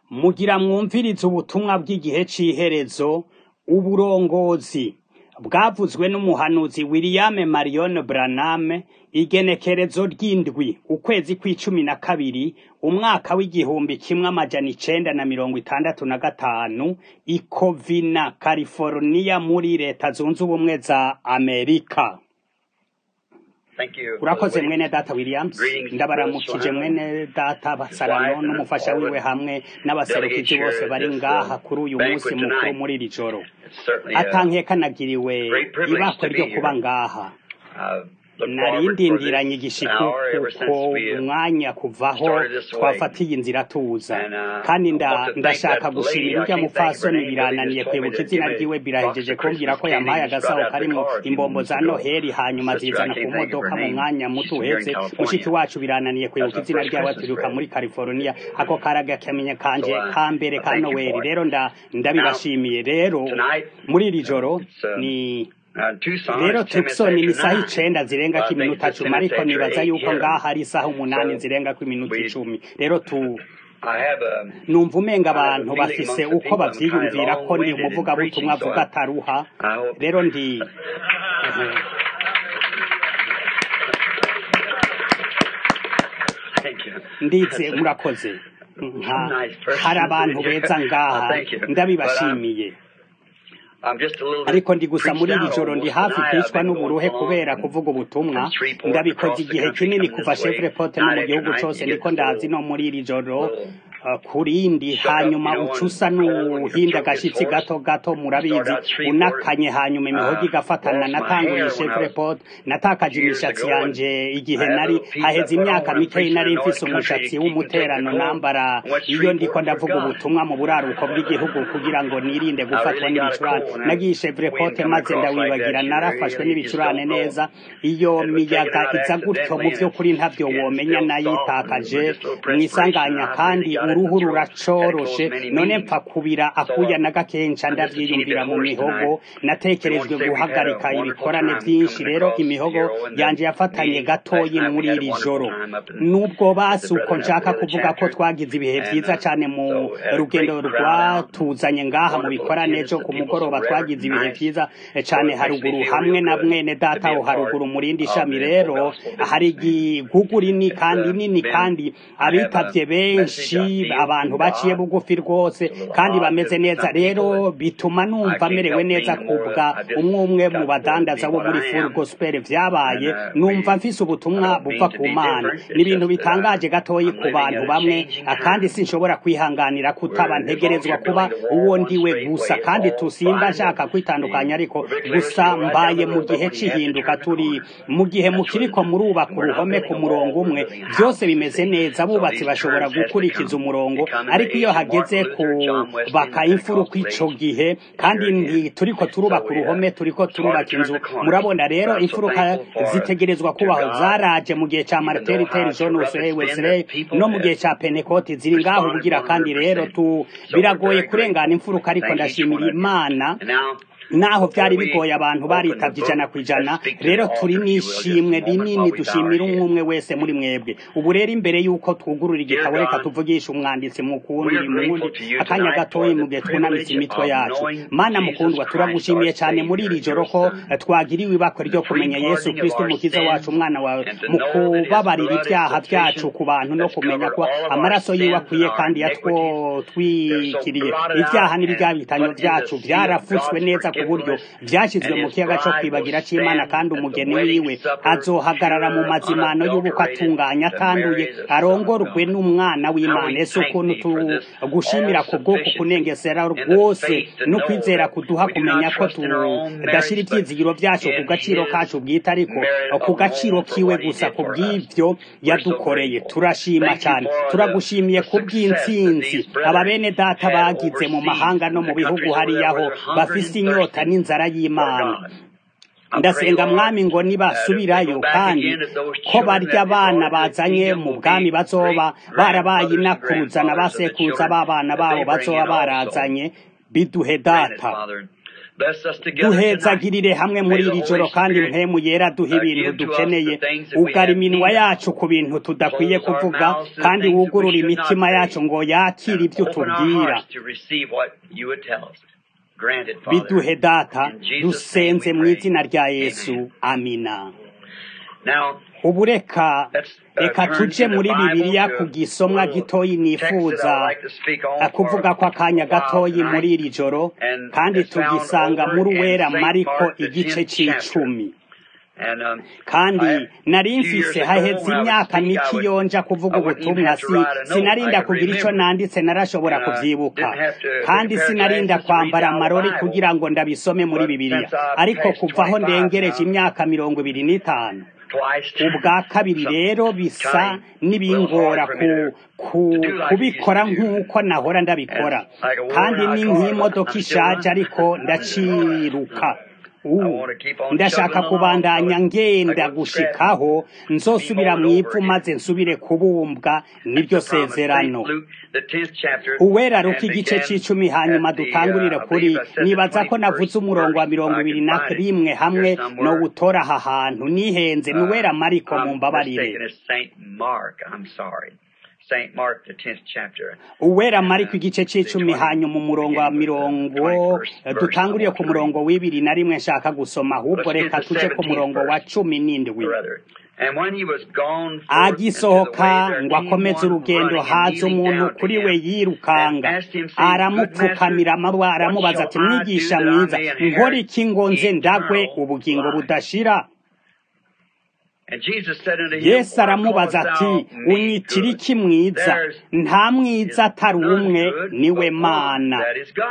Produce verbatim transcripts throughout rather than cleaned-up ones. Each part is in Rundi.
mugira mwumvirize ubutumwa bw'igihe c'iherezo, uburongozi bwavuzwe n'umuhanuzi William Marion Branham, igenekerezo ry'indwi ukwezi kw'icumi na kabiri umwaka w'igihumbi kimwe amajana icenda na mirongo itandatu na gatanu i Covina, California muri leta zunze ubumwe za Amerika. Urakoze mwene data Williams, ndabaramukije mwene data Basarano n'umufasha wiwe hamwe n'abaserukizi bose bari ngaha kuri uyu munsi mukuru muri iri joro. Atankeka nagiriwe ibakwe ryo kuba ngaha. Narindindiranye igishiko kuko umwanya kuvaho twafatiye inzira tuza, kandi ndashaka gushimira urya mupfasoni birananiye kwibuka izina ryiwe, birahejeje kumbwira ko yampaye agasaho karimo imbombo za Noheli hanyuma zizana ku modoka mu mwanya muto uheze. Mushiki wacu birananiye kwibuka izina ryawe, aturuka muri California, ako karaga kamenye kanje ka mbere ka Noheli. Rero ndabibashimiye. Rero muri iri joro ni rero Tucson ni saha icenda zirenga ko iminota cumi, ariko nibaza yuko ngaha ari isaha umunani zirenga ko iminota icumi. Rero tu numva umenga abantu bafise uko bavyiyumvira ko ni umuvugabutumwa avuga ataruha. Rero ndi ndize murakoze, hari abantu beza ngaha, ndabibashimiye. Ariko ndi gusa muri iri joro ndi hafi kwicwa n'uburuhe kubera kuvuga ubutumwa. Ndabikoze igihe kinini kuva Shreveport no mu gihugu cose, ndiko ndazi no muri iri joro kurindi, hanyuma ucusa n'uhinda gashitsi gato gato, murabizi, unakanye hanyuma imihogo igafatana. Natanguye Shreveport, natakaje imishatsi yanje igihe nari haheze imyaka mikeyi, nari mfise umushatsi w'umuterano nambara iyo ndiko ndavuga ubutumwa mu buraruko bw'igihugu kugira ngo nirinde gufatwa n'ibicurane. Nagiye Shreveport maze ndawibagira, narafashwe n'ibicurane neza. Iyo miyaga iza gutyo mu vy'ukuri ntavyo womenya, nayitakaje mwisanganya, kandi uruhu ruracoroshe, none mpfa kubira akuya na gakenca ndavyiyumvira mu mihogo. Natekerejwe guhagarika ibikorane vyinshi, rero imihogo yanje yafatanye gatoyi muri iri joro. Nubwo basi uko nshaka kuvuga ko twagize ibihe vyiza cane mu rugendo rwatuzanye ngaha mu bikorane ejo ku mugoroba, twagize ibihe vyiza cane haruguru hamwe na mwene data aho haruguru murindi shami. Rero hari igigugu rinini kandi nini, kandi abitavye benshi, abantu baciye bugufi rwose kandi bameze neza. Rero bituma numva merewe neza kubwa umwe umwe mu badandaza bo muri Full Gospel vyabaye. Numva mfise ubutumwa buva ku Mana. Ni ibintu bitangaje gatoyi ku bantu bamwe, kandi sinshobora kwihanganira kutaba ntegerezwa kuba uwo ndiwe gusa, kandi tusimba nshaka kwitandukanya, ariko gusa mbaye mu gihe cihinduka. Turi mu gihe mukiriko murubaka uruhome ku murongo umwe, byose bimeze neza, bubatsi bashobora gukurikiza umurongo, ariko iyo hageze kubaka imfuruka ico gihe, kandi ndi turiko turubaka uruhome, turiko turubaka inzu, murabona. Rero imfuruka zitegerezwa kubaho, zaraje mu gihe ca Martin Luther, John Wesley no mu gihe ca Pentecote, ziri ngaho bugira. kandi rero tu biragoye kurengana imfuruka, ariko ndashimira Imana naho vyari bigoye abantu baritavye ijana kwijana. Rero turi nishimwe rinini, dushimira umwe wese muri mwebwe. Ubu rero imbere yuko twugurura igitabo, reka tuvugisha umwanditsi mukundi mundi akanya gatoyi mu gihe twunamitse imitwe yacu. Mana mukundwa, turagushimiye cane muri iri joro ko twagiriwe ibakwe ryo kumenya Yesu Kristo umukiza wacu, umwana wawe, mu kubabarira ivyaha vyacu ku bantu no kumenya ko amaraso yiwe akwiye kandi yatwitwikiriye ivyaha n'ibigabitano vyacu vyarafutswe neza ku buryo vyashizwe mu kiyaga co kwibagira c'Imana, kandi umugeni wiwe azohagarara mu mazimano y'ubuko atunganya atanduye, arongorwe n'umwana w'Imana. Ese ukuntu tugushimira kubwo kunengesera rwose no kwizera kuduha kumenya ko tudashira ivyizigiro vyacu ku gaciro kacu bwite, ariko ku gaciro kiwe gusa. Kubw'ivyo yadukoreye turashima cane. Turagushimiye kubw'intsinzi aba bene data bagize mu mahanga no mu bihugu hariyaho bafise inyota n'inzara y'Imana. Ndasenga Mwami ngo nibasubirayo, kandi ko barya abana bazanye mu bwami bazoba barabaye inakuruza na basekuruza b'abana babo bazoba barazanye. Biduhe Data, duhezagirire hamwe muri iri joro kandi mpemu yera duha ibintu dukeneye ugara iminwa yacu ku bintu tudakwiye kuvuga kandi wugurura imitima yacu ngo yakire ibyo tubwira biduhe data dusenze mu izina rya Yesu amina. Ubu reka reka tuje muri Bibiliya ku gisomwa gitoyi nifuza kuvuga ko akanya gatoyi muri iri joro kandi tugisanga muri Uwera Mariko igice c'icumi. Kandi nari mfise haheze imyaka mike yonja kuvuga ubutumwa si sinarinda kugira ico nanditse narashobora kuvyibuka kandi sinarinda kwambara amarori kugira ngo ndabisome muri Bibiliya ariko kuvaho ndengereje imyaka mirongo ibiri n'itanu ubwa kabiri rero bisa n'ibingora ku kubikora nk'uko nahora ndabikora kandi ni nk'imodoka ishaje ariko ndaciruka ndashaka kubandanya ngenda gushikaho nzosubira mu ivu maze nsubire kubumbwa niryo sezerano. Uwera Luka igice c'icumi hanyuma dutangurire kuri nibaza ko navuze umurongo wa mirongo ibiri na rimwe hamwe no gutora aha hantu nihenze ni Uwera Mariko mu mbabarire. Saint Mark the tenth chapter. Uwera Mariko igice c'icumi hanyuma umurongo wa mirongo dutanguriye ku murongo w'ibiri na rimwe nshaka gusoma ahubwo reka tuje ku murongo wa cumi n'indwi. Agisohoka ngo akomeze urugendo haza umuntu kuri we yirukanga aramupfukamira aramubaza ati mwigisha mwiza nkora iki ngo nze ndagwe ubugingo budashira? Yesu aramubaza ati unyitira iki mwiza? Nta mwiza atari umwe niwe Mana.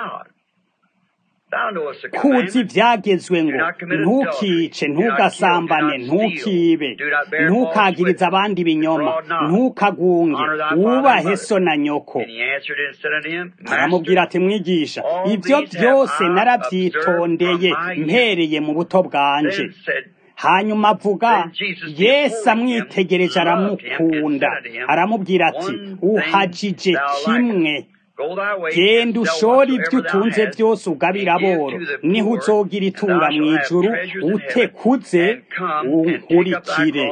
Kuzi ivyagezwe ngo ntukice, ntugasambane, ntukibe, ntukagiriza abandi ibinyoma, ntukagunge, wubahe so na nyoko. Aramubwira ati mwigisha ibyo byose naravyitondeye mpereye mu buto bwanje. Hanyuma avuga Yesu amwitegereje aramukunda aramubwira ati uhajije kimwe genda ushora ibyo utunze byose ugabira aboro niho uzogira itunga mu ijuru utekuze unkurikire.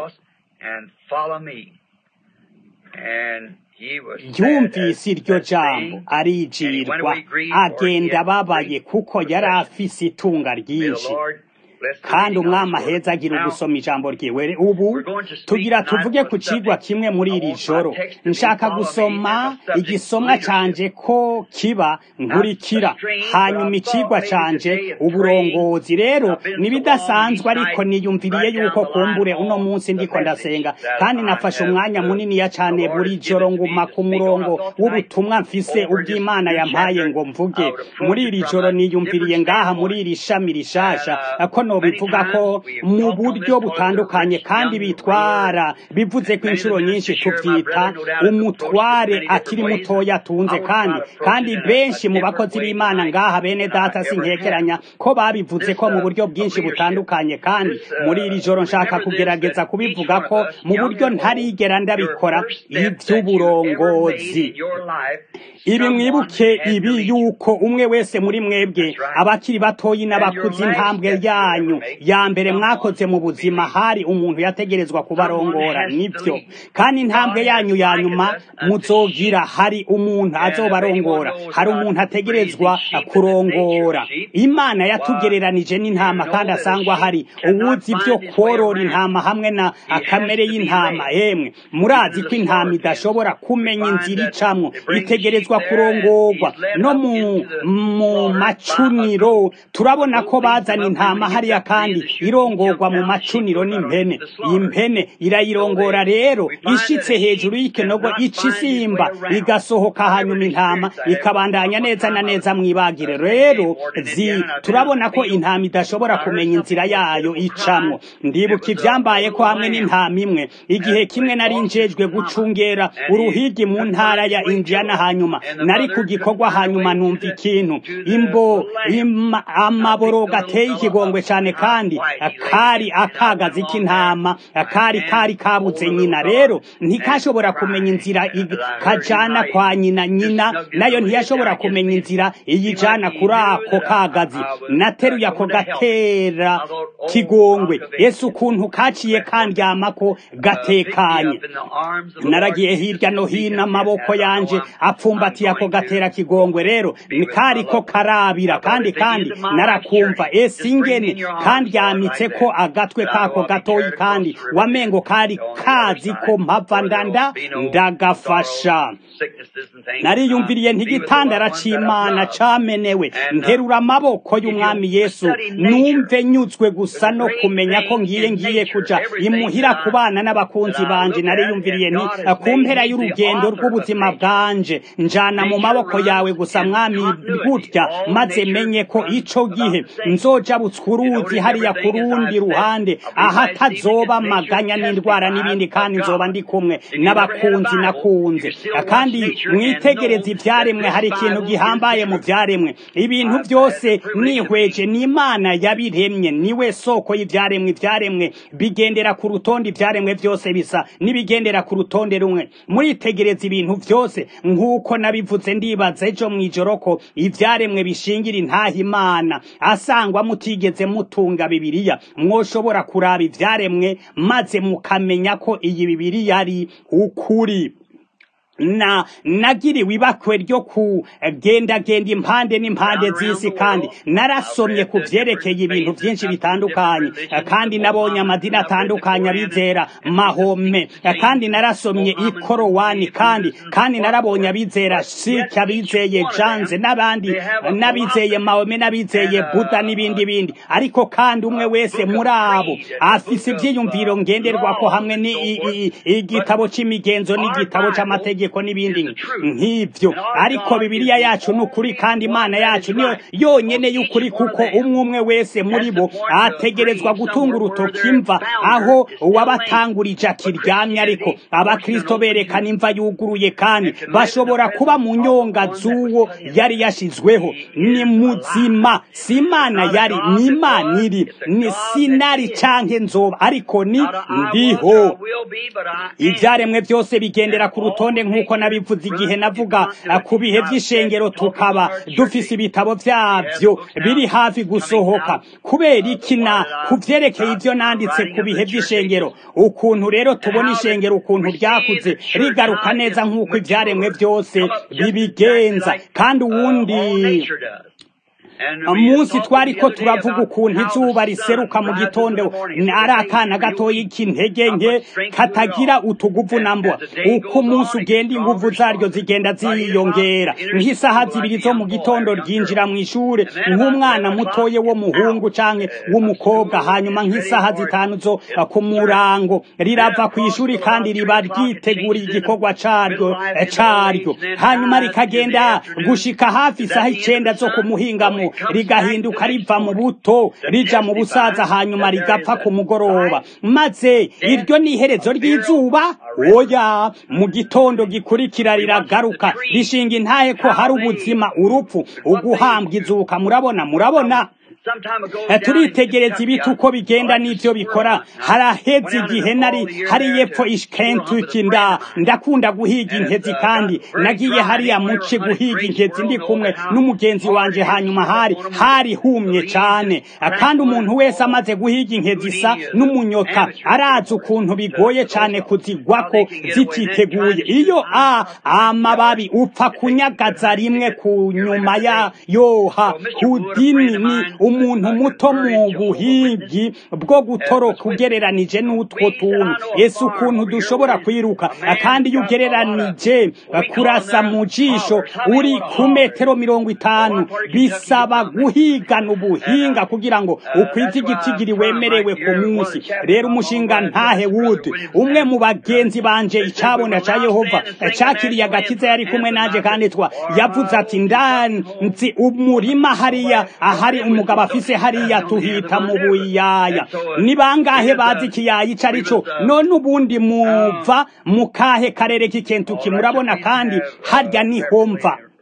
Yumvise iryo jambo arijirwa agenda ababaye kuko yari afise itunga ryinshi. Kandi umwami aheza agira ugusoma ijambo ryiwe. Ubu tugira tuvuge ku cigwa kimwe muri iri joro. Nshaka gusoma igisomwa canje ko kiba nkurikira hanyuma icigwa canje uburongozi. Rero nibidasanzwe ariko niyumviriye yuko kumbure uno munsi ndiko ndasenga kandi nafashe umwanya munini ya cane buri joro nguma ku murongo w'ubutumwa mfise ubw'Imana yampaye ngo mvuge muri iri joro. Niyumviriye ngaha muri iri shami rishasha ko no bivuga ko mu buryo butandukanye kandi bitwara bivuze ko inshuro nyinshi tuvyita umutware akiri mutoya atunze kandi kandi benshi mu bakozi b'Imana ngaha bene data sinkekeranya ko babivuze ko mu buryo bwinshi butandukanye kandi muri iri joro nshaka kugerageza kubivuga ko mu buryo ntarigera ndabikora ivy'uburongozi. Ibi mwibuke ibi yuko umwe wese muri mwebwe abakiri batoyi n'abakuzi intambwe yanyu ya mbere mwakoze mu buzima hari umuntu yategerezwa kubarongora nibyo kandi intambwe yanyu ya nyuma muzogira hari umuntu azobarongora hari umuntu ategerezwa kurongora. Imana yatugereranije n'intama kandi asangwa hari uwuzi byo korora intama hamwe na akamere y'intama. Emwe murazi ko intama idashobora kumenya inzira icamwo itegerezwa kurongorwa no mu mu macuniro. Turabona ko bazana intama hariya kandi irongorwa mu macuniro n'impene. Impene irayirongora rero ishitse hejuru y'ikinogo icisimba igasohoka hanyuma intama ikabandanya neza na neza mwibagire. Rero zi turabona ko intama idashobora kumenya inzira yayo icamwo. Ndibuka ivyambaye ko hamwe n'intama imwe igihe kimwe nari njejwe gucungera uruhigi mu ntara ya Indiana hanyuma nari ku gikorwa hanyuma numva ikintu imbo amaboro gateye ikigongwe cane cyane kandi kari akagazi k'intama kari kari kabuze nyina rero ntikashobora kumenya inzira kajana kwa nyina nyina nayo ntiyashobora kumenya inzira iyijana kuri ako kagazi nateruye ako gatera kigongwe Yesu ukuntu kaciye kandyamako gatekanye naragiye hirya no hino amaboko yanje apfumbatiye ako gatera kigongwe rero kari ko karabira kandi kandi narakumva ese ingene kandi yamitse ko agatwe kako gatoyi kandi wamengo kari kazi ko mpava ndanda ndagafasha nariyumviriye ntigitandara c'Imana camenewe nterura amaboko y'umwami Yesu numve nyutswe gusa no kumenya ko ngiye ngiye kuja imuhira kubana n'abakunzi banje nariyumviriye nti kumpera y'urugendo rw'ubuzima bwanje njana mu maboko yawe gusa mwami gutya maze menye ko ico gihe nzoja butskuruzi hariya kurundi ruhande ahatazoba maganya n'indwara n'ibindi kandi nzoba ndi kumwe n'abakunzi nakunze kandi mwitegereza ivyaremwe hari ikintu gihambaye mu vyaremwe ibintu byose nihweje n'Imana yabiremye niwe soko y'ivyaremwe ivyaremwe bigendera ku rutonde ivyaremwe byose bisa nibigendera ku rutonde rumwe muritegereza ibintu byose nkuko nabivuze ndibaza ejo mwijoro ko ivyaremwe bishingira intaha Imana asangwa mutigeze mutunga Bibiliya mwoshobora kuraba ivyaremwe maze mukamenya ko iyi Bibiliya ari ukuri na nagiriwe ibakwe ryo kugenda genda impande n'impande z'isi kandi narasomye ku vyerekeye ibintu byinshi bitandukanye kandi nabonye amadini atandukanye abizera Mahome kandi narasomye ikorowani kandi kandi narabonye abizera Sikh abizeye Janze n'abandi nabizeye Mahome nabizeye Buddha n'ibindi bindi ariko kandi umwe wese muri abo afise ivyiyumviro ngenderwa ko hamwe ni igitabo c'imigenzo n'igitabo c'amategeko n'ibindi nk'ivyo ariko Bibiliya yacu n'ukuri kandi Imana yacu niyo yonyene y'ukuri kuko umwe umwe wese muri bo ategerezwa gutunga urutoki imva aho wabatangurije akiryamye ariko abakristo berekana imva yuguruye kandi bashobora kuba mu nyonga z'uwo yari yashizweho ni muzima si Imana yari ni Imana iri ni sinari canke nzoba ariko ni ndiho ivyaremwe byose bigendera ku rutonde nkuko nabivuze igihe navuga ku bihe by'ishengero tukaba dufise ibitabo vyavyo biri hafi gusohoka kubera ikina kuvyerekeye ivyo nanditse ku bihe by'ishengero ukuntu rero tubona ishengero ukuntu ryakuze rigaruka neza nkuko ivyaremwe byose bibigenza kandi uwundi umunsi twari ko turavuga ukuntu izuba riseruka mu gitondo ari akana gatoyi k'intege nke katagira utuguvu na mbwa uko umunsi ugenda inguvu zaryo zigenda ziyongera nk'isaha zibiri zo mu gitondo ryinjira mu ishure nk'umwana mutoye wo muhungu canke w'umukobwa hanyuma nk'isaha zitanu zo ku murango rirava ku ishuri kandi riba ryiteguriye igikorwa caryo caryo hanyuma rikagenda gushika hafi isaha icenda zo ku muhingamo rigahinduka riva mu buto rija mu busaza hanyuma rigapfa ku mugoroba maze iryo ni iherezo ry'izuba oya mu gitondo gikurikira riragaruka rishinga intahe ko hari ubuzima urupfu uguhambwa izuka murabona murabona turitegereza ibiti uko bigenda n'ivyo bikora haraheze igihe nari hari yepfo Kentucky nda ndakunda guhiga inkezi kandi nagiye hariya muce guhiga inkezi ndi kumwe n'umugenzi wanje hanyuma hari hari humye cane kandi umuntu wese amaze guhiga inkezi isa n'umunyota arazi ukuntu bigoye cane kuzigwako zititeguye iyo a amababi upfa kunyagaza rimwe ku nyuma ya yoha kudini ni umuntu muto mu buhigi bwo gutoroka ugereranije n'utwo tuntu Yesu ukuntu dushobora kwiruka kandi yugereranije kurasa mu jisho uri ku metero mirongo itanu bisaba guhigana ubuhinga kugira ngo ukwize igitigiri wemerewe ku munsi rero umushinga ntahe Wood umwe mu bagenzi banje icabona ca Yehova cakiriye agakiza yari kumwe nanje kandi twa yavuze ati ndanzi umurima hariya ahari umugabo afise hariya tuhita mu buyaya ni bangahe bazi ikiyayi carico none ubundi muva mu kahe karere k'Kentucky murabona kandi harya niho mva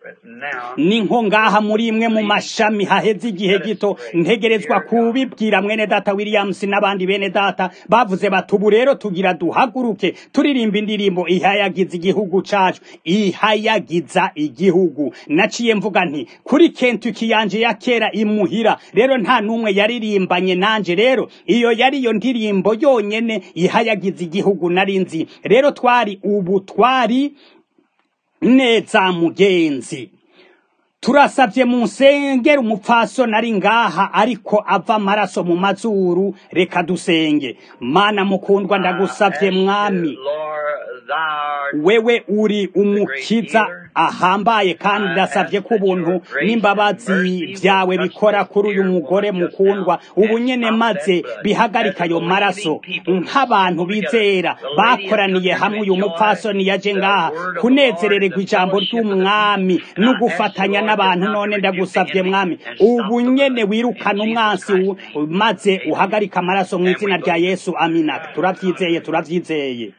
ni nko ngaha muri imwe mu mashami haheze igihe gito ntegerezwa kubibwira mwene data Williams n'abandi bene data bavuze bati ubu rero tugira duhaguruke turirimba indirimbo ihayagiza igihugu cacu, ihayagiza igihugu. Naciye mvuga nti kuri Kentucky yanje ya kera imuhira rero nta numwe yaririmbanye nanje, rero iyo yari yo ndirimbo yonyene ihayagiza igihugu narinzi. Rero twari ubu twari neza mugenzi, turasavye mu nsengero umupfaso nari ngaha ariko ava amaraso mu mazuru. Reka dusenge. Mana mukundwa, ndagusavye mwami, wewe uri umukiza ahambaye, kandi ndasavye ko ubuntu n'imbabazi vyawe bikora kuri uyu mugore mukundwa ubu nyene, maze bihagarika ayo maraso. Nk'abantu bizera bakoraniye hamwe, uyu mupfasoni yaje ngaha kunezerererwa ijambo ry'umwami no gufatanya n'abantu. None ndagusavye mwami, ubu nyene wirukana umwansi maze uhagarika amaraso mu izina rya Yesu. Amina. Turavyizeye, turavyizeye.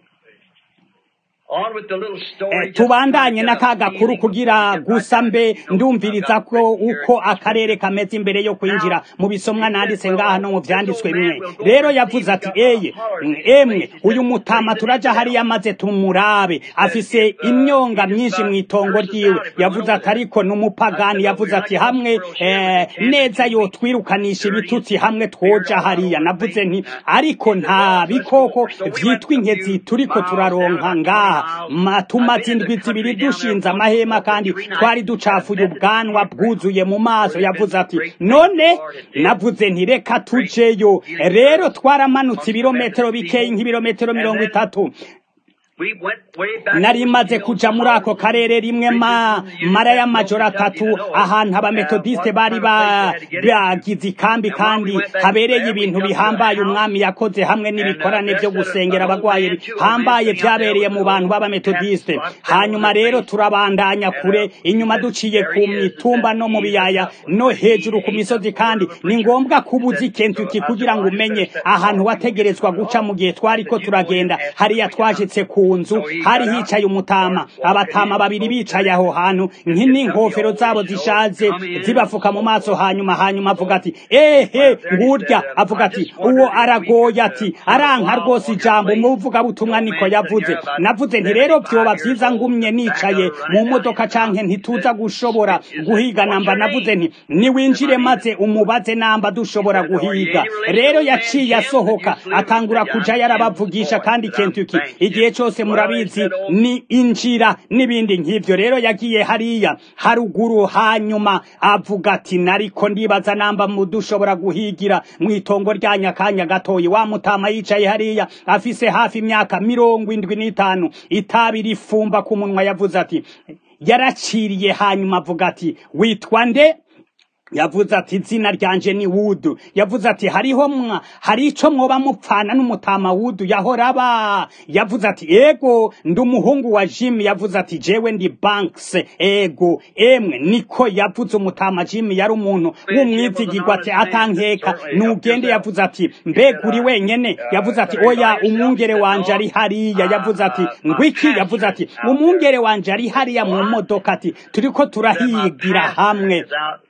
Eh, tubandanye n'akagakuru kugira gusa mbe ndumviriza ko uko akarere kameze imbere yo kwinjira mu bisomwa nanditse ngaha no mu vyanditswe bimwe. Rero yavuze ati eye emwe uyu mutama turaja hari yamaze tumurabe, afise imyonga myinshi mu itongo ryiwe. Yavuze ati ariko n'umupagani. Yavuze ati hamwe eh, neza yo twirukanisha ibitutsi hamwe twoja hariya. Navuze nti ariko nta bikoko vyitwa inkezi turiko turaronka ngaha, tumaze indwi zibiri dushinze amahema kandi twari ducafuye ubwanwa bwuzuye mu maso. Yavuze ati none, navuze nti reka tujeyo. Rero twaramanutse ibirometero bikeyi nk'ibirometero mirongo itatu. Nari maze kuja muri ako karere rimwe ma mara y'amajoro atatu ahantu abametodiste bari bagize ikambi kandi habereye ibintu bihambaye umwami yakoze, hamwe n'ibikorane vyo gusengera abagwaye hambaye vyabereye mu bantu b'abametodiste. Hanyuma rero turabandanya kure inyuma duciye ku mitumba no mu biyaya no hejuru ku misozi, kandi ni ngombwa kubuza Kentucky kugira ngo umenye ahantu wategerezwa guca. Mu gihe twariko turagenda hariya twashitse ku nzu, hari hicaye umutama, abatama babiri bicaye aho hantu nk'inkofero zabo zishaje zibafuka mu maso. Hanyuma hanyuma avuga ati ehe ngurya, avuga ati uwo aragoye, ati aranka rwose ijambo umuvuga butumwa. Niko yavuze. Navuze nti rero vyoba vyiza ngumye nicaye mu modoka canke ntituza gushobora guhiga namba. Navuze nti niwinjire maze umubaze namba dushobora guhiga. Rero yaciye asohoka atangura kuja yarabavugisha, kandi Kentucky igihe cose murabizi ni injira n'ibindi nk'ivyo. Rero yagiye hariya haruguru, hanyuma avuga ati nariko ndibaza namba mudushobora guhigira mu itongo rya Nyakanya gatoyi. Wa mutama yicaye hariya afise hafi imyaka mirongo indwi n'itanu, itabi rifumba ku munwa. Yavuze ati yaraciriye, hanyuma avuga ati witwa nde? Yavuze ati izina ryanje ni Wood. Yavuze ati hariho mwa hari ico mwoba mupfana n'umutama Wood yahora ba. Yavuze ati ego ndi umuhungu wa Jim. Yavuze ati jewe ndi Banks. Ego emwe niko yavuze umutama Jim yari umuntu w'umwizigirwa, ati atankeka nugende. Yavuze ati mbega uri wenyene? Yavuze ati oya umwungere wanje ari hariya. Yavuze ati ngwiki? Yavuze ati umwungere wanje ari hariya mu modoka, ati turiko turahigira hamwe.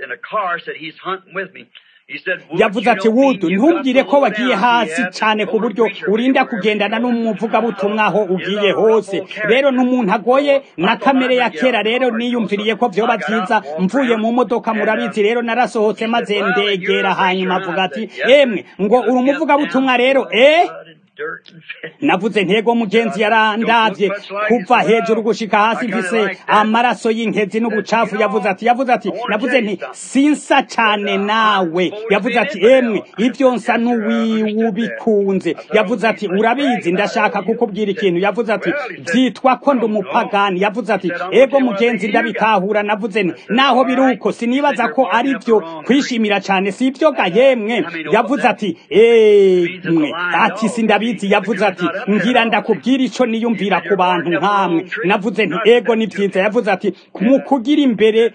Yavuze ati Wood ntubwire ko wagiye hasi cyane ku buryo urinda kugendana n'umuvuga butumwa aho ugiye hose. Rero n'umuntu agoye na kamere ya kera. Rero niyumviriye ko vyoba vyiza mvuye mu modoka. Murabizi rero narasohotse maze ndegera, hanyuma avuga ati emwe ngo uri umuvuga butumwa rero eh Navuze ntego mugenzi yarandavye kuva hejuru gushika hasi mfise amaraso y'inkezi n'ubucafu. Yavuze ati yavuze ati navuze nti sinsa cyane nawe. Yavuze ati emwe ivyo nsa n'uwiwubikunze. Yavuze ati urabizi ndashaka kukubwira ikintu. Yavuze ati vyitwa ko ndi umupagani. Yavuze ati ego mugenzi ndabitahura. Navuze nti naho biruko sinibaza ko ari byo kwishimira cyane, si byo ga yemwe. Yavuze ati emwe ati sindabi murabizi yavuze ati ngira ndakubwira ico niyumvira ku bantu nkamwe navuze nti ego ni vyiza yavuze ati mu kugira imbere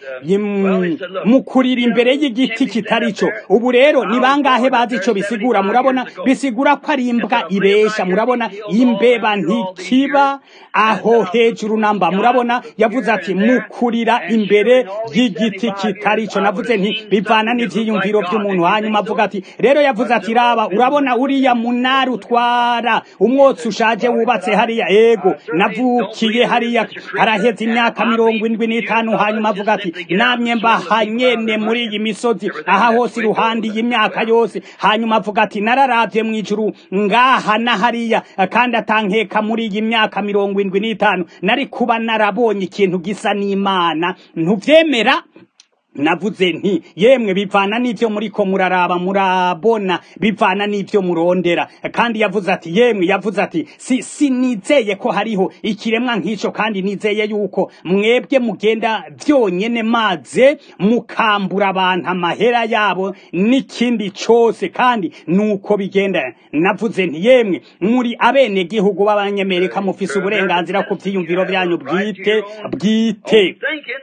mu kurira imbere y'igiti kitari cyo ubu rero ni bangahe bazi ico bisigura murabona bisigura ko ari imbwa ibesha murabona imbeba ntikiba aho hejuru namba murabona yavuze ati mu kurira imbere y'igiti kitari cyo navuze nti bivana n'ivyiyumviro by'umuntu hanyuma avuga ati rero yavuze ati raba urabona uriya munara utwara umwotsi ushaje wubatse hariya ego navukiye hariya haraheze imyaka mirongo indwi n'itanu hanyuma avuga ati namye mbahanyene muri iyi misozi aha hose iruhande y'imyaka yose hanyuma avuga ati nararavye mw'ijuru ngaha na hariya kandi atankeka muri iyi myaka mirongo indwi n'itanu nari kuba narabonye ikintu gisa n'Imana ntuvyemera navuze nti yemwe bivana n'ivyo muriko muraraba murabona bivana n'ivyo murondera kandi yavuze ati yemwe yavuze ati si sinizeye ko hariho ikiremwa nk'ico kandi nizeye yuko mwebwe mugenda vyonyene maze mukambura abantu amahera yabo n'ikindi cose kandi nuko bigenda navuze nti yemwe muri abene gihugu b'abanyamerika mufise uburenganzira ku vyiyumviro vyanyu bwite bwite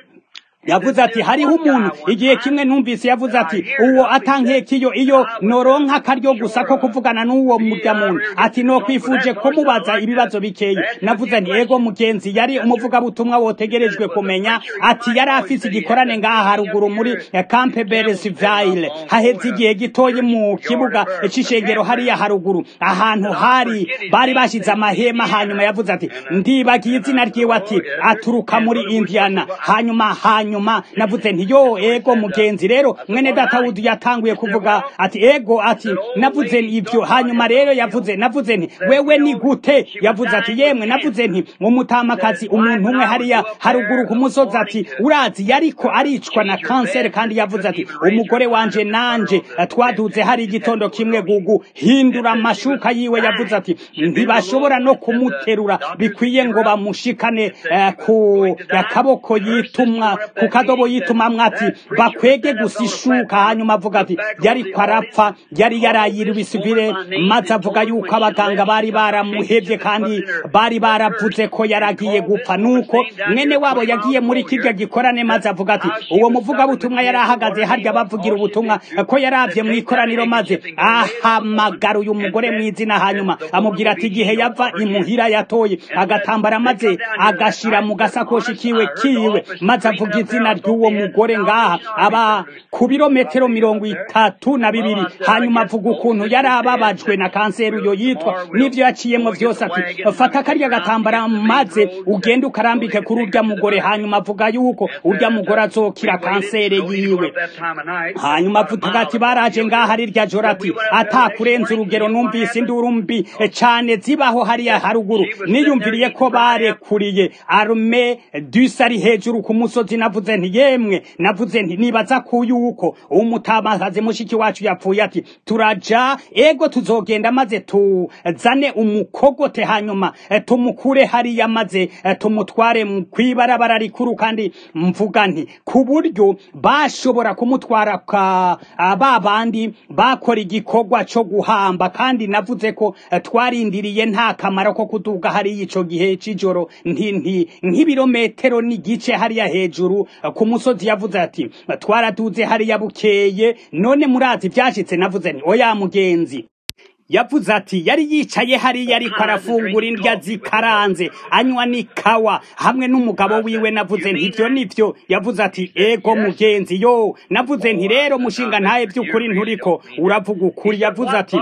yavuze ati hariho umuntu igihe kimwe numvise yavuze ati uwo atankekiyo iyo noronka akaryo gusa ko kuvugana n'uwo murya muntu ati no kwifuje kumubaza ibibazo bikeye navuze nti ego mugenzi yari umuvuga butumwa wotegerejwe kumenya ati yari afise igikorane ngaha haruguru muri Campbellsville haheze igihe gitoye mu kibuga c'ishengero hariya haruguru ahantu hari bari bashize amahema hanyuma yavuze ati ndibagiye izina ryiwe ati aturuka muri Indiana hanyuma hanyuma navuze nti yo ego mugenzi rero mwene data wudu yatanguye kuvuga ati ego ati navuze ivyo hanyuma rero yavuze navuze nti wewe ni gute yavuze ati yemwe navuze nti umutamakazi umuntu umwe hariya haruguru ku musozi ati urazi yariko aricwa na kanseri kandi yavuze ati umugore wanje nanje twaduze hari igitondo kimwe gugu hindura amashuka yiwe yavuze ati ntibashobora no kumuterura bikwiye ngo bamushikane uh, ku akaboko yitumwa ku kadobo yituma mwati bakwege gusishuka hanyuma avuga ati yari kwarapfa yari yarayiriwe isubire maze avuga yuko abaganga bari baramuhevye kandi bari baravuze ko yaragiye gupfa nuko mwene wabo yagiye muri kirya gikorane maze avuga ati uwo muvuga butumwa yarahagaze harya bavugira ubutumwa ko yaravye mu ikoraniro maze ahamagara uyu mugore mw'izina hanyuma amubwira ati igihe yava imuhira yatoye agatambara maze agashira mu gasakoshi kiwe kiwe maze avuga izina ry'uwo mugore ngaha aba ku birometero mirongo itatu na bibiri hanyuma avuga ukuntu yari ababajwe na kanseri uyo yitwa n'ivyo yaciyemo vyose ati fata karya gatambara maze ugende ukarambike kuri urya mugore hanyuma avuga yuko urya mugore azokira kanseri yiwe hanyuma avuga ati baraje ngaha rirya joro ati atakurenza urugero numvise induru mbi cane zibaho hariya haruguru niyumviriye ko barekuriye arme dusari hejuru ku musozi navuze nti yemwe navuze nti nibaza ku yuko umutamaze mushiki wacu yapfuye ati turaja ego tuzogenda maze tuzane umukogote hanyuma tumukure hariya maze tumutware kwibarabara rikuru kandi mvuga nti ku buryo bashobora kumutwara ka babandi bakora igikorwa cyo guhamba kandi navuze ko twarindiriye nta kamaro ko kuduga hari ico gihe cijoro nti nti nk'ibirometero n'igice hariya hejuru ku musozi yavuze ati twaraduze hariya bukeye none murazi vyashitse navuze nti oya mugenzi yavuze ati yari yicaye hariya ariko arafungura indya zikaranze anywa n'ikawa hamwe n'umugabo wiwe navuze nti ivyo nivyo yavuze ati ego mugenzi yo navuze nti rero mushinga ntaye by'ukuri nturiko uravuga ukuri yavuze ati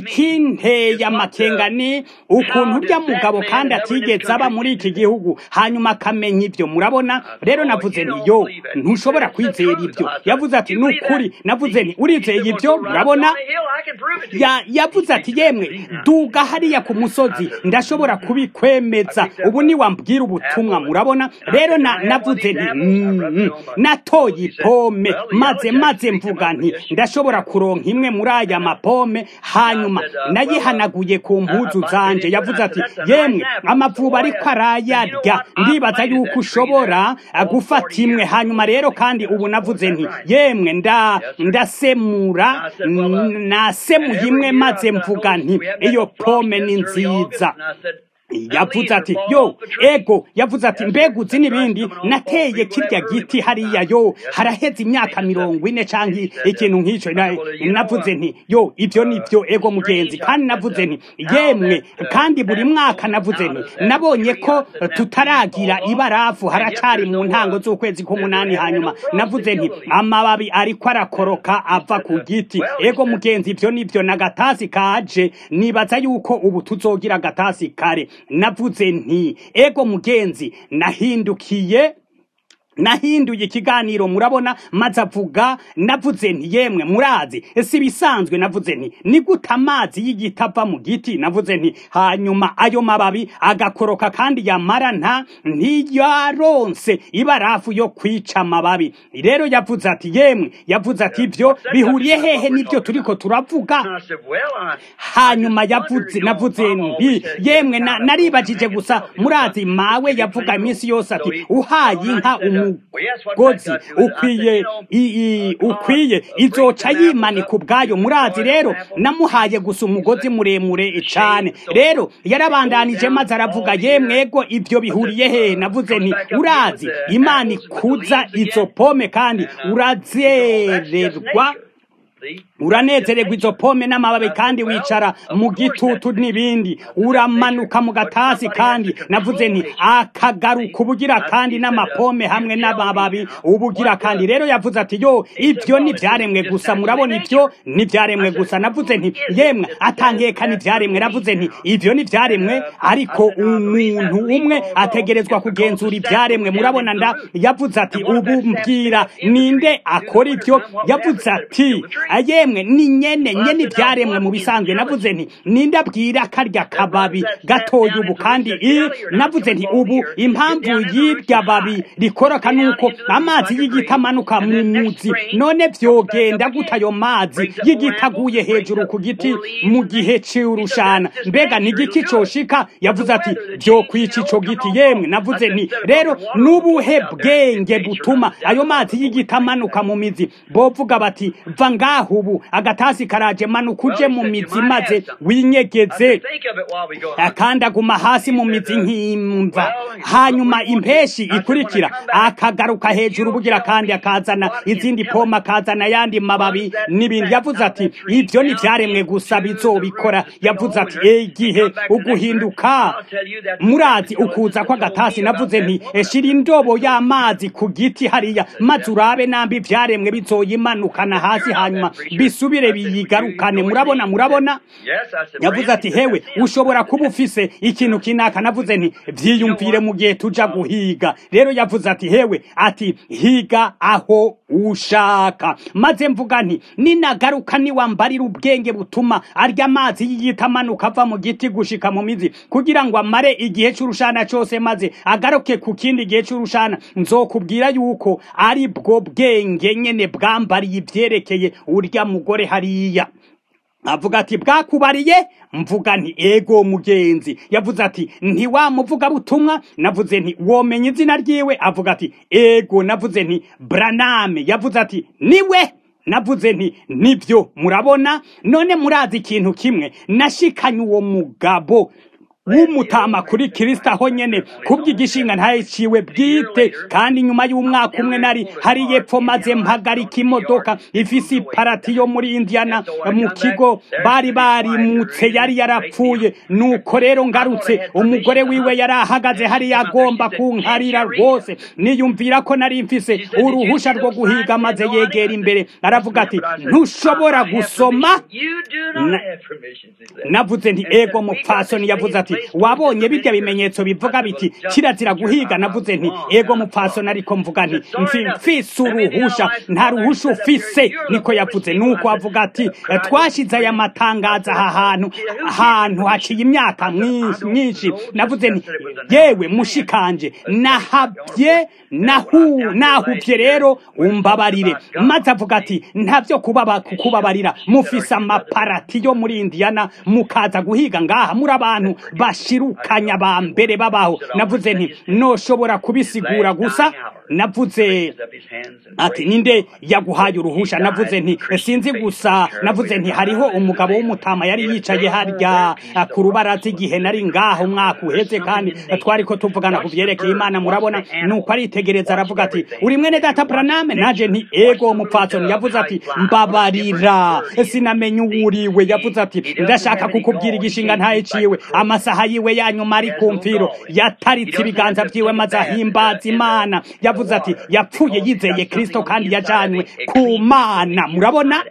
ikinteye amakenga ni ukuntu urya mugabo kandi atigeze aba muri iki gihugu hanyuma akamenya ivyo murabona rero navuze nti yo ntushobora kwizera ivyo yavuze ati nukuri navuze nti urizeye ivyo murabona ya yavuze ati yemwe duga hariya ku musozi ndashobora kubikwemeza ubu ni wambwira ubutumwa murabona rero na navuze nti mm, natoye pome maze maze mvuga nti ndashobora kuronka imwe muri aya mapome hanyuma nayihanaguye ku mpuzu zanje yavuze ati yemwe amavuba ariko arayarya ndibaza yuko ushobora gufata imwe hanyuma rero kandi ubu navuze nti yemwe nda ndasemura nasemuye imwe maze mvuga nti iyo pome ni nziza. Yavuze ati yo ego yavuze ati mbega uzi n'ibindi nateye kirya giti hariya yo haraheze imyaka mirongo ine canke ikintu nk'ico. Navuze nti yo ivyo nivyo ego mugenzi, kandi navuze nti yemwe kandi buri mwaka navuze nti nabonye ko tutaragira ibarafu, haracari mu ntango z'ukwezi k'umunani. Hanyuma navuze nti amababi ariko arakoroka ava ku giti. Ego mugenzi ivyo nivyo nagatasi kaje, nibaza yuko ubu tuzogira agatasi kare. Navuze nti ego mugenzi nahindukiye nahinduye ikiganiro murabona maze avuga. Navuze nti yemwe murazi si bisanzwe. Navuze nti ni gute amazi y'igitava mu giti. Navuze nti hanyuma ayo mababi agakoroka kandi yamara nta ntiyaronse ibarafu yo kwica amababi. Rero yavuze ati yemwe yavuze ati ivyo bihuriye hehe nivyo turiko turavuga. Hanyuma yavuze navuze nti yemwe naribajije gusa murazi mawe yavuga iminsi yose ati uhaye inka umugozi ukwiye ukwiye izoca yimanika ubwayo. Murazi rero namuhaye gusa umugozi muremure cyane. Rero yarabandanije maze aravuga yemwe ego ivyo bihuriye he. Navuze nti urazi Imana ikuza izo pome kandi urazererwa uranezererwa izo pome n'amababi kandi wicara mu gitutu n'ibindi uramanuka mu gatasi. Kandi navuze nti akagaruka ubugira kandi n'amapome hamwe n'amababi ubugira kandi. Rero yavuze ati yo ivyo ni vyaremwe gusa. Murabona ivyo ni vyaremwe gusa. Navuze nti yemwe atangeka ni vyaremwe. Navuze nti ivyo ni vyaremwe ariko umuntu umwe ategerezwa kugenzura ivyaremwe. Murabona nda yavuze ati ubu mbwira ninde akora ivyo. Yavuze ati yemwe ni nyene nyene ivyaremwe mu bisanzwe. Navuze nti ninde abwira karya kababi gatoya ubu kandi i navuze nti ubu impamvu y'irya babi rikoroka nuko amazi y'igitamanuka mu muzi. None vyogenda gutayo mazi y'igitaguye hejuru ku giti mu gihe cy'urushana mbega nigiki coshika. Yavuze ati byo kwica ico giti. Yemwe navuze nti rero nubuhe bwenge butuma ayo mazi y'igitamanuka mu mizi. Bovuga bati va ngaho ubu agatasi karaje manuka uje mu mizi maze winyegeze akanda guma hasi mu mizi nk'imva. Hanyuma impeshi ikurikira akagaruka hejuru bugira kandi akazana izindi poma akazana yandi mababi n'ibindi. Yavuze ati ivyo ni vyaremwe gusa bizobikora. Yavuze ati igihe uguhinduka murazi ukuza kwa gatasi. Navuze nti eshira indobo y'amazi ku giti hariya maze urabe nambi vyaremwe bizoyimanukana hasi hanyuma bisubire biyigarukane. Murabona murabona. Yavuze ati hewe ushobora kuba ufise ikintu kinaka. Navuze nti vyiyumvire mu gihe tuja guhiga. Rero yavuze ati hewe ati higa aho ushaka. Maze mvuga nti ninagaruka niwambarira ubwenge butuma arya amazi y'igitamanuka ava mu giti gushika mu mizi kugira ngo amare igihe cy'urushana cyose maze agaruke ku kindi gihe cy'urushana. Nzokubwira yuko ari bwo bwenge nyene bwambariye ivyerekeye urya mugore hariya. Avuga ati bwakubariye. Mvuga nti ego mugenzi. Yavuze ati ntiwamuvuga butumwa. Navuze nti womenye izina ryiwe. Avuga ati ego. Navuze nti Branham. Yavuze ati niwe. Navuze nti nivyo. Murabona none murazi ikintu kimwe nashikanye uwo mugabo w'umutama kuri Kristo aho nyene kubw'igishinga ntayiciwe bwite. Kandi nyuma y'umwaka umwe nari hari yepfo maze mpagarika imodoka ifisi parati yo muri Indiana mu kigo bari barimutse yari yarapfuye. Nuko rero ngarutse umugore wiwe yari ahagaze hari yagomba kunkarira rwose. Niyumvira ko nari mfise uruhusha rwo guhiga maze yegera imbere aravuga ati ntushobora gusoma. Na, navuze nti ego mupfasoni. Yavuze ati wabonye birya bimenyetso bivuga biti kirazira guhiga. Navuze nti ego mupfasoni ariko mvuga nti mfise uruhusha. Nta ruhusha ufise. Niko yavuze. Nuko avuga ati twashize aya matangaza aha hantu ahantu haciye imyaka myinshi. Navuze nti yewe mushikanje nahabye nahu nahuvye rero umbabarire. Maze avuga ati ntavyo kubaba kukubabarira mufise amaparati yo muri Indiana mukaza guhiga ngaha muri abantu bashirukanya ba mbere babaho. Navuze nti no shobora kubisigura gusa navuze ati ninde yaguhaye uruhusha navuze nti sinzi gusa navuze nti hariho umugabo w'umutama yari yicaye harya ku rubaraza igihe nari ngaho umwaka uheze kandi twari ko tuvugana ku byerekeye Imana murabona nuko aritegereza aravuga ati uri mwene data Branham naje nti ego umupfasoni yavuze ati mbabarira sinamenye uwuriwe yavuze ati ndashaka kukubwira igishinga ntaye ciwe amasaha yiwe yanyuma ari kumfiro yataritse ibiganza byiwe maze ahimbaza Imana yavuze ati yapfuye yizeye Kristo kandi yajanywe ku Mana murabona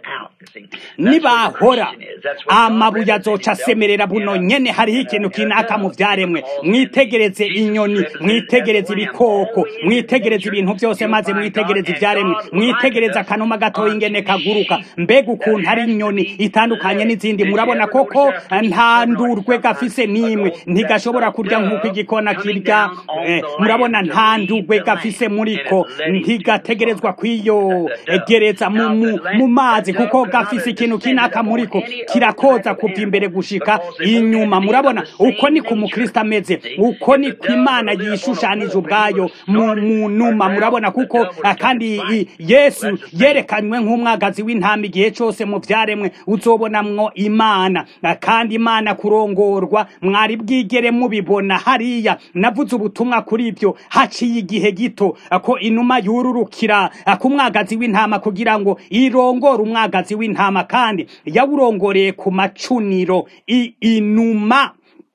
nibahora amabuye azoca asemerera buno nyene hariho ikintu kinaka mu vyaremwe mwitegereze inyoni mwitegereze ibikoko mwitegereze ibintu byose maze mwitegereze ivyaremwe mwitegereze akanuma gato ingene kaguruka mbega ukuntu ari inyoni itandukanye n'izindi murabona koko nta ndurwe gafise nimwe ntigashobora kurya nk'uko igikona kirya eh, murabona nta ndurwe gafise muriko ntigategerezwa kwiyo egereza mu, mu, mu mazi kuko gafise ikintu kinaka muriko kirakoza kuva imbere gushika inyuma murabona uko ni ku mukristo ameze uko ni ku Imana yishushanije ubwayo mu numa murabona kuko kandi Yesu yerekanywe nk'umwagazi w'intama igihe cyose mu vyaremwe uzobonamwo Imana kandi Imana kurongorwa mwari bwigere mubibona hariya navuze ubutumwa kuri ibyo haciye igihe gito ko inuma yururukira ku mwagazi w'intama kugira ngo irongore umwagazi w'intama kandi yawurongoreye ku macuniro i inuma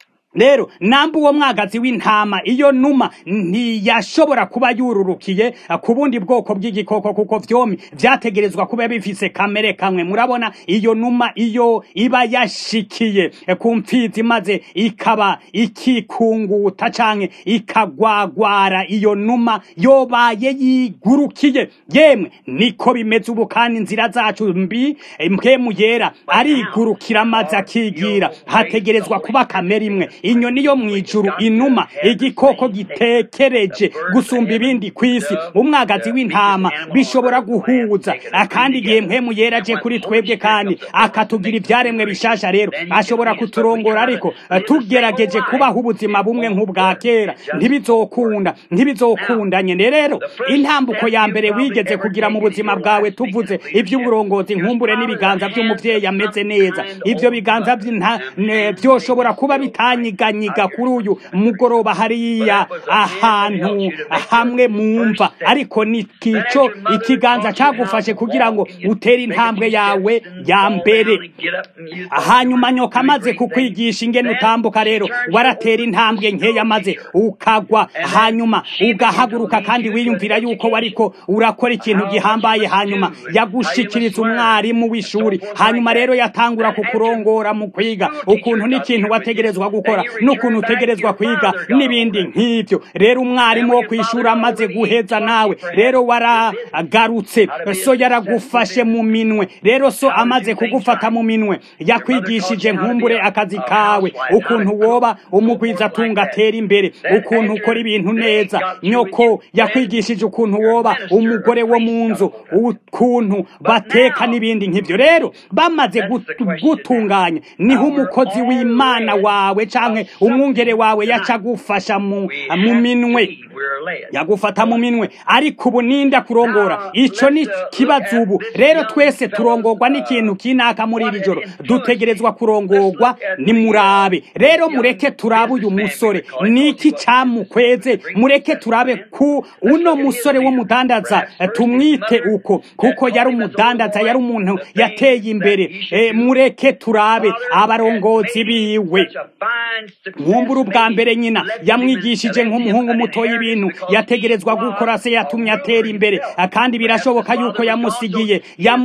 rero namba uwo mwagazi w'intama iyo numa ntiyashobora kuba yururukiye ku bundi bwoko bw'igikoko kuko vyomi vyategerezwa kuba bifise kamere kamwe murabona iyo numa iyo iba yashikiye ku mfizi maze ikaba ikikunguta canke ikagwagwara iyo numa yobaye yigurukiye yemwe niko bimeze ubu kandi inzira zacu mbi mpwemu yera arigurukira maze akigira hategerezwa kuba kamere imwe inyoni yo mwijuru inuma igikoko gitekereje gusumba ibindi kwisi umwagazi w'intama bishobora guhuza akandi gihe mpemu yeraje kuri twebwe kandi akatugira ivyaremwe bishasha rero ashobora kuturongora ariko tugerageje kubaho ubuzima bumwe nk'ubwa kera ntibizokunda ntibizokundanye rero intambuko ya mbere wigeze kugira mu buzima bwawe tuvuze ivy'uburongozi nkumbure n'ibiganza by'umuvyeyi ameze neza ivyo biganza byoshobora kuba bitanye ganyiga kuri uyu mugoroba hariya ahantu hamwe mumva ariko ni kico ikiganza cyagufashe kugira ngo utere intambwe yawe ya mbere hanyuma nyoka maze kukwigisha ingene utambuka rero waratera intambwe nkeya maze ukagwa hanyuma ugahaguruka kandi wiyumvira yuko wariko urakora ikintu gihambaye hanyuma yagushikiriza umwarimu w'ishuri hanyuma rero yatangura kukurongora mu kwiga ukuntu n'ikintu wategerezwa gukora n'ukuntu utegerezwa kwiga n'ibindi nk'ibyo rero umwarimu wo kwishura amaze guheza nawe rero waragarutse so yaragufashe mu minwe rero so amaze kugufata mu minwe yakwigishije nkumbure akazi kawe ukuntu woba umugwiza tunga tera imbere ukuntu ukora ibintu neza nyoko yakwigishije ukuntu woba umugore wo mu nzu ukuntu bateka n'ibindi nk'ibyo rero bamaze gutunganya niho umukozi w'Imana wawe canke umwungere wawe yaca gufasha mu mu minwe yagufata mu minwe ariko ubu ninda kurongora ico ni kibazo ubu rero twese turongorwa n'ikintu kinaka muri iri joro dutegerezwa kurongorwa ni murabe rero mureke turabe uyu musore niki camukweze mureke turabe ku uno musore wo mudandaza tumwite uko kuko yari umudandaza yari umuntu yateye imbere e, mureke turabe abarongozi biwe mwumbura ubwa mbere nyina yamwigishije nk'umuhungu muto y'ibintu yategerezwa gukora se yatumye atera imbere kandi birashoboka yuko yamusigiye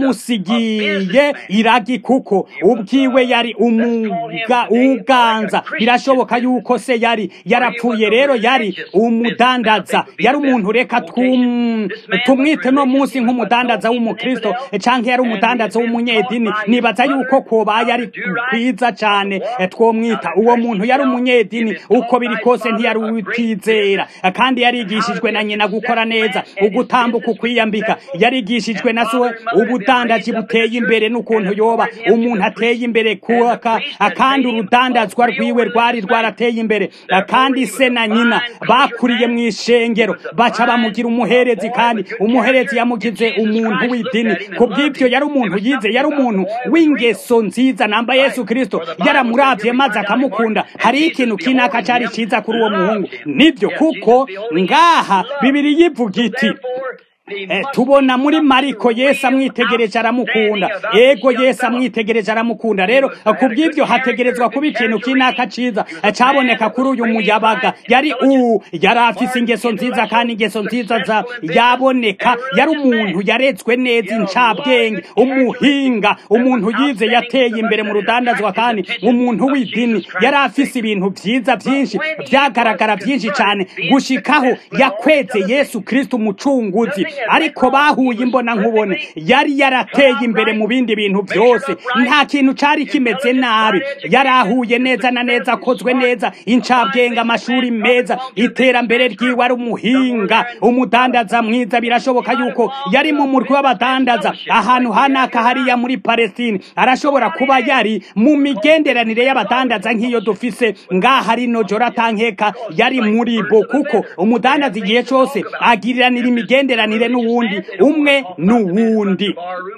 yamusigiye iragi kuko ubwiwe yari umuga uganza birashoboka yuko se yari yarapfuye rero yari umudandaza yari umuntu reka twum tumwite no munsi nk'umudandaza w'umukristo canke yari umudandaza w'umunyedini nibaza yuko koba yari kwiza cyane twomwita uwo muntu yari umunyedini uko biri kose ntiyari utizera kandi kandi yarigishijwe na nyina gukora neza, ugutambuka, ukwiyambika. Yarigishijwe na so ubudandaji buteye imbere n'ukuntu yoba umuntu ateye imbere kuaka, kandi urudandazwa rwiwe rwari rwarateye imbere. Kandi se na nyina bakuriye mu ishengero, baca bamugira umuherezi, kandi umuherezi yamugize umuntu w'idini. Kubw'ibyo yari umuntu yize, yari umuntu w'ingeso nziza. Namba Yesu Kristo yaramuravye maze akamukunda. Hari ikintu kinaka cari ciza kuri uwo muhungu, nibyo kuko ngaha Bibiri yivuga iti Eh, tubona muri Mariko Yesu amwitegereje aramukunda. Ego Yesu amwitegereje aramukunda. Rero kubw'ibyo hategerezwa kuba ikintu kinaka ciza caboneka kuri uyu muyabaga. Yari u yari afise ingeso nziza, kandi ingeso nziza za yaboneka. Yari umuntu yarezwe neza, incabwenge, umuhinga, umuntu yize, yateye imbere mu rudandazwa, kandi umuntu w'idini. Yari afise ibintu vyiza byinshi byagaragara byinshi cyane, gushikaho yakweze Yesu Kristo umucunguzi. Ariko bahuye imbona nkubone. Yari yarateye imbere mu bindi bintu byose, nta kintu cari kimeze nabi. Yarahuye neza na neza, akozwe neza, incabwenge, amashuri meza, iterambere ryiwe, ari umuhinga, umudandaza mwiza. Birashoboka yuko yari mu murwi w'abadandaza ahantu hanaka hariya muri Palestine. Arashobora kuba yari mu migenderanire y'abadandaza nk'iyo dufise ngaha rino joro, atankeka yari muri bo, kuko umudandaza igihe cyose agiriranira imigenderanire n'uwundi, umwe n'uwundi,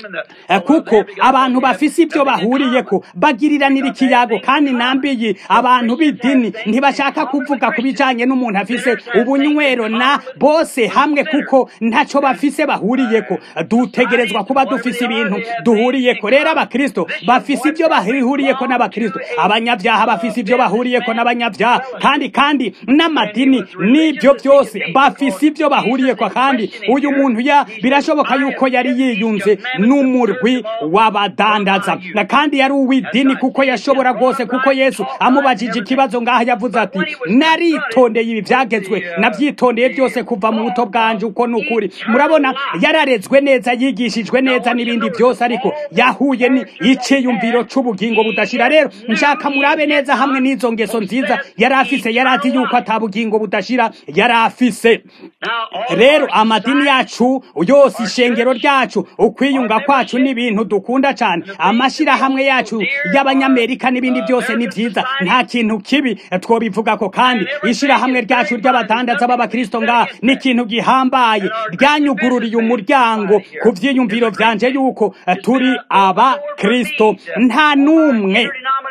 kuko abantu bafise ibyo bahuriyeko bagiriranira ikiyago. Kandi nambiye abantu b'idini ntibashaka kuvuga kubijanye n'umuntu afise ubunywero na bose hamwe, kuko ntaco bafise bahuriyeko. Dutegerezwa kuba dufise ibintu duhuriyeko. Rero abakristo bafise ibyo bahuriyeko n'abakristo, abanyabyaha bafise ibyo bahuriyeko n'abanyabyaha, kandi kandi n'amadini n'ibyo byose bafise ibyo bahuriyeko. Kandi uyu muntu ya birashoboka yuko yari yiyunze n'umurwi w'abadandaza, kandi yari uw'idini, kuko yashobora rwose, kuko Yesu amubajije ikibazo ngaha yavuze ati naritondeye ibi byagezwe, nabyitondeye byose kuva mu buto bwanje. Uko n'ukuri murabona, yararezwe neza, yigishijwe neza n'ibindi byose, ariko yahuye ni iciyumviro c'ubugingo budashira. Rero nshaka murabe neza hamwe n'izo ngeso nziza yari afise. Yari ati yuko atabugingo budashira yari afise. Rero amadini yacu yose, ishengero ryacu, ukwiyunga kwacu n'ibintu dukunda cyane, amashirahamwe yacu y'abanyamerika n'ibindi byose ni byiza, nta kintu kibi twobivuga ko. Kandi ishirahamwe ryacu ry'abadandaza b'abakristo ngaha ni ikintu gihambaye, ryanyugururiye umuryango ku vyiyumviro vyanje yuko turi abakristo. Nta numwe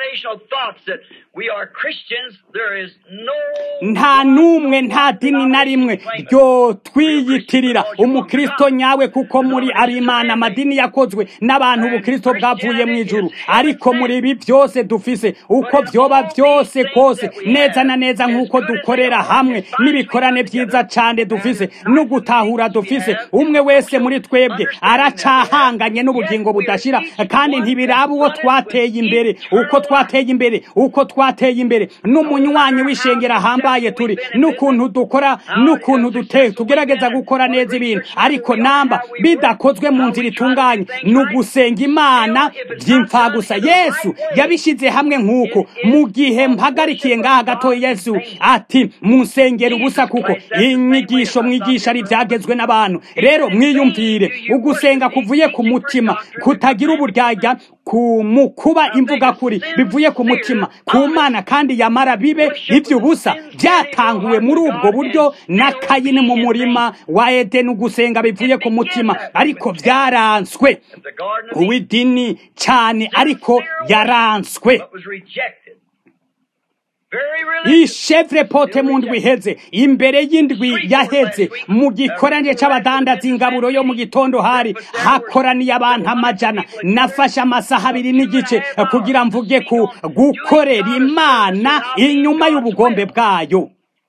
nta numwe nta dini na rimwe ryo twiyitirira umukristo nyawe, kuko muri abimana amadini yakozwe n'abantu, ubukristo bwavuye mu ijuru. Ariko muri ibi byose dufise, uko vyoba byose kose, neza na neza nk'uko dukorera hamwe, n'ibikorane byiza cyane dufise, no gutahura dufise, umwe wese muri twebwe aracahanganye n'ubugingo budashira. Kandi ntibiraba uwo twateye imbere, uko twateye imbere, uko twateye imbere, n'umunywanyi w'ishengera hambaye turi, n'ukuntu dukora, n'ukuntu duteye, tugerageza gukora neza ibintu. Ariko namba bidakozwe mu nzira itunganye, n'ugusenga Imana by'imfa gusa. Yesu yabishize hamwe nk'uko mu gihe mpagarikiye ngaha gato, Yesu ati munsengera ubusa, kuko inyigisho mwigisha ari byagezwe n'abantu. Rero mwiyumvire, ugusenga kuvuye ku mutima, kutagira uburyarya, kumukuba imvuga kuri bivuye ku mutima ku Mana, kandi yamara bibe iby'ubusa. Byatanguwe muri ubwo buryo na Kayini mu murima wa Edeni, ugusenga bivuye ku mutima, ariko byaranswe. Uw'idini cyane ariko yaranswe. Ishevre pote mu ndwi iheze, imbere y'indwi yaheze, mu gikorane c'abadandaza ingaburo yo mu gitondo, hari hakoraniye abantu amajana. Nafashe amasaha abiri n'igice kugira mvuge ku gukorera Imana inyuma y'ubugombe bwayo.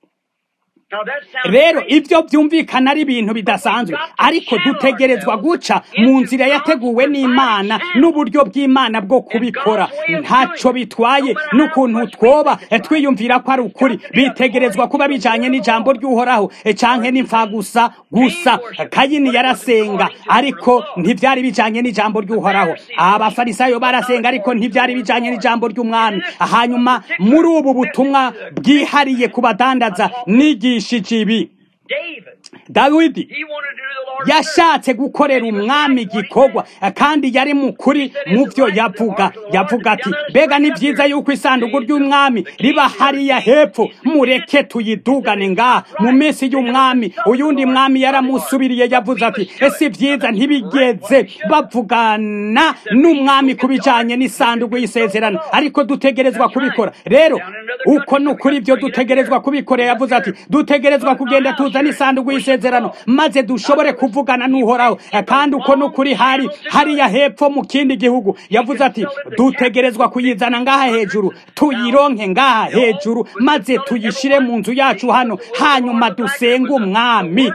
Rero ibyo byumvikana ari ibintu bidasanzwe, ariko dutegerezwa guca mu nzira yateguwe n'Imana n'uburyo bw'Imana bwo kubikora. Ntaco bitwaye n'ukuntu twoba twiyumvira ko ari ukuri, bitegerezwa kuba bijanye n'ijambo ry'Uhoraho canke n'imfa gusa gusa. Kayini yarasenga, ariko ntivyari bijanye n'ijambo ry'Uhoraho. Abafarisayo barasenga, ariko ntivyari bijanye n'ijambo ry'Umwami. Hanyuma muri ubu butumwa bwihariye kubadandaza nigi shichibi dawidi yashatse gukorera umwami igikorwa kandi yari mukuri mu byo yavuga yavuga ati mbega ni byiza yuko isanduku ry'umwami riba hariya hepfo mureke tuyidugane ngaha mu minsi y'umwami uyundi mwami yaramusubiriye yavuze ati ese byiza ntibigeze bavugana n'umwami kubijanye n'isanduku y'isezerano ariko dutegerezwa kubikora rero uko nukuri byo dutegerezwa kubikora yavuze ati dutegerezwa kugenda tuzana isanduku y'isezerano maze dushobore kuvugana n'uhoraho kandi uko nukuri hari hariya hepfo mu kindi gihugu yavuze ati dutegerezwa kuyizana ngaha hejuru tuyironke ngaha hejuru maze tuyishire mu nzu yacu hano hanyuma dusenga umwami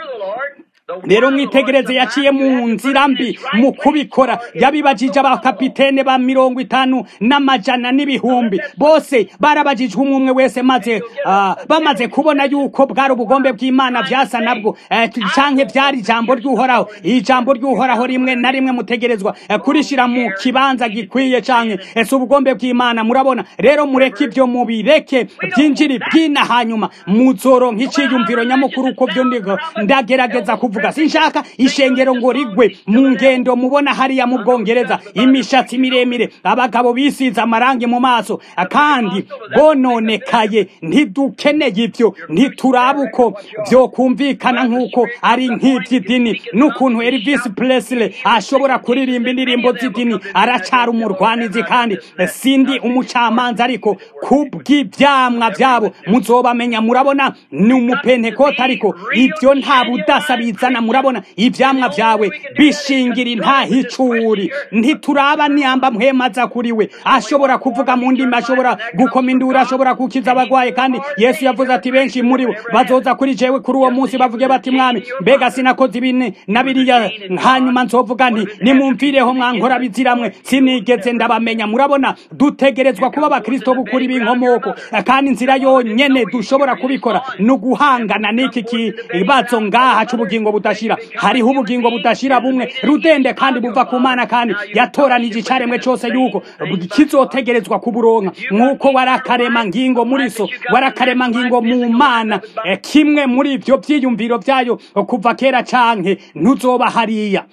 rero mwitegereze yaciye mu nzira mbi mu kubikora yabibajije abakapitene ba mirongo itanu n'amajana n'ibihumbi bose barabajijwe umwe wese maze uh, bamaze kubona yuko bwari ubugombe bw'Imana vyasa nabwo uh, canke vyari ijambo ry'uhoraho ijambo ry'uhoraho rimwe na rimwe mutegerezwa uh, kurishira mu kibanza gikwiye canke ese ubugombe bw'Imana murabona rero mureke ivyo mubireke byinjiri bwina hanyuma muzoro nk'iciyumviro nyamukuru uko byo ndigo ndagerageza kuvuga sinshaka ishengero ngo rigwe mu ngendo mubona hariya mu Bwongereza imishatsi miremire abagabo bisiza amarangi mu maso kandi bononekaye ntidukeneye ivyo ntiturabuko byo kumvikana nkuko ari nk'iby'idini n'ukuntu Elvis Presley ashobora kuririmba indirimbo z'idini aracara umurwanizi kandi sindi umucamanza ariko kubw'ivyamwa byabo muzobamenya murabona ni umupentekote ariko ivyo nta budasa bizana murabona ivyamwa vyawe bishingira intahicuri ntituraba niyamba mpwemaza kuriwe ashobora kuvuga mu ndimi ashobora gukoma induru ashobora kukiza abagwaye kandi Yesu yavuze ati benshi muri bo bazoza kuri jewe kuri uwo munsi bavuge bati mwami mbega sinakoze ibine nabiriya hanyuma nzovuga nti nimumvireho mwankora biziramwe sinigeze ndabamenya murabona dutegerezwa kuba abakristo bukuri b'inkomoko kandi inzira yonyene dushobora kubikora no guhangana n'iki kibazo ngaha c'ubugingo budashira hariho ubugingo budashira bumwe rudende kandi buva ku Mana kandi yatoranije icaremwe cyose yuko kizotegerezwa kuburonka nkuko warakarema ngingo muri so warakarema ngingo mu Mana e, kimwe muri ivyo byiyumviro byayo kuva kera canke ntuzoba hariya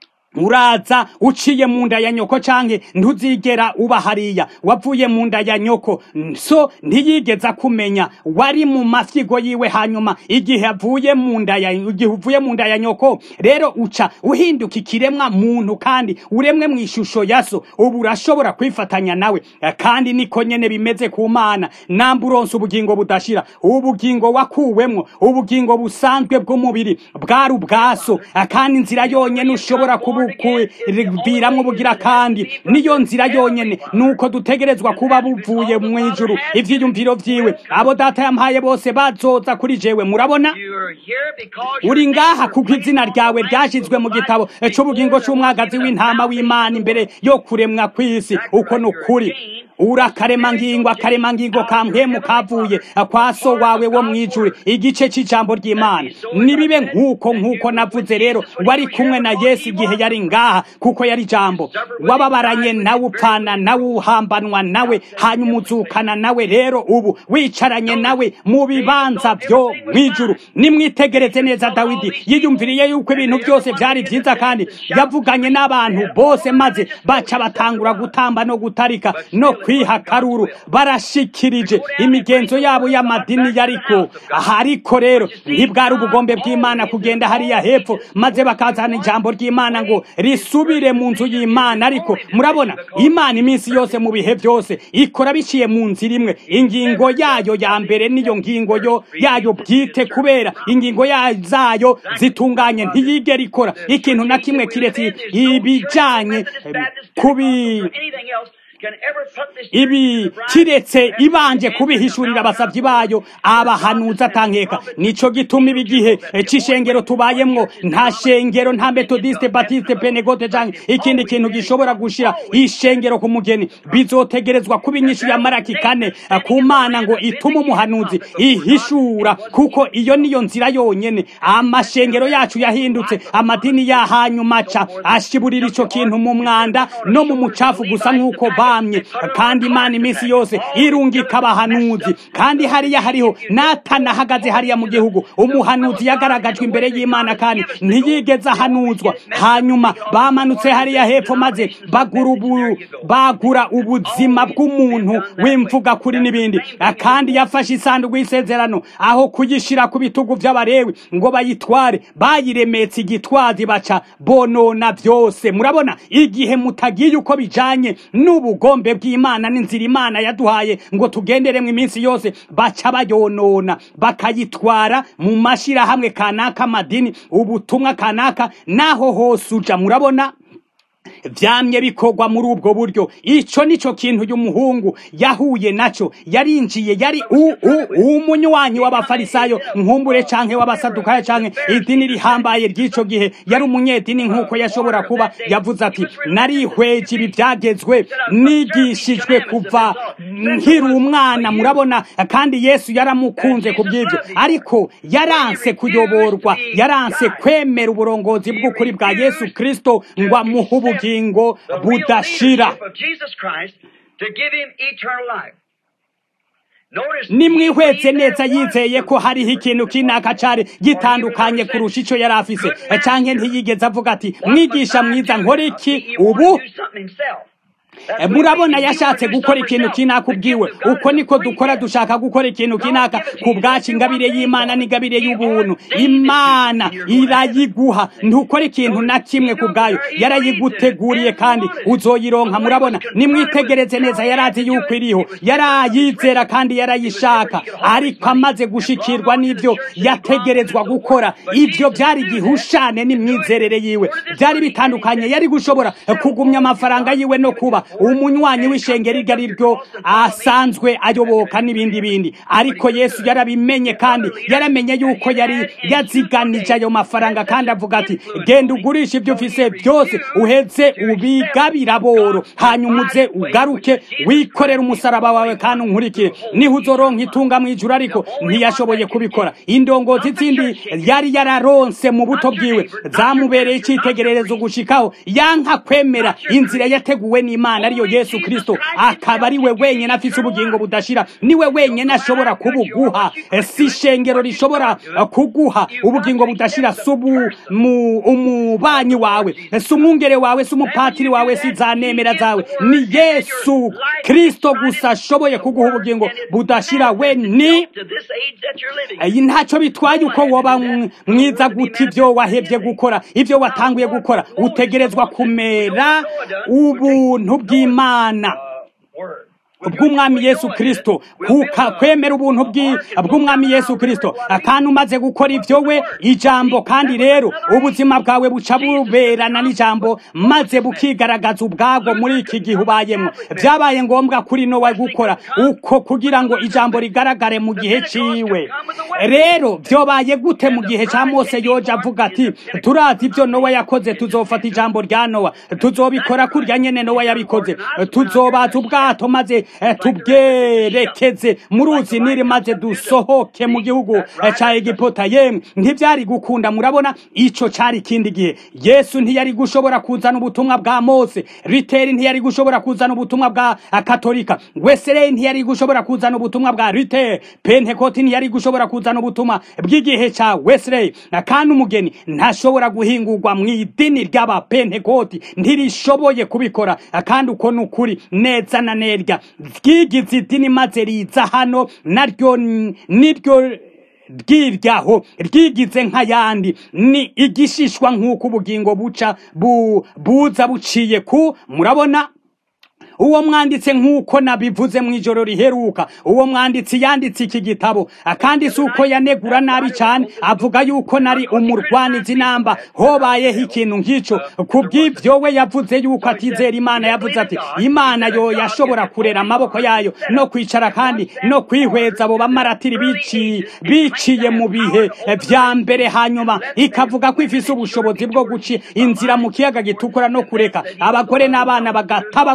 uraza uciye mu nda ya nyoko canke ntuzigera uba hariya wavuye mu nda ya nyoko so ntiyigeza kumenya wari mu mafyigo yiwe hanyuma igihe avuye mu nda ya igihe uvuye mu nda ya nyoko rero uca uhinduka ikiremwa muntu kandi uremwe mu ishusho yaso ubu urashobora kwifatanya nawe kandi niko nyene bimeze ku Mana namburonse ubugingo budashira ubugingo wakuwemwo ubugingo busanzwe bw'umubiri bwari ubwaso kandi inzira yonyene ushobora kubu kubiramwo bugira kandi niyo nzira yonyene nuko dutegerezwa kuba buvuye mu ijuru ivyiyumviro vyiwe abo data yampaye bose bazoza kuri jewe murabona uri ngaha kuko izina ryawe ryashizwe mu gitabo c'ubugingo c'umwagazi w'intama w'Imana imbere yo kuremwa kw'isi uko nukuri urakarema ngingo akarema ngingo kampemu kavuye kwa so wawe wo mwijuru igice c'ijambo ry'Imana nibibe nkuko nkuko navuze rero wari kumwe na Yesu igihe yari ngaha kuko yari jambo wababaranye nawe upfana nawe uhambanwa nawe hanyuma uzukana nawe rero ubu wicaranye nawe mu bibanza byo mwijuru nimwitegereze neza Dawidi yiyumviriye yuko ibintu byose byari byiza kandi yavuganye n'abantu bose maze baca batangura gutamba no gutarika no kwiha karuru barashikirije imigenzo yabo y'amadini yariko ariko rero ntibwari ubugombe bw'Imana kugenda hariya hepfo maze bakazana ijambo ry'Imana ngo risubire mu nzu y'Imana ariko murabona Imana iminsi yose mu bihe byose ikora biciye mu nzira imwe ingingo yayo ya mbere niyo ngingo yo yayo bwite kubera ingingo yayo zitunganye ntiyigera ikora ikintu na kimwe kiretse ibijanye kubi ibi kiretse ibanje kubihishurira abasavyi bayo abahanuza tankeka nico gituma ibigihe c'ishengero tubayemwo nta shengero nta methodiste baptiste penegote canke ikindi kintu gishobora gushira ishengero ku mugeni bizotegerezwa kuba inyishu ya Maraki kane ku Mana ngo ituma umuhanuzi ihishura kuko iyo niyo nzira yonyene amashengero yacu yahindutse amadini ya hanyuma ca ashiburira ico kintu mu mwanda no mu mucafu gusa nkuko wamye kandi Imana iminsi yose irungika abahanuzi kandi hariya hariho Natana ahagaze hariya mu gihugu umuhanuzi yagaragajwe imbere y'Imana kandi ntiyigeze ahanuzwa hanyuma bamanutse hariya hepfo maze bagura ubu bagura ubuzima bw'umuntu w'imvuga kuri n'ibindi kandi yafashe isanduku y'isezerano aho kuyishira ku bitugu by'abarewi ngo bayitware bayiremetse igitwazi baca bonona byose murabona igihe mutagiye uko bijanye n'ubugombe bw'Imana n'inzira Imana yaduhaye ngo tugendere mu iminsi yose baca bayonona bakayitwara mu mashira hamwe kanaka amadini ubutumwa kanaka naho hose uja murabona vyamye bikorwa muri ubwo buryo ico nico kintu y'umuhungu yahuye naco yarinjiye yari umunywanyi w'abafarisayo nkumbure canke w'abasadukayo canke idini rihambaye ry'ico gihe yari umunyedini nkuko yashobora kuba yavuze ati narihweje ibi byagezwe nigishijwe kuva nkiri umwana murabona kandi Yesu yaramukunze kubyivyo ariko yaranse kuyoborwa yaranse kwemera uburongozi bw'ukuri bwa Yesu Kristo ngo amuhe ubugingo budashira nimwihwetse neza yizeye ko hariho ikintu kinaka cari gitandukanye kurusha ico yari afise canke ntiyigeze avuga ati mwigisha mwiza nkora iki ubu murabona yashatse gukora ikintu kinaka ubwiwe uko niko dukora dushaka gukora ikintu kinaka ku bwacu ingabire y'Imana n'ingabire y'ubuntu Imana irayiguha ntukora ikintu na kimwe ku bwayo yarayiguteguriye kandi uzoyironka murabona nimwitegereze neza yarazi yuko iriho yarayizera kandi yarayishaka ariko amaze gushikirwa n'ivyo yategerezwa gukora ivyo byari gihushane n'imyizerere yiwe byari bitandukanye yari gushobora kugumya amafaranga yiwe no kuba umunywanyi w'ishengero igari ryo asanzwe ayoboka n'ibindi bindi ariko Yesu yarabimenye kandi yaramenye yuko yari yaziganije ayo mafaranga kandi avuga ati genda ugurisha ibyo ufise byose uheze ubigabira boro hanyuma uze ugaruke wikorera umusaraba wawe kandi unkurikire niho uzoronka itunga mu ijuru ariko ntiyashoboye kubikora indongozi zindi yari yararonse mu buto bwiwe zamubereye icitegererezo gushikaho yanka kwemera inzira yateguwe n'Imana ariyo Yesu Kristo akaba ari we wenyene afise ubugingo budashira niwe wenyene ashobora kubuguha si shengero rishobora kuguha ubugingo budashira subu mu umubanyi wawe si umwungere wawe si umupatiri wawe si zanemera zawe ni Yesu Kristo gusa ashoboye kuguha ubugingo budashira we ni ntaco bitwaye uko woba mwiza guti ivyo wahevye gukora ivyo watanguye gukora utegerezwa kumera ubuntu bw'Imana bw'umwami Yesu Kristo kuka kwemera ubuntu bw'umwami Yesu Kristo akanu maze gukora ivyo we ijambo kandi rero ubuzima bwawe buca buberana n'ijambo maze bukigaragaza ubwago muri iki gihe ubayemo byabaye ngombwa kuri no wa gukora uko kugira ngo ijambo rigaragare mu gihe ciwe rero byobaye gute mu gihe ca Mose yoja avuga ati turazi ivyo Nowa yakoze tuzofata ijambo rya Nowa tuzobikora kurya nyene Nowa yabikoze tuzobaza ubwato maze tubwerekeze muruzi niri maze dusohoke mu gihugu ca Egiputa yemwe ntivyari gukunda murabona ico cari kindi gihe Yesu ntiyari gushobora kuzana ubutumwa bwa Mose Luther ntiyari gushobora kuzana ubutumwa bwa Katolika Wesley ntiyari gushobora kuzana ubutumwa bwa Luther Pentecost ntiyari gushobora kuzana ubutumwa bw'igihe ca Wesley kandi umugeni ntashobora guhingurwa mu idini ry'aba Pentecost ntirishoboye kubikora kandi uko nukuri neza na nerya bwigize idini maze riza hano naryo niryo ryiryaho ryigize nk'ayandi ni igishishwa nk'uko ubugingo buca bu, buza buciye ku murabona uwo mwanditse nk'uko nabivuze mu ijoro riheruka uwo mwanditsi yanditse iki gitabo akandi suko yanegura nabi cyane avuga yuko nari umurwanizi namba hobayeho ikintu nk'ico kubw'ivyo we yavuze yuko atizera Imana yavuze ati Imana yo yashobora kurera amaboko yayo no kwicara kandi no kwihweza abo bamaratiri bici biciye mu bihe vya mbere hanyuma ikavuga ko ifise ubushobozi bwo guci inzira mu kiyaga gitukura no kureka abagore n'abana bagatabagurwa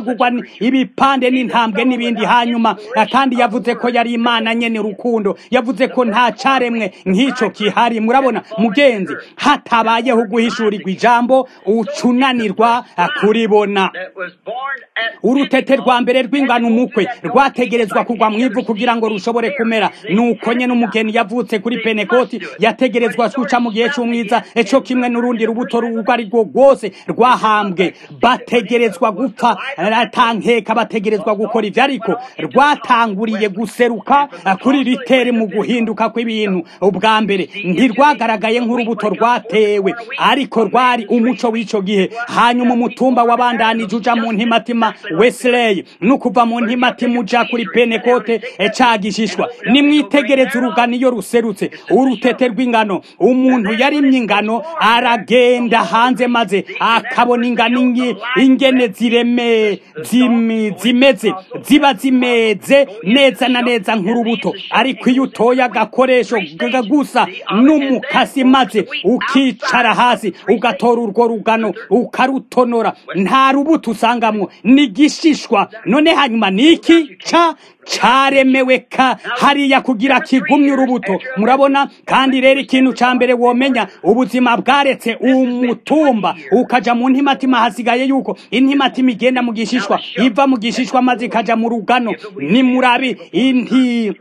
ibipande n'intambwe n'ibindi. Hanyuma kandi yavuze ko yari Imana nyene urukundo, yavuze ko nta caremwe nk'ico kihari. Murabona mugenzi, hatabayeho guhishurirwa ijambo ucunanirwa kuribona. Urutete rwa mbere rw'ingano umukwe rwategerezwa kugwa mw'ivu kugira ngo rushobore kumera. Nuko nyene umugeni yavutse kuri Pentekoti yategerezwa guca mu gihe c'umwiza, eco kimwe n'urundi rubuto rugwa ari rwo rwose rwahambwe bategerezwa gupfa. Atankeka bategerezwa gukora ivyo, ariko rwatanguriye guseruka kuri ritere mu guhinduka kw'ibintu. Ubwa mbere ntirwagaragaye nk'urubuto rwatewe, ariko rwari umuco w'ico gihe. Hanyuma umutumba wabandanije uja mu ntimatima Wesley, nukuva mu ntimatima uja kuri Pentekote ecagishishwa. Nimwitegereze urugano iyo ruserutse, urutete rw'ingano. Umuntu yarimye ingano aragenda hanze maze akabona ingano ingene zireme zimi zimeze ziba zimeze neza na neza nk'urubuto. Ariko iyo utoya agakoresho gusa n'umukasi maze ukicara hasi ugatora urwo rugano ukarutonora, nta rubuto usangamwo, ni gishishwa. None hanyuma niki ca caremewe ka hariya kugira kigumye urubuto. Murabona? Kandi rero ikintu ca mbere womenya, ubuzima bwaretse umutumba ukaja mu ntimatima, hasigaye yuko intimatima igenda mu gishishwa, iva mu gishishwa maze ikaja mu rugano. Ni murabi inti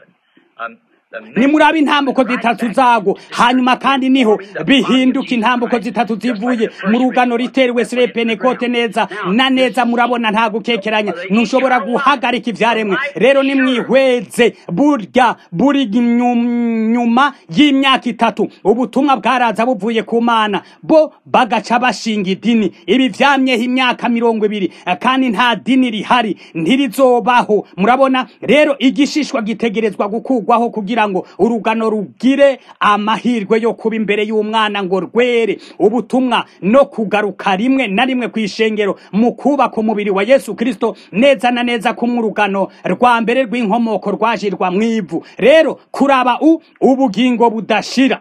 ni murabi intambuko zitatu zago. Hanyuma kandi niho bihinduka intambuko zitatu zivuye mu rugano ritere Wesley Pentekote neza na neza. Murabona nta gukekeranya, ntushobora guhagarika ivyaremwe. Rero nimwihweze, burya buri nyuma y'imyaka itatu ubutumwa bwaraza buvuye ku Mana, bo bagaca bashinga idini. Ibi vyamyeho imyaka mirongo ibiri kandi nta dini rihari, ntirizobaho. Murabona rero igishishwa gitegerezwa gukugwaho kugira ngo urugano rugire amahirwe yo kuba imbere y'umwana ngo rwere ubutumwa no kugaruka rimwe na rimwe kw'ishengero mu kubaka umubiri wa Yesu Kristo neza na neza. Kumwe urugano rwa mbere rw'inkomoko rwajirwa mw'ivu. Rero kuraba u ubugingo budashira,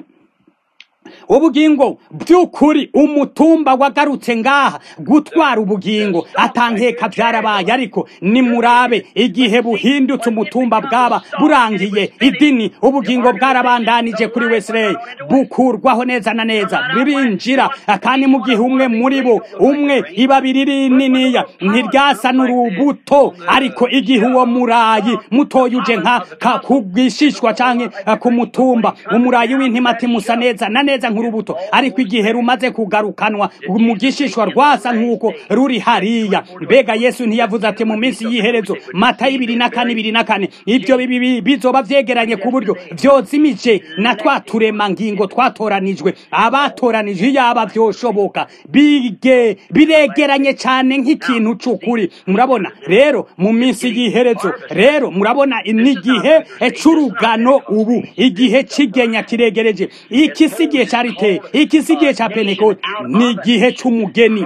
ubugingo by'ukuri, umutumba wagarutse ngaha gutwara ubugingo. Atankeka byarabaye, ariko nimurabe igihe buhindutse umutumba bwaba burangiye idini, ubugingo bwarabandanije kuri Wesley bukurwaho neza na neza bibinjira. Kandi mu gihe umwe muri bo umwe ibabiri rininiya ntiryasa n'urubuto, ariko igihe uwo murayi mutoya uje nka kubwishishwa canke ku mutumba, umurayi w'intimatima usa neza na neza nk'urubuto, ariko igihe rumaze kugarukanwa mu gishishwa rwasa nk'uko ruri hariya. Mbega Yesu ntiyavuze ati mu minsi y'iherezo, Matayo ibiri na kane ibiri na kane, ibyo bibi bizoba vyegeranye ku buryo vyozimije na twa turema ngingo twatoranijwe, abatoranijwe yaba vyoshoboka bige biregeranye cyane nk'ikintu c'ukuri. Murabona rero mu minsi y'iherezo, rero murabona n'igihe c'urugano, ubu igihe c'igenya kiregereje. Ikisigiye charite, ikisigiye cha Pentekote ni igihe c'umugeni.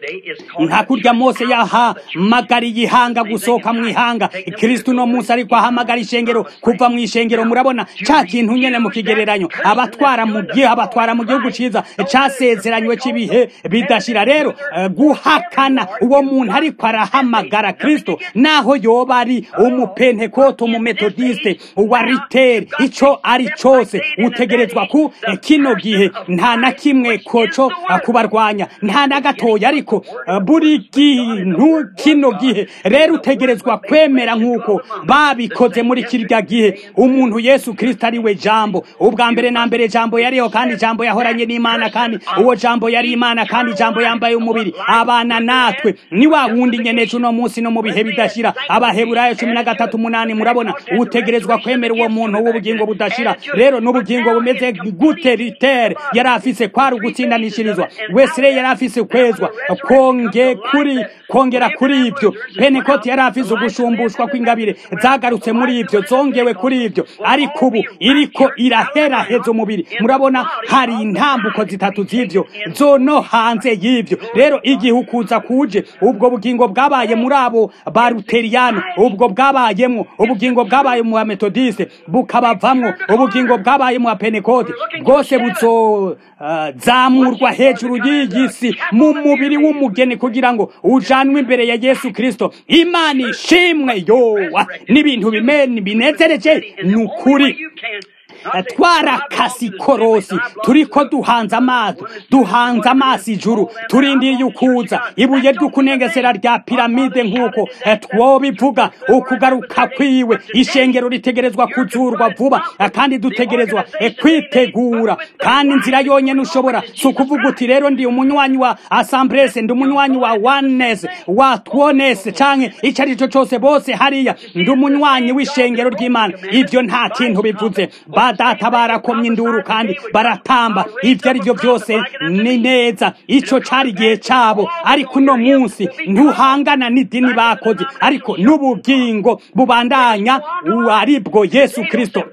Nka kurya Mose yaha magari yihanga gusoka mu ihanga, Kristo no Musa ariko ahamagara ishengero kuva mu ishengero. Murabona ca kintu nyene mu kigereranyo, abatwara mu gihe abatwara mu gihugu ciza casezeranywe cibihe bidashira. Rero uh, guhakana uwo muntu ariko arahamagara Kristo, naho yoba ari umupentekote, umumetodiste, uwa ritere, ico ari cose utegerezwa ku eh, kino gihe nta na kimwe koco kubarwanya, nta na gatoya, ariko uh, buri kintu kino gihe rero utegerezwa kwemera nk'uko babikoze muri kirya gihe. Umuntu Yesu Kristo ari we jambo. Ubwa mbere na mbere jambo yariho, kandi jambo yahoranye n'Imana, kandi uwo jambo yari Imana, kandi jambo yambaye umubiri abana natwe. Ni wa wundi nyene no munsi no mu bihe bidashira. Abaheburayo cumi na gatatu umunani. Murabona utegerezwa kwemera uwo muntu w'ubugingo budashira. Rero n'ubugingo bumeze gute ritere yari afise kwari ugutsindanishirizwa. Wesley yari afise kwezwa konge kuri kongera kuri ibyo. Pentekote yari afise ugushumbushwa kw'ingabire zagarutse muri ibyo, zongewe kuri ibyo, ariko ubu iriko irahera hezo umubiri. Murabona hari intambuko zitatu z'ivyo zono hanze y'ivyo. Rero igihe ukuza kuje, ubwo bugingo bwabaye muri abo ba Luteriyani, ubwo bwabayemwo ubugingo bwabaye mu Metodiste, bukabavamwo ubugingo bwabaye mu Pentekote, bwose buzo uh, zamurwa hejuru y'igisi mu mubiri w'umugeni kugira ngo uja bajyanwe imbere ya Yesu Kristo. Imana ishimwe yowa n'ibintu bimeni binezereje nukuri. Twarakasi korosi turiko duhanze amaso duhanze amaso ijuru turindiriye ukuza ibuye ry'ukunengesera rya piramide nk'uko twobivuga ukugaruka kwiwe. Ishengero ritegerezwa kuzurwa vuba kandi dutegerezwa kwitegura, kandi inzira yonyene ushobora si ukuvuga uti rero ndi umunywanyi wa Assemblies, ndi umunywanyi wa Oneness wa Twoness canke ico ari cyo cyose, bose hariya ndi umunywanyi w'ishengero ry'Imana. Ivyo nta kintu bivuze. Data barakomye induru kandi baratamba, ivyo ari byo byose ni neza, ico cari igihe cabo. Ariko uno munsi ntuhangana n'idini bakoze, ariko n'ubugingo bubandanya aribwo Yesu Kristo.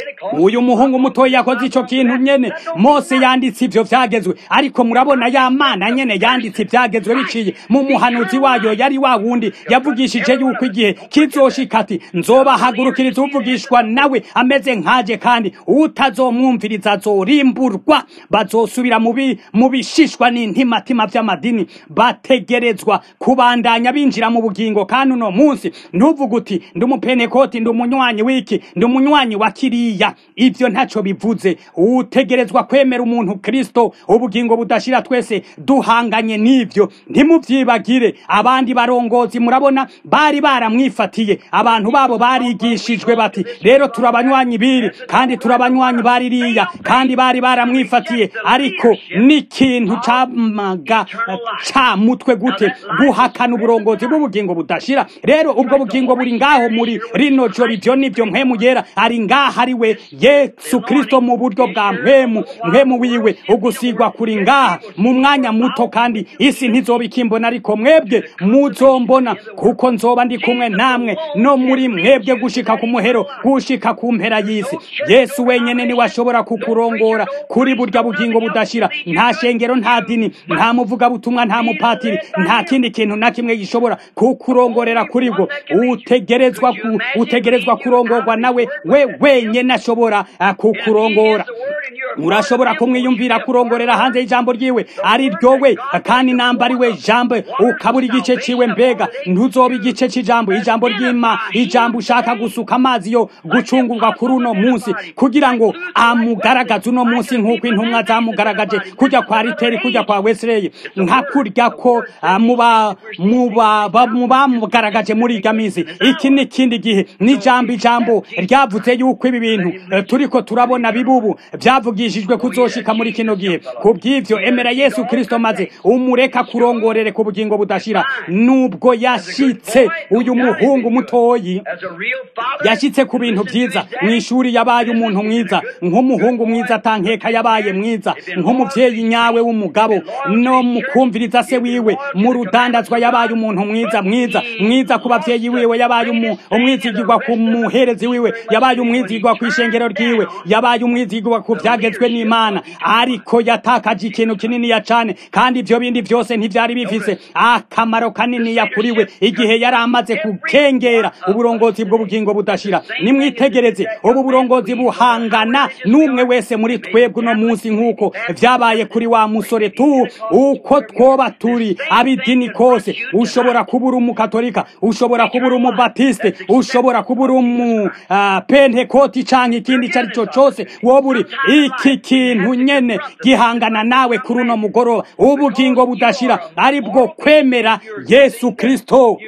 Uyu muhungu mutoyi yakoze ico kintu nyene. Mose yanditse ivyo vyagezwe, ariko murabona ya Mana nyene yanditse ivyagezwe biciye mu muhanuzi wayo, yari wa wundi yavugishije yuko igihe kizoshika ati nzobahagurukiriza uvugishwa nawe ameze nkaje, kandi utazomwumviriza azorimburwa. Bazosubira mubi mu bishishwa n'intimatima vy'amadini, bategerezwa kubandanya binjira mu bugingo. Kandi uno munsi ntuvuga uti ndi umupenekoti, ndi umunywanyi wiki, ndi umunywanyi wa kiriya. Ivyo ntaco bivuze. Utegerezwa kwemera umuntu Kristo, ubugingo budashira. Twese duhanganye n'ivyo, ntimuvyibagire. Abandi barongozi murabona bari baramwifatiye, abantu babo barigishijwe bati rero turabanywanyi biri kandi turabanywanyi baririya, kandi bari baramwifatiye. Ariko n'ikintu camaga ca mutwe gute guhakana uburongozi bw'ubugingo budashira. Rero ubwo bugingo buri ngaho muri rino joro. Ivyo nivyo mpwemu yera ari ngaho, ari we Yesu Kristo mu buryo bwa mpwemu. Mpwemu wiwe ugusigwa kuri ngaha mu mwanya muto, kandi isi ntizobikimbona, ariko mwebwe muzombona, kuko nzoba ndi kumwe namwe no muri mwebwe gushika ku muhero, gushika ku mpera y'isi. Yesu wenyene ni washobora kukurongora kuri burya bugingo budashira. Nta shengero, nta dini, nta muvuga butumwa, nta mupatiri, nta kindi kintu na kimwe gishobora kukurongorera kuri bwo. Utegerezwa ku, utegerezwa kurongorwa nawe we wenyene ashobora kukurongora. Urashobora kumwiyumvira kurongorera hanze y'ijambo ryiwe ari ryowe, kandi namba ari we jambo ukabura igice ciwe, mbega ntuzoba igice c'ijambo. Ijambo ry'Imana, ijambo ushaka gusuka amazi yo gucungurwa kuri uno munsi kugira ngo amugaragaze uno munsi nk'uko intumwa zamugaragaje kujya kwa Riteri, kujya kwa Wesley, nka kurya ko muba muba bamugaragaje muri igamizi. Iki ni kindi gihe n'ijambo ijambo ryavuze yuko ibi bintu turiko turabona bibubu byavugishijwe kuzoshika muri kino gihe. Kubw'ivyo emera Yesu Kristo maze umureka kurongorere ku bugingo budashira. Nubwo yashitse uyu muhungu mutoyi yashitse ku bintu byiza, mw'ishuri yabaye umuntu mwiza, nk'umuhungu mwiza atankeka yabaye mwiza, nk'umuvyeyi nyawe w'umugabo no mukumviriza se wiwe, mu rudandazwa yabaye umuntu mwiza mwiza mwiza ku bavyeyi wiwe, yabaye umwizigirwa ku muherezi wiwe, yabaye umwizigirwa ku ishengero ryiwe, yabaye umwizigirwa ku vyagezwe n'Imana. Ariko yatakaje ikintu kinini ya cane, kandi ivyo bindi vyose ntivyari bifise akamaro kanini yakuriwe igihe yari amaze kukengera uburongozi bw'ubugingo budashira. Nimwitegereze ubu burongozi buhangana n'umwe wese muri twebwe no munsi, nk'uko vyabaye kuri wa musore tu. Uko twoba turi abidini kose, ushobora kubura umukatolika, ushobora kubura umubatiste, ushobora kubura umu uh, pentekoti canke ikindi cari cyo cose woburi. Iki kintu nyene gihangana nawe kuri uno mugoroba, ubugingo budashira, ari bwo kwemera Yesu Kristo.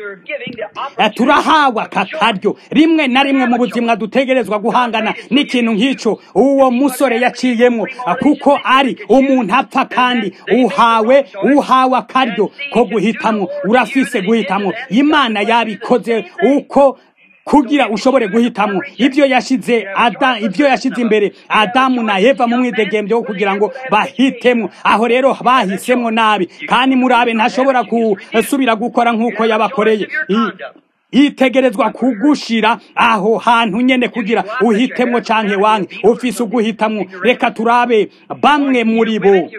Turahawa kakaryo rimwe na rimwe mu buzima dutegerezwa guhangana n'ikintu nk'ico uwo musore yaciyemwo, kuko ari umuntu apfa, kandi uhawe uhawe akaryo ko guhitamwo. Urafise guhitamwo. Imana yabikoze uko kugira ushobore guhitamwo ivyo yashize ada ivyo yashize imbere Adamu na Eva mu mwidegembyo kugira ngo bahitemwo. Aho rero bahisemwo nabi, kandi murabe ntashobora gusubira gukora nk'uko yabakoreye. itegerezwa kugushira aho hantu nyene kugira uhitemwo canke wanke ufise uguhitamwo. Reka turabe bamwe muri bo.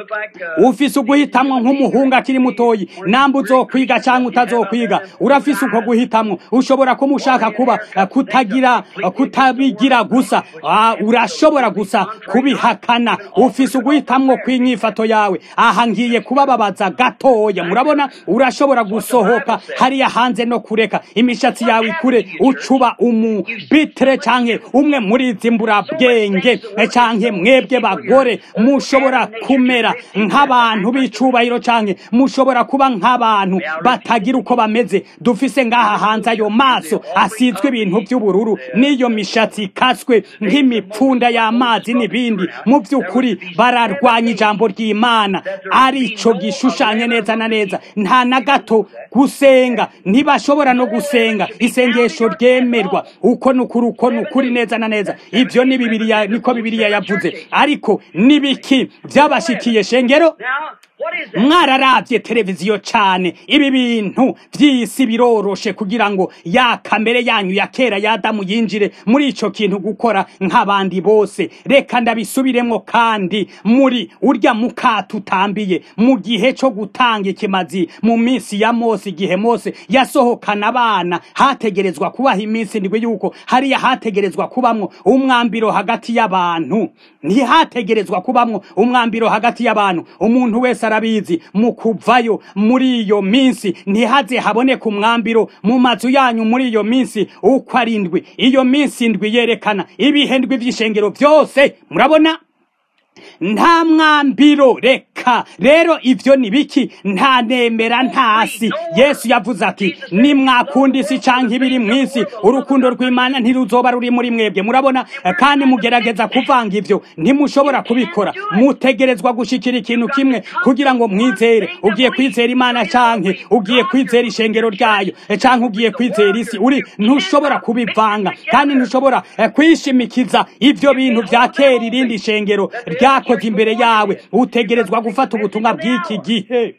Ufise uguhitamwo nk'umuhungu akiri mutoyi, namba uzokwiga canke utazokwiga, urafise uko guhitamwo. Ushobora kumushaka kuba kutagira kutabigira gusa, urashobora gusa kubihakana. Ufise uguhitamwo kw'inyifato yawe. Aha ngiye kubababaza gatoya, murabona, urashobora gusohoka hariya hanze no kureka imishatsi yawe ikure, ucuba umubitre canke umwe muri zimbura bwenge, canke mwebwe bagore mushobora kumera nk'abantu b'icubahiro, canke mushobora kuba nk'abantu batagira uko bameze. Dufise ngaha hanze ayo maso asizwe ibintu by'ubururu n'iyo mishatsi ikaswe nk'imipfunda y'amazi n'ibindi. Mu by'ukuri bararwanya ijambo ry'Imana, arico gishushanye neza na neza. Nta na gato gusenga, ntibashobora no gusenga isengesho ryemerwa uko nukuri uko nukuri neza na neza. Ibyo ni Bibiliya, niko Bibiliya yavuze. Ariko nibiki byabashikiye shengero? Mwararavye televiziyo cane, ibi bintu vy'isi biroroshe kugira ngo ya kamere yanyu ya kera ya Adamu yinjire muri ico kintu gukora nk'abandi bose. Reka ndabisubiremwo kandi muri urya mukato utambiye mu gihe cyo gutanga ikimazi mu minsi ya Mose, igihe Mose yasohokana abana, hategerezwa kubaha iminsi ndwi yuko hariya hategerezwa kubamwo umwambiro hagati y'abantu. Ntihategerezwa kubamwo umwambiro hagati y'abantu. Umuntu wese arabizi mu kuvayo muri iyo minsi ntihaze haboneka umwambiro mu mazu yanyu muri iyo minsi uko arindwi. Iyo minsi ndwi yerekana ibihe ndwi vy'ishengero vyose, murabona, nta mwambiro. Reka rero ivyo ni biki? Nta nemera ntasi. Yesu yavuze ati nimwakunda isi canke ibiri mw'isi, urukundo rw'Imana ntiruzoba ruri muri mwebwe. Murabona, kandi mugerageza kuvanga ivyo ntimushobora kubikora. Mutegerezwa gushikira ikintu kimwe kugira ngo mwizere. Ugiye kwizera Imana canke ugiye kwizera ishengero ryayo canke ugiye kwizera isi, uri ntushobora kubivanga kandi ntushobora kwishimikiza ivyo bintu vya kera irindi shengero ryakoze imbere yawe. Utegerezwa gufata ubutumwa bw'iki gihe.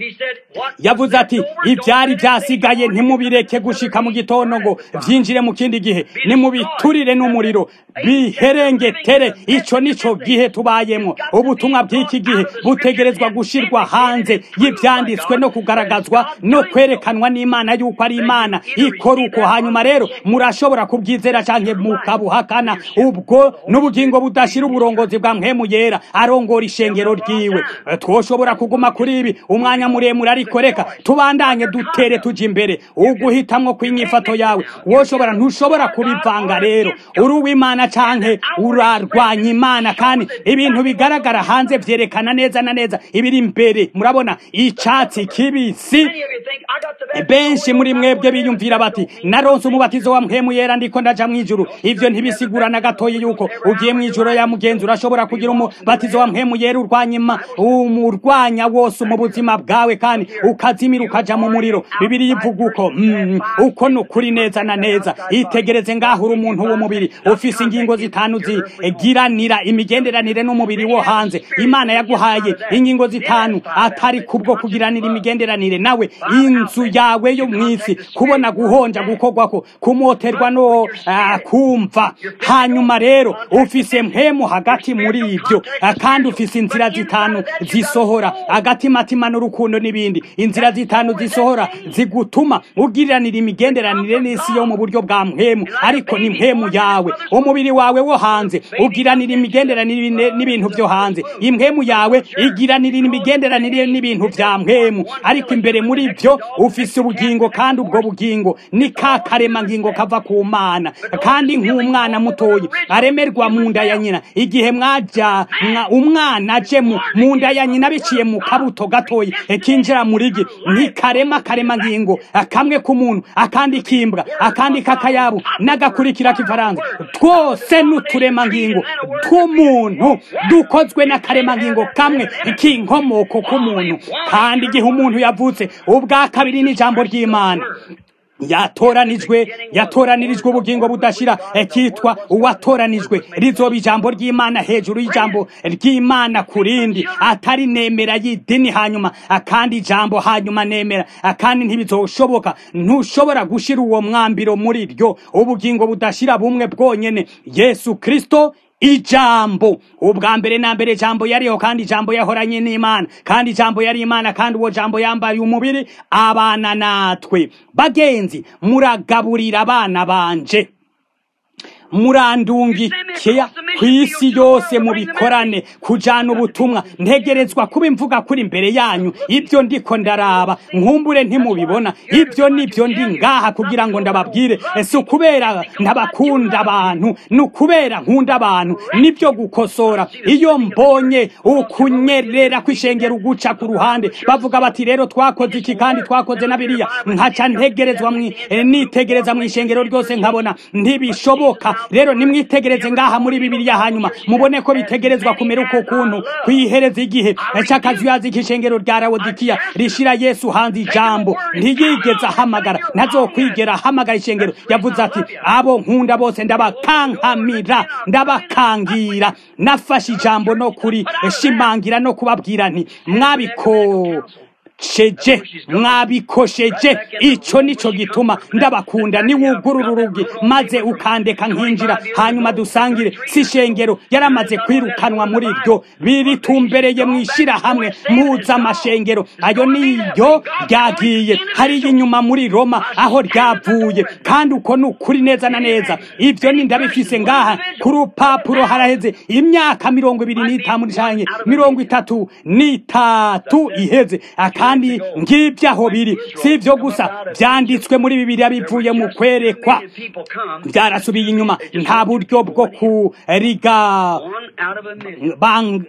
Yavuze ati ibyari byasigaye ntimubireke gushika mu gitondo ngo vyinjire mu kindi gihe, nimubiturire n'umuriro biherengetere. Ico nico gihe tubayemwo. Ubutumwa bw'iki gihe butegerezwa gushirwa hanze y'ivyanditswe no kugaragazwa no kwerekanwa n'Imana yuko ari Imana ikora uko. Hanyuma rero murashobora kubwizera canke mukabuhakana. Ubwo n'ubugingo budashira uburongozi bwa Mpwemu Yera arongora ishengero ryiwe. Twoshobora kuguma kuri ibi umwanya muremure, ariko reka tubandanye dutere tuja imbere. Uguhitamwo kw'inyifato yawe woshobora ntushobora kubivanga. Rero uri uw'Imana canke urarwanya Imana, kandi ibintu bigaragara hanze vyerekana neza na neza ibiri imbere. Murabona icatsi kibisi. Benshi muri mwebwe biyumvira bati naronse umubatizo wa Mpwemu Yera ndiko ndaja mw'ijuru. Ivyo ntibisigura na gatoyi yuko ugiye mw'ijuru ya mugenzi. Urashobora kugira umubatizo wa Mpwemu Yera urwanya umurwanya wose mu buzima bwawe kandi ukazimira ukaja mu muriro. Bibiri ivuga uko mm, uko nukuri neza na neza. Itegereze ngaho uri umuntu w'umubiri ufise ingingo zitanu zigiranira imigenderanire n'umubiri wo hanze. Imana yaguhaye ingingo zitanu atari kubwo kugiranira imigenderanire nawe. Inzu yawe yo mwisi kubona guhonja gukogwako kumoterwa no uh, kumva. Hanyuma rero ufise mpemu hagati muri ivyo, uh, kandi ufise inzira zitanu zisohora agati matima n'urukundo n'ibindi. Inzira zitanu zisohora zigutuma ugiranira imigenderanire n'isi yo mu buryo bwa mpemu, ariko ni mpemu yawe. Umubiri wawe wo hanze ugiranira imigenderanire n'ibintu vyo hanze. Impemu yawe igiranira imigenderanire n'ibintu vya mpemu, ariko imbere muri vyo ufise ubugingo, kandi ubwo bugingo ni ka karema ngingo kava ku Mana. Kandi nk'umwana mutoyi aremerwa mu nda ya nyina, igihe mwaja umwana aje mu nda ya nyina biciye mu kabuto gatoyi kinjira murigi, ni karema karema ngingo akamwe k'umuntu, akandi kimbwa, akandi kakayabu n'agakurikira k'ifaransa. Twose n'uturema ngingo tw'umuntu dukozwe na karema ngingo kamwe k'inkomoko k'umuntu. Kandi igihe umuntu yavutse ubwa kabiri n'ijambo ry'Imana, yatoranijwe yatoranirijwe ubugingo budashira ekitwa uwatoranijwe rizoba ijambo ry'Imana hejuru y'ijambo ry'Imana kurindi atari nemera y'idini hanyuma akandi ijambo hanyuma nemera akandi ntibizoshoboka ntushobora gushira uwo mwambiro muri ryo ubugingo budashira bumwe bwonyene Yesu Kristo ijambo ubwa mbere na mbere jambo yariho kandi jambo yahoranye n'Imana kandi jambo yari Imana kandi uwo jambo yambaye umubiri abana natwe bagenzi muragaburira abana banje murandungikiya kwisi yose mubikorane kujana ubutumwa ntegerezwa kuba imvuga kuri imbere yanyu ibyo ndiko ndaraba nkumbure ntimubibona ibyo nibyo ndi ngaha kugira ngo ndababwire ese kubera ntabakunda abantu nukubera nkunda abantu nibyo gukosora iyo mbonye ukunyerera kwishengera uguca ku ruhande bavuga bati rero twakoze iki kandi twakoze nabiriya nkaca ntegerezwa nitegereza mu ishengero ryose nkabona ntibishoboka rero nimwitegereze ngaha muri Bibiliya hanyuma mubone ko bitegerezwa kumera uko kuntu kwihereza igihe cy'akazi yazi kishengero rya Laodikiya rishira Yesu hanze ijambo ntiyigeze ahamagara nazokwigera ahamagara ishengero yavuze ati abo nkunda bose ndabakankamira ndabakangira nafashe ijambo no kuri shimangira no kubabwira nti mwabiko sheje mwabikosheje ico nico gituma ndabakunda ni wugurura urugi maze ukandeka nkinjira hanyuma dusangire si shengero yaramaze kwirukanwa muri ryo biritumbereye mwishira hamwe muza amashengero ayo niyo ryagiye hari inyuma muri Roma aho ryavuye kandi uko nukuri neza na neza ivyo ni ndabifise ngaha ku rupapuro haraheze imyaka mirongo ibiri n'itanu canke mirongo itatu n'itatu iheze kandi ngibyaho biri sivyo gusa byanditswe muri Bibiliya bivuye mu kwerekwa byarasubiye inyuma nta buryo bwo kuriga bang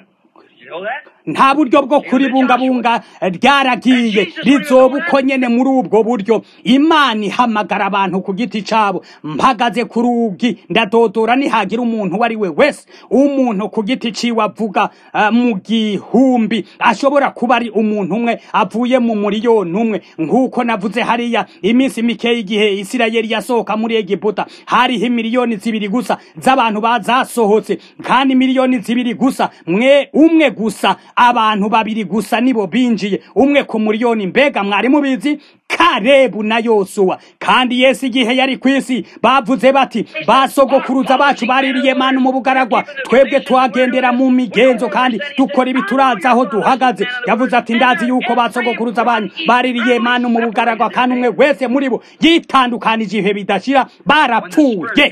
nta buryo bwo kuribungabunga ryaragiye rizoba uko nyene muri ubwo buryo Imana ihamagara abantu ku giti cabo mpagaze ku rugi ndadodora nihagira umuntu wari we wese umuntu ku giti ciwe avuga uh, mu gihumbi ashobora kuba ari umuntu umwe avuye mu miliyoni umwe nkuko navuze hariya iminsi mike igihe Isirayeli yasohoka muri Egiputa hariho miliyoni zibiri gusa z'abantu bazasohotse kandi miliyoni zibiri gusa mwe umwe gusa abantu babiri gusa nibo binjiye umwe ku miliyoni mbega mwari mubizi Karebu na Yosuwa kandi Yesu igihe yari kwisi bavuze bati basogokuruza bacu baririye Mana mu bugaragwa twebwe twagendera mu migenzo kandi dukora ibituraza aho duhagaze yavuze ati ndazi yuko basogokuruza banyu baririye Mana mu bugaragwa kandi umwe wese muri bo yitandukanije ibihe bidashira barapfuye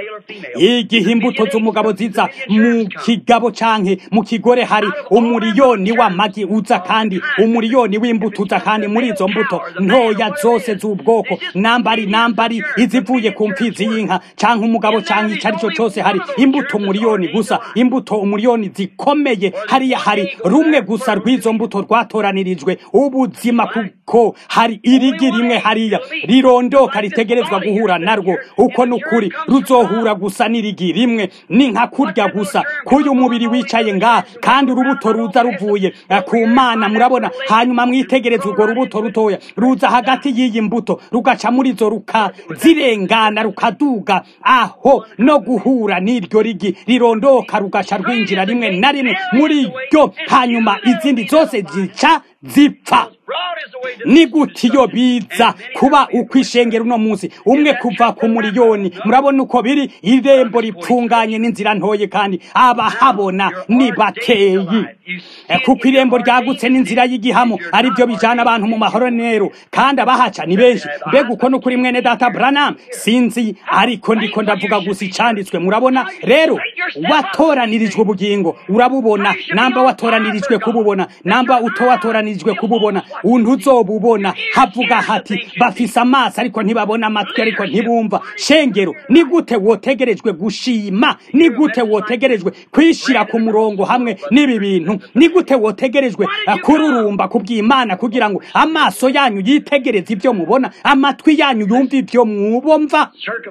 igihe imbuto z'umugabo ziza mu kigabo canke mu kigore hari umuriyoni w'amagi uza kandi umuriyoni w'imbuto uza kandi muri izo mbuto ntoya zose z'ubwoko nambari nambari izivuye ku mfizi y'inka canke umugabo canke icari cyo cyose hari imbuto umuriyoni gusa imbuto umuriyoni zikomeye hariya hari rumwe gusa rw'izo mbuto rwatoranirijwe ubuzima kuko hari irigi rimwe hariya rirondoka ritegerezwa guhura narwo uko nukuri ruzohura gusa n'irigi rimwe ni nka kurya gusa kuyu mubiri wicaye nga kandi urubuto ruza ruvuye ku Mana murabona hanyuma mwitegereza urwo rubuto rutoya ruza hagati y'iyi mbuto rugaca muri zo rukazirengana rukaduga aho no guhura n'iryo rigi rirondoka rugaca rwinjira rimwe na rimwe muri ryo hanyuma izindi zose zica zipfa ni gute iyo biza kuba ukwishengera uno munsi umwe kuva ku miliyoni murabona uko biri irembo ripfunganye n'inzira ntoye kandi abahabona ni bakeyi kuko irembo ryagutse n'inzira y'igihamo ari byo bijana abantu mu mahoronero kandi abahaca ni benshi mbega uko no kuri mwene data Branham sinzi ariko ndiko ndavuga gusa icanditswe murabona rero watoranirijwe ubugingo urabubona namba watoranirijwe kububona namba utowatoranijwe kububona untuzobubona havuga hati bafise amaso ariko ntibabona amatwi ariko ntibumva shengero ni gute wotegerejwe gushima ni gute wotegerejwe kwishira ku murongo hamwe n'ibi bintu ni gute wotegerejwe kururumba kubw'Imana kugira ngo amaso yanyu yitegereze ibyo mubona amatwi yanyu yumva ibyo mwubomva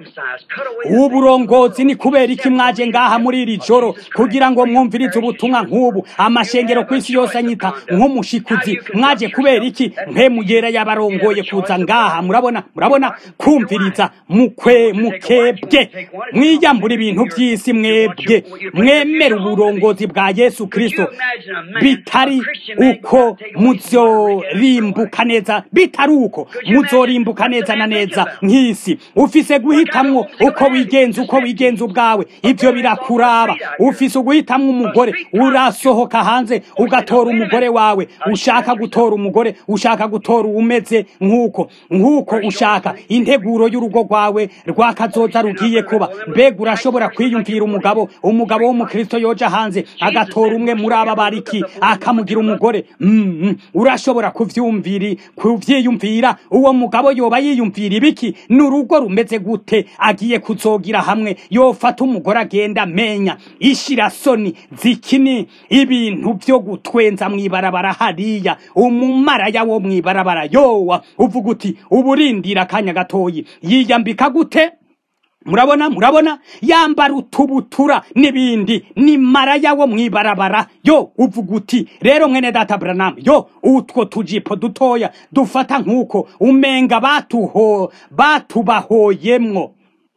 uburongozi ni kubera iki mwaje ngaha muri iri joro kugira ngo mwumvirize ubutumwa nk'ubu amashengero kwisi yose anyita nk'umushikuzi mwaje kubera iki iki mpemu yera yabarongoye kuza ngaha murabona murabona kumviriza mukwe mukebwe mwiyambura ibintu by'isi mwebwe mwemera uburongozi bwa Yesu Kristo bitari uko muzorimbuka neza bitari uko muzorimbuka neza na neza nk'isi ufise guhitamwo uko wigenza uko wigenza ubwawe ivyo birakuraba ufise guhitamwo umugore urasohoka hanze ugatora umugore wawe ushaka gutora umugore ushaka gutora umeze nk'uko nk'uko ushaka integuro y'urugo rwawe rwakazoza rugiye kuba mbega urashobora kwiyumvira umugabo umugabo w'umukristo yoja hanze agatora umwe muri aba bariki akamugira umugore mm -hmm. urashobora kuvyumvira kuvyiyumvira uwo mugabo yoba yiyumvira ibiki n'urugo rumeze gute agiye kuzogira hamwe yofata umugore agenda menya ishira soni zikini ibintu byo gutwenza mwibarabara hariya umumaraya wo mwibarabara yowa uvuga uti uburindira akanya gatoyi yiyambika gute murabona murabona yambara utubutura n'ibindi ni maraya wo mwibarabara yo uvuga uti rero mwene data Branham yo utwo tujipo dutoya dufata nkuko umenga batuho batubahoyemwo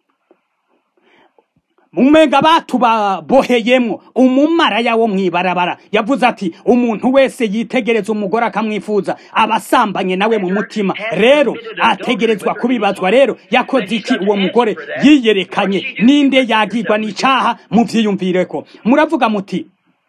umenga batubaboheyemwo umumaraya wo mwibarabara yavuze ati umuntu wese yitegereza umugore akamwifuza abasambanye nawe mu mutima rero ategerezwa kubibazwa rero yakoze iki uwo mugore yiyerekanye ninde yagirwa n'icaha mu vyiyumvireko muravuga muti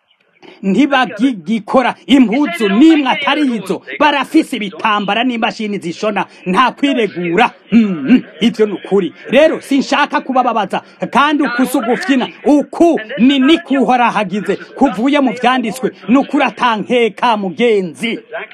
ntibagikora impuzu nimwe atari izo barafise ibitambara n'imashini zishona nta kwiregura mm -hmm. ivyo nukuri rero sinshaka kubababaza kandi ukusugufyina uku ni nikuhora hagize kuvuye mu vyanditswe nukuri atankeka mugenzi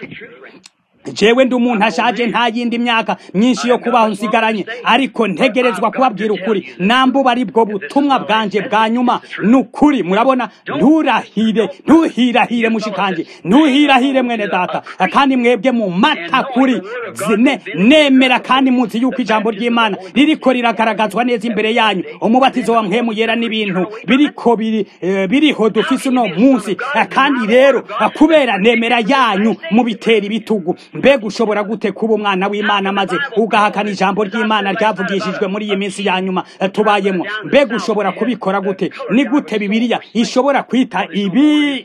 jewe ndi umuntu ashaje nta yindi myaka myinshi yo kubaho nsigaranye ariko ntegerezwa kubabwira ukuri nambuba ari bwo butumwa bwanje bwa nyuma nukuri murabona nturahire ntuhirahire mushikanje ntuhirahire mwene data kandi mwebwe mu mata kuri zine nemera kandi muzi yuko ijambo ry'Imana ririko riragaragazwa neza imbere yanyu umubatizo wa mpemu yera n'ibintu biriko biri e, biriho dufise no munsi kandi rero kubera nemera yanyu mu bitera ibitugu mbega ushobora gute kuba umwana w'Imana maze ugahakana ijambo ry'Imana ryavugishijwe muri iyi minsi ya nyuma tubayemo mbega ushobora kubikora gute ni gute Bibiliya ishobora kwita ibi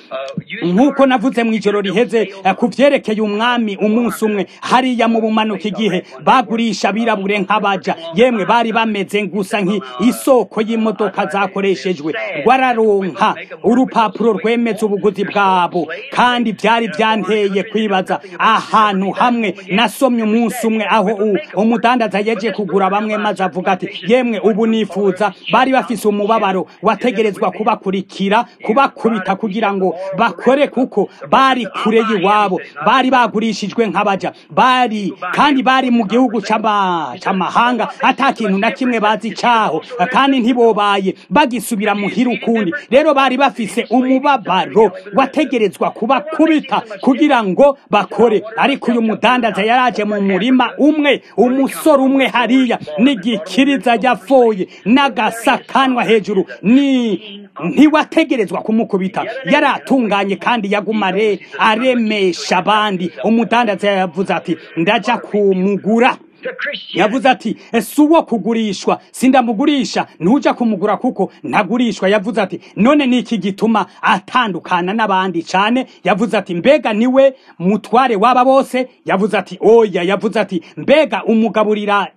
nkuko navuze mu ijoro riheze kuvyerekeye umwami umunsi umwe hariya mu bumanuka igihe bagurisha birabure nk'abaja yemwe bari bameze gusa nki isoko y'imodoka zakoreshejwe gwararonka urupapuro rwemeza ubuguzi bwabo kandi byari byanteye kwibaza ahantu hamwe nasomye umunsi umwe aho umudandaza yaje kugura bamwe maze avuga ati yemwe ubu nifuza bari bafise umubabaro wategerezwa kubakurikira kubakubita kugira ngo bakore kuko bari kure y'iwabo bari bagurishijwe nk'abaja bari kandi bari mu gihugu c'amahanga atakintu na kimwe bazi caho kandi ntibobaye bagisubira muhira ukundi rero bari bafise umubabaro wategerezwa kubakubita kugira ngo bakore ariko uyu mudandaza yaraje mu murima umwe umusore umwe hariya n'igikiriza yafoye n'agasakanwa hejuru ni ntiwategerezwa kumukubita yaratunganye kandi yagumare aremesha abandi umudandaza yavuze ati ndaja kumugura yavuze ati ese uwo kugurishwa sindamugurisha ntuja kumugura kuko ntagurishwa yavuze ati none niki gituma atandukana n'abandi cyane yavuze ati mbega niwe mutware waba bose yavuze ati oya yavuze ati mbega umugaburira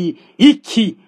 iki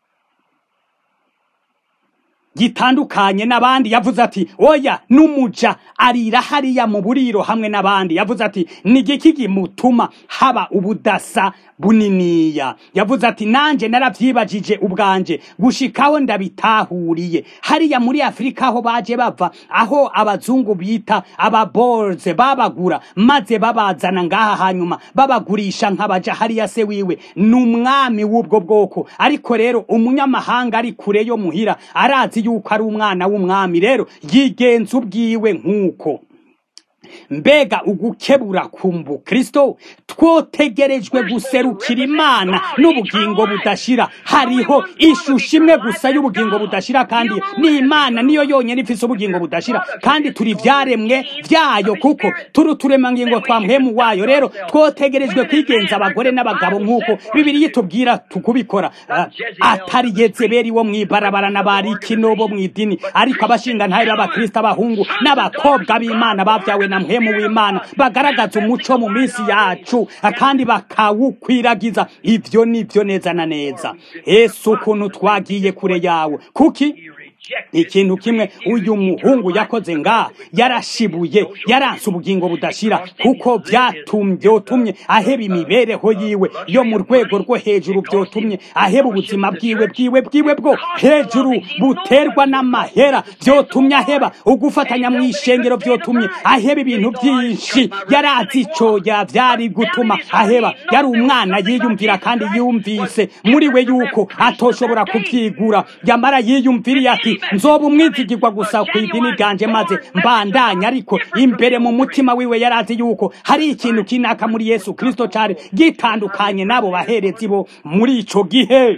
gitandukanye n'abandi yavuze ati oya numuja arira hariya mu buriro hamwe n'abandi yavuze ati nigiki gimutuma haba ubudasa buniniya yavuze ati nanje naravyibajije ubwanje gushikaho ndabitahuriye hariya muri Afrika aho baje bava aho abazungu bita ababorze babagura maze babazana ngaha hanyuma babagurisha nk'abaja hariya se wiwe n'umwami w'ubwo bwoko ariko rero umunyamahanga ari kure yo muhira arazi yuko ari umwana w'umwami rero yigenza ubwiwe nk'uko mbega ugukebura kumbu Kristo twotegerejwe guserukira Imana n'ubugingo budashira. Hariho ishusho imwe gusa y'ubugingo budashira, kandi ni Imana niyo yonyene ifise ubugingo budashira, kandi turi vyaremwe vyayo kuko turi turemangingo twa mpwemu wayo. Rero twotegerejwe kwigenza abagore n'abagabo nk'uko Bibiliya itubwira tukubikora, uh, atari Yezebeli wo mwibarabara n'abari kinobo mw'idini, ariko abashinga ntahe b'abakristo abahungu n'abakobwa b'Imana bavyawe na mpwemu w'Imana bagaragaza umuco mu minsi yacu kandi bakawukwiragiza. Ivyo nivyo neza na neza. Yesu ukuntu twagiye kure yawe. Kuki ikintu kimwe uyu muhungu yakoze nga yarashibuye, yaranse ubugingo budashira, kuko vyatumye byotumye aheba imibereho yiwe yo mu rwego rwo hejuru, byotumye aheba ubuzima bwiwe bwiwe bwiwe bwo hejuru buterwa n'amahera, byotumye aheba ugufatanya mu ishengero, byotumye aheba ibintu byinshi yarazi ico ya vyari gutuma aheba. Yari umwana yiyumvira kandi yumvise muri we yuko atoshobora kuvyigura, yamara yiyumviriye ati nzoba umwizigirwa gusa ku idini ryanje maze mbandanya. Ariko imbere mu mutima wiwe yarazi yuko hari ikintu kinaka muri Yesu Kristo cari gitandukanye nabo baherezi bo muri ico gihe,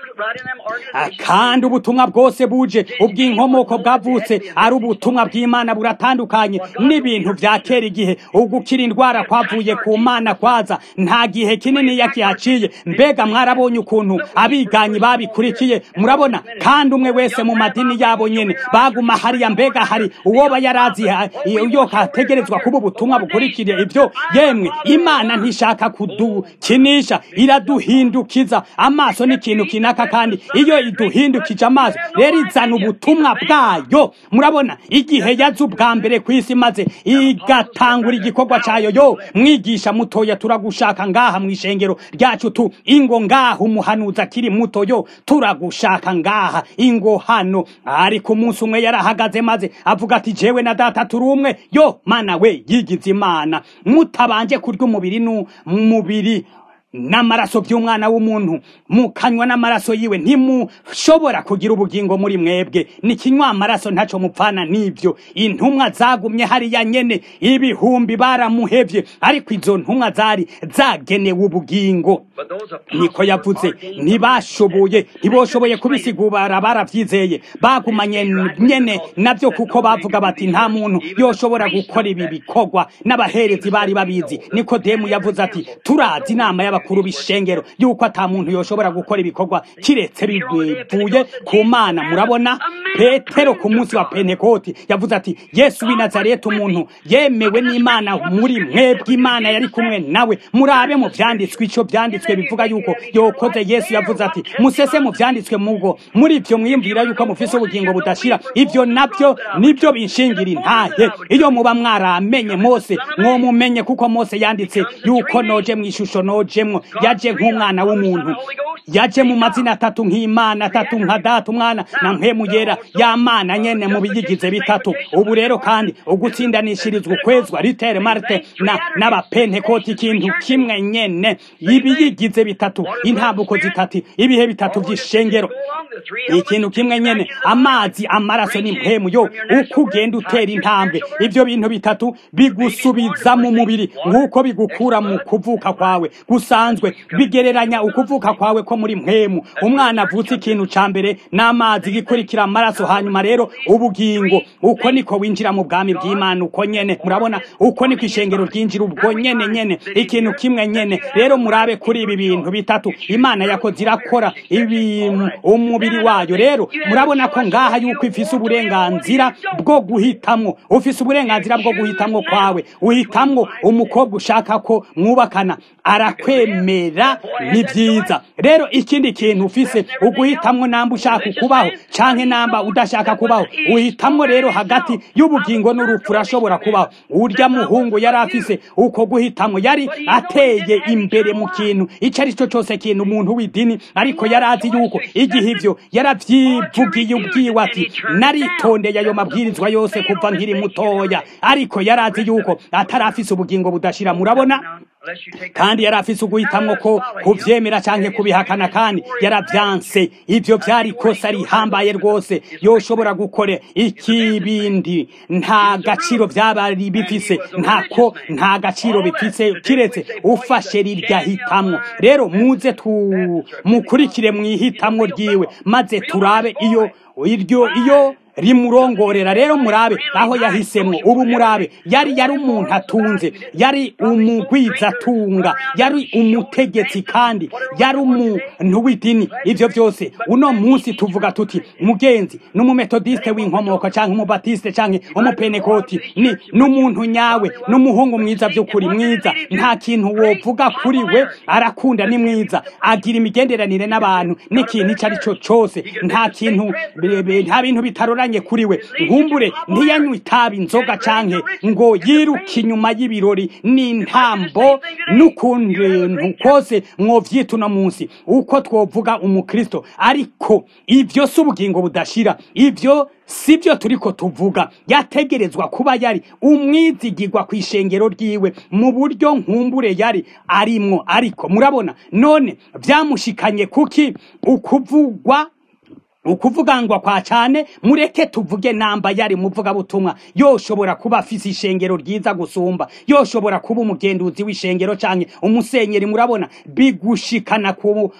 kandi ubutumwa bwose buje ubw'inkomoko bwavutse ari ubutumwa bw'Imana buratandukanye n'ibintu vya kera. Igihe ugukira indwara kwavuye ku Mana kwaza nta gihe kinini yakihaciye. Mbega mwarabonye ukuntu abiganyi babikurikiye? Murabona, kandi umwe wese mu madini yabo nyene baguma hariya. Mbega hari uwoba yarazi iyo kategerezwa kuba ubutumwa bukurikira ivyo? Yemwe Imana ntishaka kudukinisha, iraduhindukiza amaso n'ikintu kinaka, kandi iyo iduhindukije amaso rero izana ubutumwa bwayo. Murabona, igihe yazu bwa mbere kw'isi maze igatangura igikorwa cayo, yo mwigisha mutoya turagushaka ngaha mw'ishengero ryacu tu ingo ngaha, umuhanuzi akiri muto, yo turagushaka ngaha ingo hano. Ariko umunsi umwe yarahagaze maze avuga ati jewe na data turi umwe. Yo Mana we yigize Imana, mutabanje kurya umubiri n'umubiri n'amaraso by'umwana w'umuntu mukanywa n'amaraso yiwe ntimushobora kugira ubugingo muri mwebwe. Nikinywa amaraso ntaco mupfana n'ivyo. Intumwa zagumye hariya nyene ibihumbi baramuhevye, ariko izo ntumwa zari zagenewe ubugingo. Niko yavuze, ntibashoboye ntiboshoboye kubisigura, baravyizeye bagumanye nyene navyo, kuko bavuga bati nta muntu yoshobora gukora ibi bikorwa. N'abaherezi bari babizi. Nikodemu yavuze ati turazi inama y'aba kuru bishengero yuko ata muntu yoshobora gukora ibikorwa kiretse bivuye ku Mana. Murabona, Petero ku munsi wa Pentekoti yavuze ati Yesu w'i Nazareti, umuntu yemewe n'Imana muri mwebwe, Imana yari kumwe nawe. Murabe mu vyanditswe ico vyanditswe bivuga yuko yokoze. Yesu yavuze ati musese mu vyanditswe mugo muri ivyo mwiyumvira yuko mufise ubugingo budashira. Ivyo navyo nibyo binshingira intahe. Iyo muba mwaramenye Mose mwomumenye, kuko Mose yanditse yuko noje mw'ishusho noje yaje nk'umwana w'umuntu, yaje mu mazina atatu nk'Imana, atatu nka Data, Umwana na mpwemu yera, ya Mana nyene mu biyigize bitatu. Ubu rero kandi ugutsindanishirizwa ukwezwa ritere Marte na n'abapentekoti ikintu kimwe nyene, ibiyigize bitatu, intambuko zitatu, ibihe bitatu vy'ishengero ikintu kimwe nyene, amazi, amaraso n'impwemu. Yo uko ugenda utera intambwe, ivyo bintu bitatu bigusubiza mu mubiri nk'uko bigukura mu kuvuka kwawe gusanzwe, bigereranya ukuvuka kwawe ko muri mpwemu. Umwana avutse ikintu ca mbere n'amazi, gikurikira amaraso, hanyuma rero ubugingo. Uko niko winjira mu bwami bw'Imana, uko nyene. Murabona, uko niko ishengero ryinjira, ubwo nyene nyene, ikintu kimwe nyene. Rero murabe kuri ibi bintu bitatu Imana yakoze irakora ibi umubiri wayo. Rero murabona ko ngaha yuko ifise uburenganzira bwo guhitamwo, ufise uburenganzira bwo guhitamwo kwawe. Uhitamwo umukobwa ushaka ko mwubakana, arakwemera, ni vyiza. Rero ikindi kintu ufise uguhitamwo namba ushaka kubaho canke namba udashaka kubaho. Uhitamwo rero hagati y'ubugingo n'urupfu urashobora kubaho. Urya muhungu yari afise uko guhitamwo, yari ateye imbere mu kintu ico ari cyo cyose kintu umuntu w'idini, ariko yarazi yuko igihe ivyo yaravyivugiye ubwiwe ati naritondeye ayo mabwirizwa yose kuva nkiri mutoya, ariko yarazi yuko atarafise ubugingo budashira. Murabona, kandi yari afise uguhitamwo ko kuvyemera canke kubihakana, kandi yaravyanse. Ivyo vyari ikosa rihambaye rwose. Yoshobora gukora ikibindi, nta gaciro vyabari bifise, ntako nta gaciro bifise kiretse ufashe rirya hitamwo. Rero muze tu mukurikire mwihitamwo ryiwe, maze turabe iyo iryo iyo rimurongorera. Rero murabe aho yahisemwo. Ubu murabe, yari yari umuntu atunze, yari umugwiza atunga, yari umutegetsi, kandi yari umuntu w'idini. Ivyo vyose uno munsi tuvuga tuti mugenzi n'umumetodiste w'inkomoko canke umubatiste canke umupenekoti ni n'umuntu nyawe, n'umuhungu mwiza vy'ukuri mwiza, nta kintu wovuga kuri we. Arakunda, ni mwiza, agira imigenderanire n'abantu n'ikintu ico ari cyo cose, nta kintu nta bintu bitarora kuri we. Nkumbure ntiyanywa itabi, inzoga canke ngo yiruke inyuma y'ibirori n'intambo n'ukuntu kose mwovyita uno munsi uko twovuga umukristo. Ariko ivyo si ubugingo budashira, ivyo sivyo turiko tuvuga. Yategerezwa kuba yari umwizigirwa kw'ishengero ryiwe mu buryo nkumbure yari arimwo. Ariko murabona none vyamushikanye kuki ukuvugwa ukuvugangwa kwa cane. Mureke tuvuge namba yari muvuga butumwa, yoshobora kuba afise ishengero ryiza gusumba, yoshobora kuba umugenduzi w'ishengero canke umusenyeri. Murabona bigushikana ku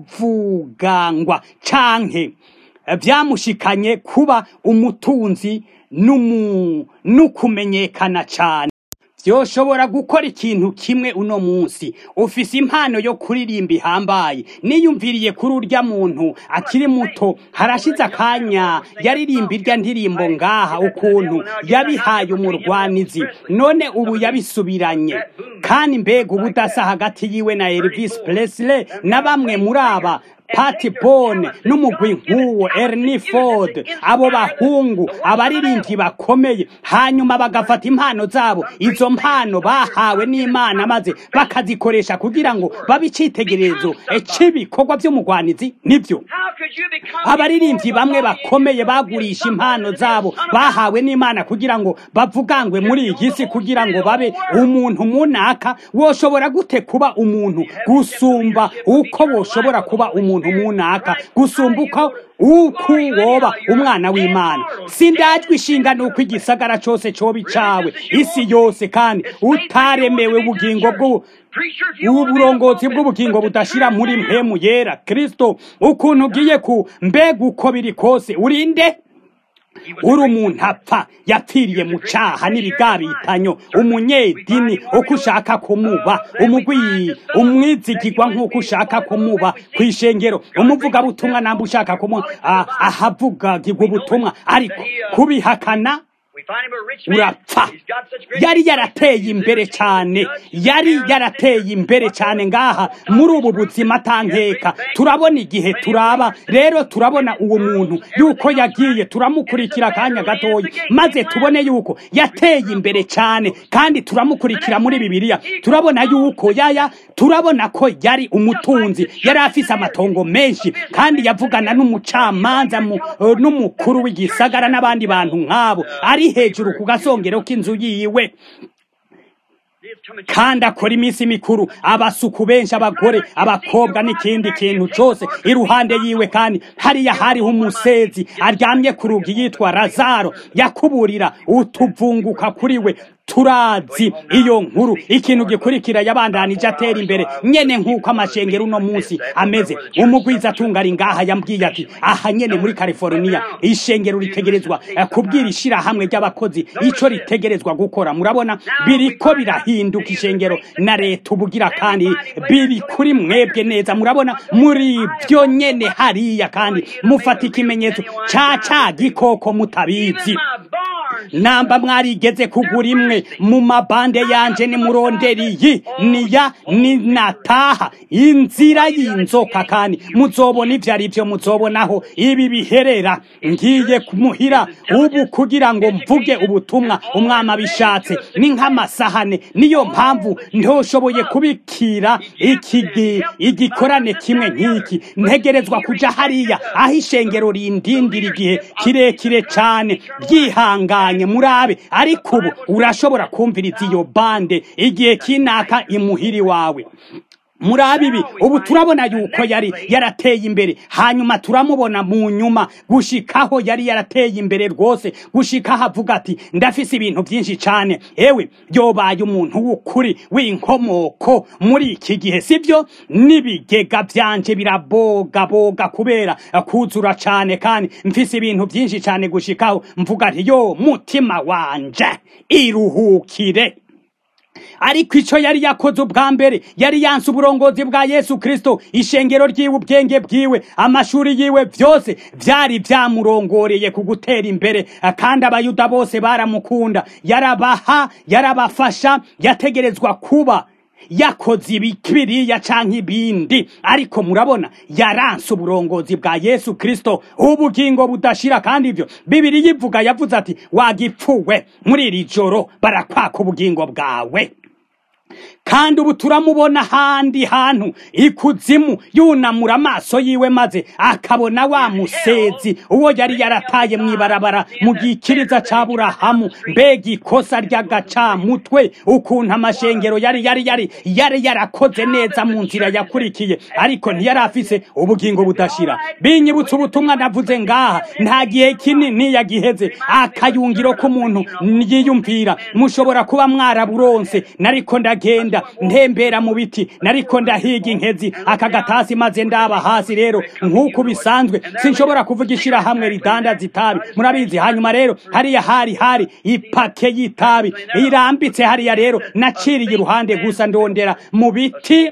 kuvugangwa canke vyamushikanye kuba umutunzi numu nukumenyekana cane. Yoshobora gukora ikintu kimwe uno munsi. Ufise impano yo kuririmba ihambaye. Niyumviriye kuri urya muntu akiri muto, harashize akanya yaririmba irya ndirimbo ngaha, ukuntu yabihaye umurwanizi, none ubu yabisubiranye. Kandi mbega ubudasa hagati yiwe na Elvis Presley na bamwe muri aba Patty Bone n'umugwi nk'uwo Ernie Ford, abo bahungu abaririmbyi bakomeye, hanyuma bagafata impano zabo, izo mpano bahawe n'Imana, maze bakazikoresha kugira ngo babicitegerezo ecibikorwa by'umugwanizi. Nivyo abaririmbyi bamwe bakomeye bagurisha impano zabo bahawe n'Imana kugira ngo bavugangwe muri iyi si, kugira ngo babe umuntu munaka. Woshobora gute kuba umuntu gusumba uko woshobora kuba umuntu munaka gusumbuka uko woba umwana w'Imana? Sindajwe ishinga nuko igisagara cose coba icawe, isi yose, kandi utaremewe ubugingo bwo uburongozi bw'ubugingo budashira muri mpemu yera Kristo. Ukuntu ugiye ku mbega uko biri kose urinde uri umuntu apfa, yapfiriye mu caha n'ibigabitanyo, umunyedini uko ushaka kumuba, umugwi umwizigirwa nk'uko ushaka kumuba kw'ishengero, umuvuga butumwa namba ushaka kumu ahavuga ubutumwa, ariko kubihakana urapfa. Yari yarateye imbere cyane, yari yarateye imbere cyane ngaha muri ubu buzima tankeka. Turabona igihe turaba rero, turabona uwo muntu yuko yagiye, turamukurikira kanya gatoyi, maze tubone yuko yateye imbere cyane, kandi turamukurikira muri Bibiliya turabona yuko yaya turabona ko yari umutunzi, yari afise amatongo menshi, kandi yavugana n'umucamanza n'umukuru w'igisagara n'abandi bantu nk'abo, ari hejuru ku gasongero k'inzu yiwe, kandi akora iminsi mikuru, abasuku benshi, abagore, abakobwa n'ikindi kintu cose iruhande yiwe. Kandi hariya hariho umusezi aryamye ku rugi yitwa Lazaro, yakuburira utuvunguka kuri we. Turazi iyo nkuru. Ikintu gikurikira yabandanije atera imbere nyene nk'uko amashengero uno munsi ameze. Umugwiza atungari ngaha yambwiye ati aha nyene muri California ishengero ritegerezwa kubwira ishira hamwe ry'abakozi ico ritegerezwa gukora. Murabona biriko birahinduka ishengero na leta ubugira, kandi biri kuri mwebwe neza. Murabona muri byo nyene hariya, kandi mufata ikimenyetso ca ca gikoko mutabizi. Namba mwarigeze kugura imwe mu mabande yanje ni muronderiyi niya ni nataha inzira y'inzoka, kandi muzobona ivyo ari byo, muzobonaho ibi biherera. Ngiye kumuhira ubu kugira ngo mvuge ubutumwa umwama bishatse, ni nk'amasahane. Niyo mpamvu ntoshoboye kubikira iki igikorane kimwe nk'iki. Ntegerezwa kuja hariya aho ishengero rindindira igihe kirekire cane ryihanganye bitandukanye murabe ariko ubu urashobora kumviriza iyo bande igihe kinaka imuhiri wawe murabi ibi ubu turabona yuko yari yarateye imbere hanyuma turamubona mu nyuma gushikaho yari yarateye imbere rwose gushikaho avuga ati ndafise ibintu byinshi cyane ewe yobaye umuntu w'ukuri w'inkomoko muri iki gihe sibyo n'ibigega byanje biraboga boga kubera kuzura cyane kandi mfise ibintu byinshi cyane gushikaho mvuga nti yo mutima wanje iruhukire ariko ico yari yakoze ubwa mbere yari yanse uburongozi bwa Yesu Kristo ishengero ryiwe ubwenge bwiwe amashuri yiwe byose byari byamurongoreye ku gutera imbere kandi abayuda bose baramukunda yarabaha yarabafasha yategerezwa kuba yakoze ibikiriya canke ibindi ariko murabona yaranse uburongozi bwa Yesu Kristo ubugingo budashira kandi ivyo Bibiliya ivuga yavuze ati wagipfuwe muri iri joro barakwaka ubugingo bwawe kandi ubu turamubona handi hantu ikuzimu yunamura amaso yiwe maze akabona wa musezi uwo yari yarataye mwibarabara mu gikiriza ca Burahamu mbega ikosa ry'agaca mutwe ukuntu amashengero yari yari yari yari yarakoze neza mu nzira yakurikiye ariko ntiyari afise ubugingo budashira binyibutsa ubutumwa navuze ngaha nta gihe kinini yagiheze akayungiro k'umuntu yiyumvira mushobora kuba mwaraburonse nariko ndagenda ntembera mu biti nariko ndahiga inkezi akagatasi maze ndaba hasi rero nk'uko bisanzwe sinshobora kuvugishira hamwe ridandaza itabi murabizi hanyuma rero hariya hari hari ipake y'itabi irambitse hariya rero naciriye iruhande gusa ndondera mu biti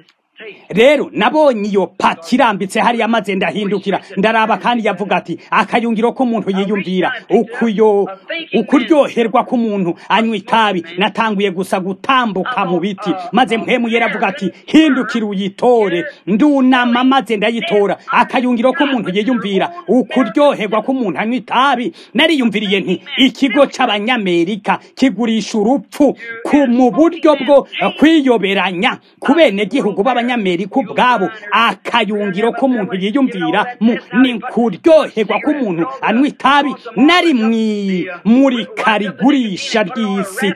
rero nabonye iyo paki irambitse hariya maze ndahindukira ndaraba kandi yavuga ati akayungiro k'umuntu yiyumvira ukuyo ukuryoherwa k'umuntu anywa itabi natanguye gusa gutambuka mu biti maze mpemu yeravuga ati hindukira uyitore ndunama maze ndayitora akayungiro k'umuntu yiyumvira ukuryoherwa k'umuntu anywa itabi nariyumviriye nti ikigo c'abanyamerika kigurisha urupfu ku mu buryo bwo kwiyoberanya kubene gihugu b'abanyamerika ubwabo akayungiro k'umuntu yiyumvira ni kuryoherwa k'umuntu anywa itabi nari muri karigurisha ry'isi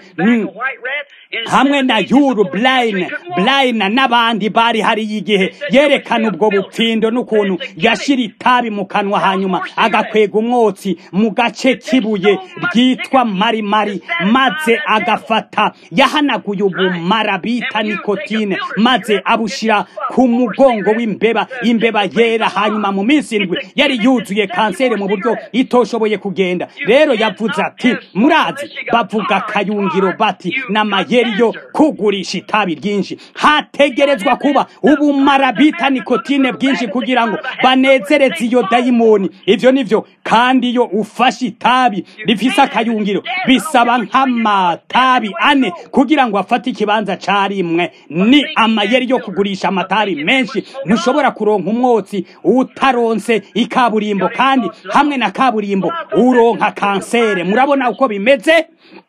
hamwe na Yuru Blaine Blaine n'abandi bari hari igihe yerekana ubwo bupfindo n'ukuntu yashira itabi mu kanwa hanyuma agakwega umwotsi mu gace kibuye ryitwa mari mari maze agafata yahanaguye ubumara bita nikotine maze abushira ku mugongo w'imbeba imbeba yera hanyuma mu minsi indwi yari yuzuye kanseri mu buryo itoshoboye kugenda rero yavuze ati murazi bavuga kayungiro bati n'amaye yo kugurisha itabi ryinshi hategerezwa kuba ubumara bita nikotine bwinshi kugira ngo banezereze iyo dayimoni ivyo nivyo kandi iyo ufashe itabi rifise akayungiro bisaba nk'amatabi ane kugira ngo afate ikibanza carimwe ni amayeri yo kugurisha amatabi menshi ntushobora kuronka umwotsi utaronse ikaburimbo kandi hamwe na kaburimbo uronka kansere murabona uko bimeze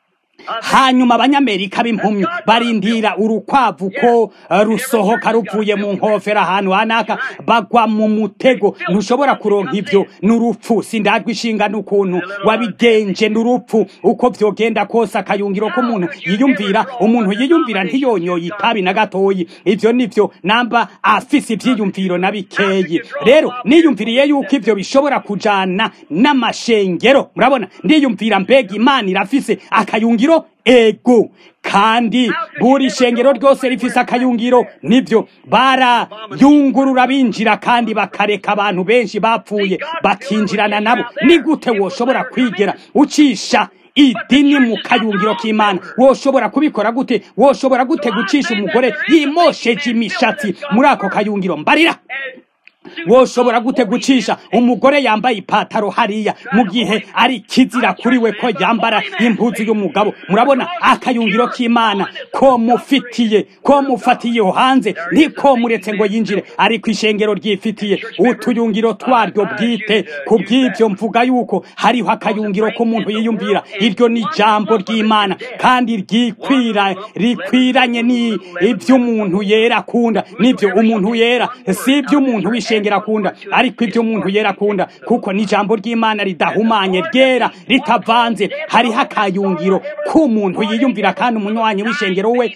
hanyuma abanyamerika b'impumyi barindira urukwavu ko rusohoka ruvuye mu nkofera ahantu hanaka bagwa mu mutego ntushobora kuronka ivyo n'urupfu sindajwe ishinga n'ukuntu wabigenje n'urupfu uko vyogenda kose akayungiro k'umuntu yiyumvira umuntu yiyumvira ntiyonyoye itabi na gatoyi ivyo nivyo namba afise ivyiyumviro nabikeyi rero niyumviriye yuko ivyo bishobora kujana n'amashengero murabona ndiyumvira mbega Imana irafise akayungiro ego kandi buri shengero ryose rifise akayungiro nivyo bara yungurura binjira kandi bakareka abantu benshi bapfuye bakinjirana nabo ni gute woshobora kwigera ucisha idini mu kayungiro k'Imana woshobora kubikora gute woshobora gute gucisha umugore yimosheje imishatsi muri ako kayungiro mbarira woshobora gute gucisha umugore yambaye ipataro hariya mu gihe ari kizira kuri we ko yambara impuzu y'umugabo murabona akayungiro k'Imana ko mufitiye ko mufatiye hanze niko muretse ngo yinjire ariko ishengero ryifitiye utuyungiro twaryo bwite kubw'ivyo mvuga yuko hariho akayungiro k'umuntu yiyumvira iryo ni jambo ry'Imana kandi ryikwira rikwiranye ni ivy'umuntu yera kunda nivyo umuntu yera si ivy'umuntu wishe ishengero akunda ariko ibyo umuntu yera akunda kuko ni ijambo ry'Imana ridahumanye ryera ritavanze hariho akayungiro k'umuntu yiyumvira kandi umunywanyi w'ishengero we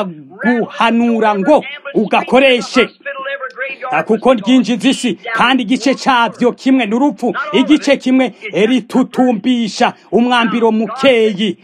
ndaguhanura ngo ugakoreshe kuko ryinjiza isi kandi igice cyabyo kimwe n'urupfu igice kimwe ritutumbisha umwambiro mukeyi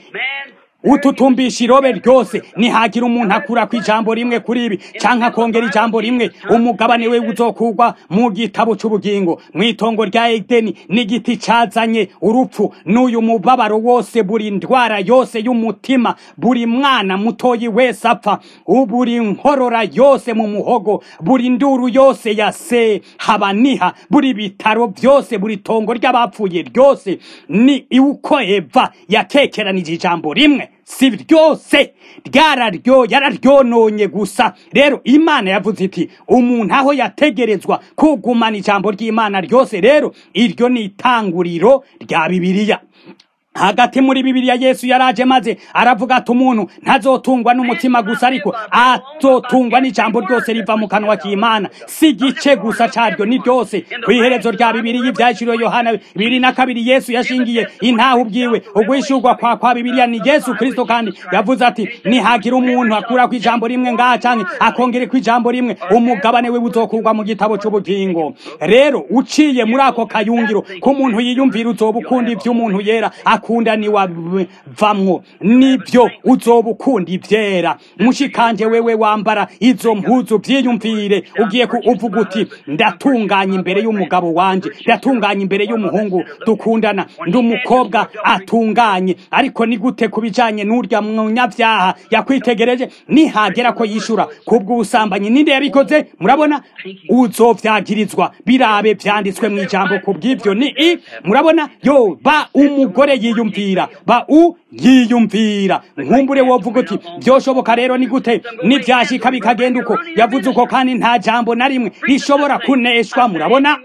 ututumbisha irobe ryose nihagira umuntu akura ku ijambo rimwe kuri ibi canka kongera ijambo rimwe umugabane we uzokugwa mu gitabo cy'ubugingo mwitongo rya Edeni n'igiti cazanye urupfu n'uyu mubabaro wose buri ndwara yose y'umutima buri mwana mutoyi wese apfa uburi nkorora yose mu muhogo buri nduru yose yase habaniha buri bitaro byose buri tongo ry'abapfuye ryose ni uko Eva yatekeranije ijambo rimwe si ryose ryararyo yararyononye gusa rero Imana yavuze iti umuntu aho yategerezwa kugumana ijambo ry'Imana ryose rero iryo ni itanguriro rya Bibiliya hagati muri Bibiliya Yesu yaraje maze aravuga ati umuntu ntazotungwa n'umutima gusa ariko atotungwa n'ijambo ryose riva mu kanwa k'Imana si gice gusa caryo ni ryose kwiherezo rya Bibiliya ivyashiriwe Yohana bibiri na kabiri Yesu yashingiye intaho ubwiwe ugwishurwa kwa kwa Bibiliya ni Yesu Kristo kandi yavuze ati nihagira umuntu akura ku ijambo rimwe ngaha canke akongere ku ijambo rimwe umugabane we uzokurwa mu gitabo cy'ubugingo rero uciye muri ako kayungiro k'umuntu yiyumvira uzobukunda ivy'umuntu yera akunda ni wavamwo nibyo uzobukunda ivyera mushikanje wewe wambara izo mpuzu byiyumvire ugiye kuvuga uti ndatunganya imbere y'umugabo wanje ndatunganya imbere y'umuhungu dukundana ndumukobwa atunganye ariko ni gute kubijanye n'urya munyavyaha yakwitegereje nihagera ko yishura kubw'ubusambanyi ninde yabikoze murabona uzovyagirizwa birabe vyanditswe mu ijambo kubw'ivyo ni i murabona yo ba umugore yiyumvira ba u yiyumvira nkumbure wovuga uti byoshoboka rero ni gute nivyashika bikagenda uko yavuze uko kandi nta jambo na rimwe rishobora kuneshwa murabona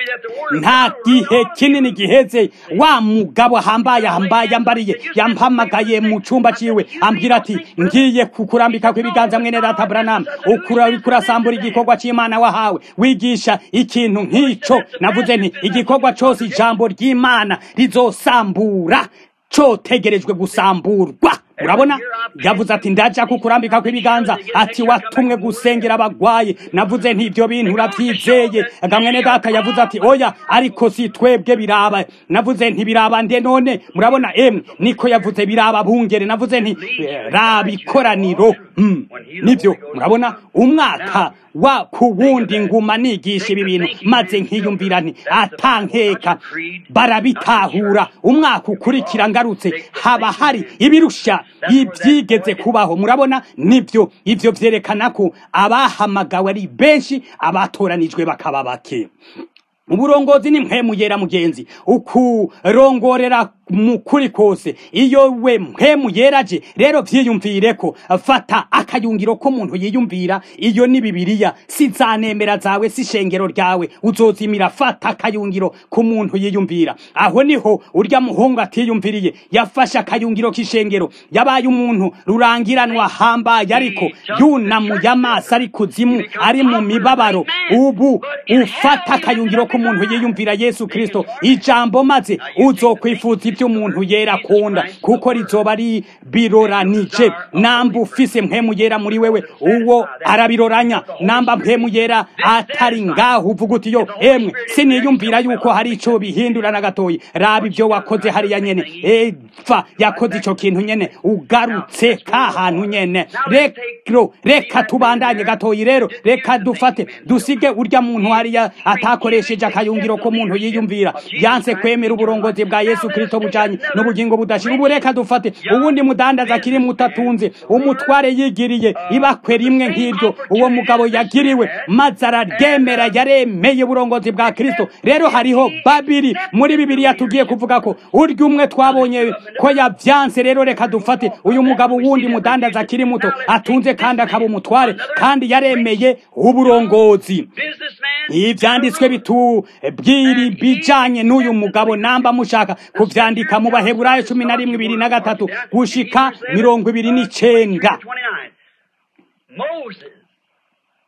nta gihe kinini giheze wa mugabo hambaye hambaye yambariye yampamagaye mu cumba ciwe ambwira ati ngiye kukurambika kw'ibiganza mwene data Branham ukura kurasambura igikorwa c'Imana wahawe wigisha ikintu nk'ico navuze nti igikorwa cyose ijambo ry'Imana rizosambura co tegerejwe gusamburwa urabona yavuze ati ndaja kukurambika kw'ibiganza ati watumwe gusengera abagwaye navuze nti ibyo bintu uravyizeye agamwene data yavuze ati oya ariko si twebwe biraba navuze nti biraba nde none murabona emwe niko yavuze biraba bungere navuze nti rabikoraniro mm. nibyo murabona umwaka wa kuwundi nguma nigisha ibi bintu maze nkiyumvira nti atankeka barabitahura umwaka ukurikira ngarutse haba hari ibirusha ibyigeze kubaho murabona nibyo ivyo vyerekana ko abahamagawe ari benshi abatoranijwe bakaba bake uburongozi ni mpemu yera mugenzi ukurongorera mukuri kose iyo we mpemu yeraje rero vyiyumvire ko fata akayungiro ko muntu yiyumvira iyo ni Bibiliya sizanemera zawe si shengero ryawe uzozimira fata akayungiro ku muntu yiyumvira aho niho urya muhungu atiyumviriye yafasha akayungiro k'ishengero yabaye umuntu rurangiranwa hamba yariko yunamu y'amaso ari kuzimu ari mu mibabaro ubu ufata akayungiro ko muntu yiyumvira Yesu Kristo ijambo maze uzokwifuza ibyo umuntu yera kunda kuko rizoba ari biroranije namba ufise mpemu yera muri wewe uwo arabiroranya namba mpemu yera atari ngaho uvuga uti yo emwe siniyumvira yuko hari ico bihindura na gatoyi raba ibyo wakoze hari ya nyene Eva yakoze ico kintu nyene ugarutse kahantu nyene rero reka tubandanye gatoyi rero reka dufate dusige urya muntu hari atakoresheje akayungiro ko muntu yiyumvira yanse kwemera uburongozi bwa Yesu Kristo bujanye n'ubugingo budashira ubureka dufate ubundi mudandaza kiri mutatunze umutware yigiriye ibakwe rimwe nk'iryo uwo mugabo yagiriwe mazara ryemera yaremeye uburongozi bwa Kristo rero hariho babiri muri Bibiliya tugiye kuvuga ko urya umwe twabonye ko yavyanse rero reka dufate uyu mugabo wundi mudandaza kiri muto atunze kandi akaba umutware kandi yaremeye uburongozi ivyanditswe bitu bwiri bijanye n'uyu mugabo namba mushaka kuvyandika mu Baheburayo cumi na rimwe ibiri na gatatu gushika mirongo ibiri n'icenda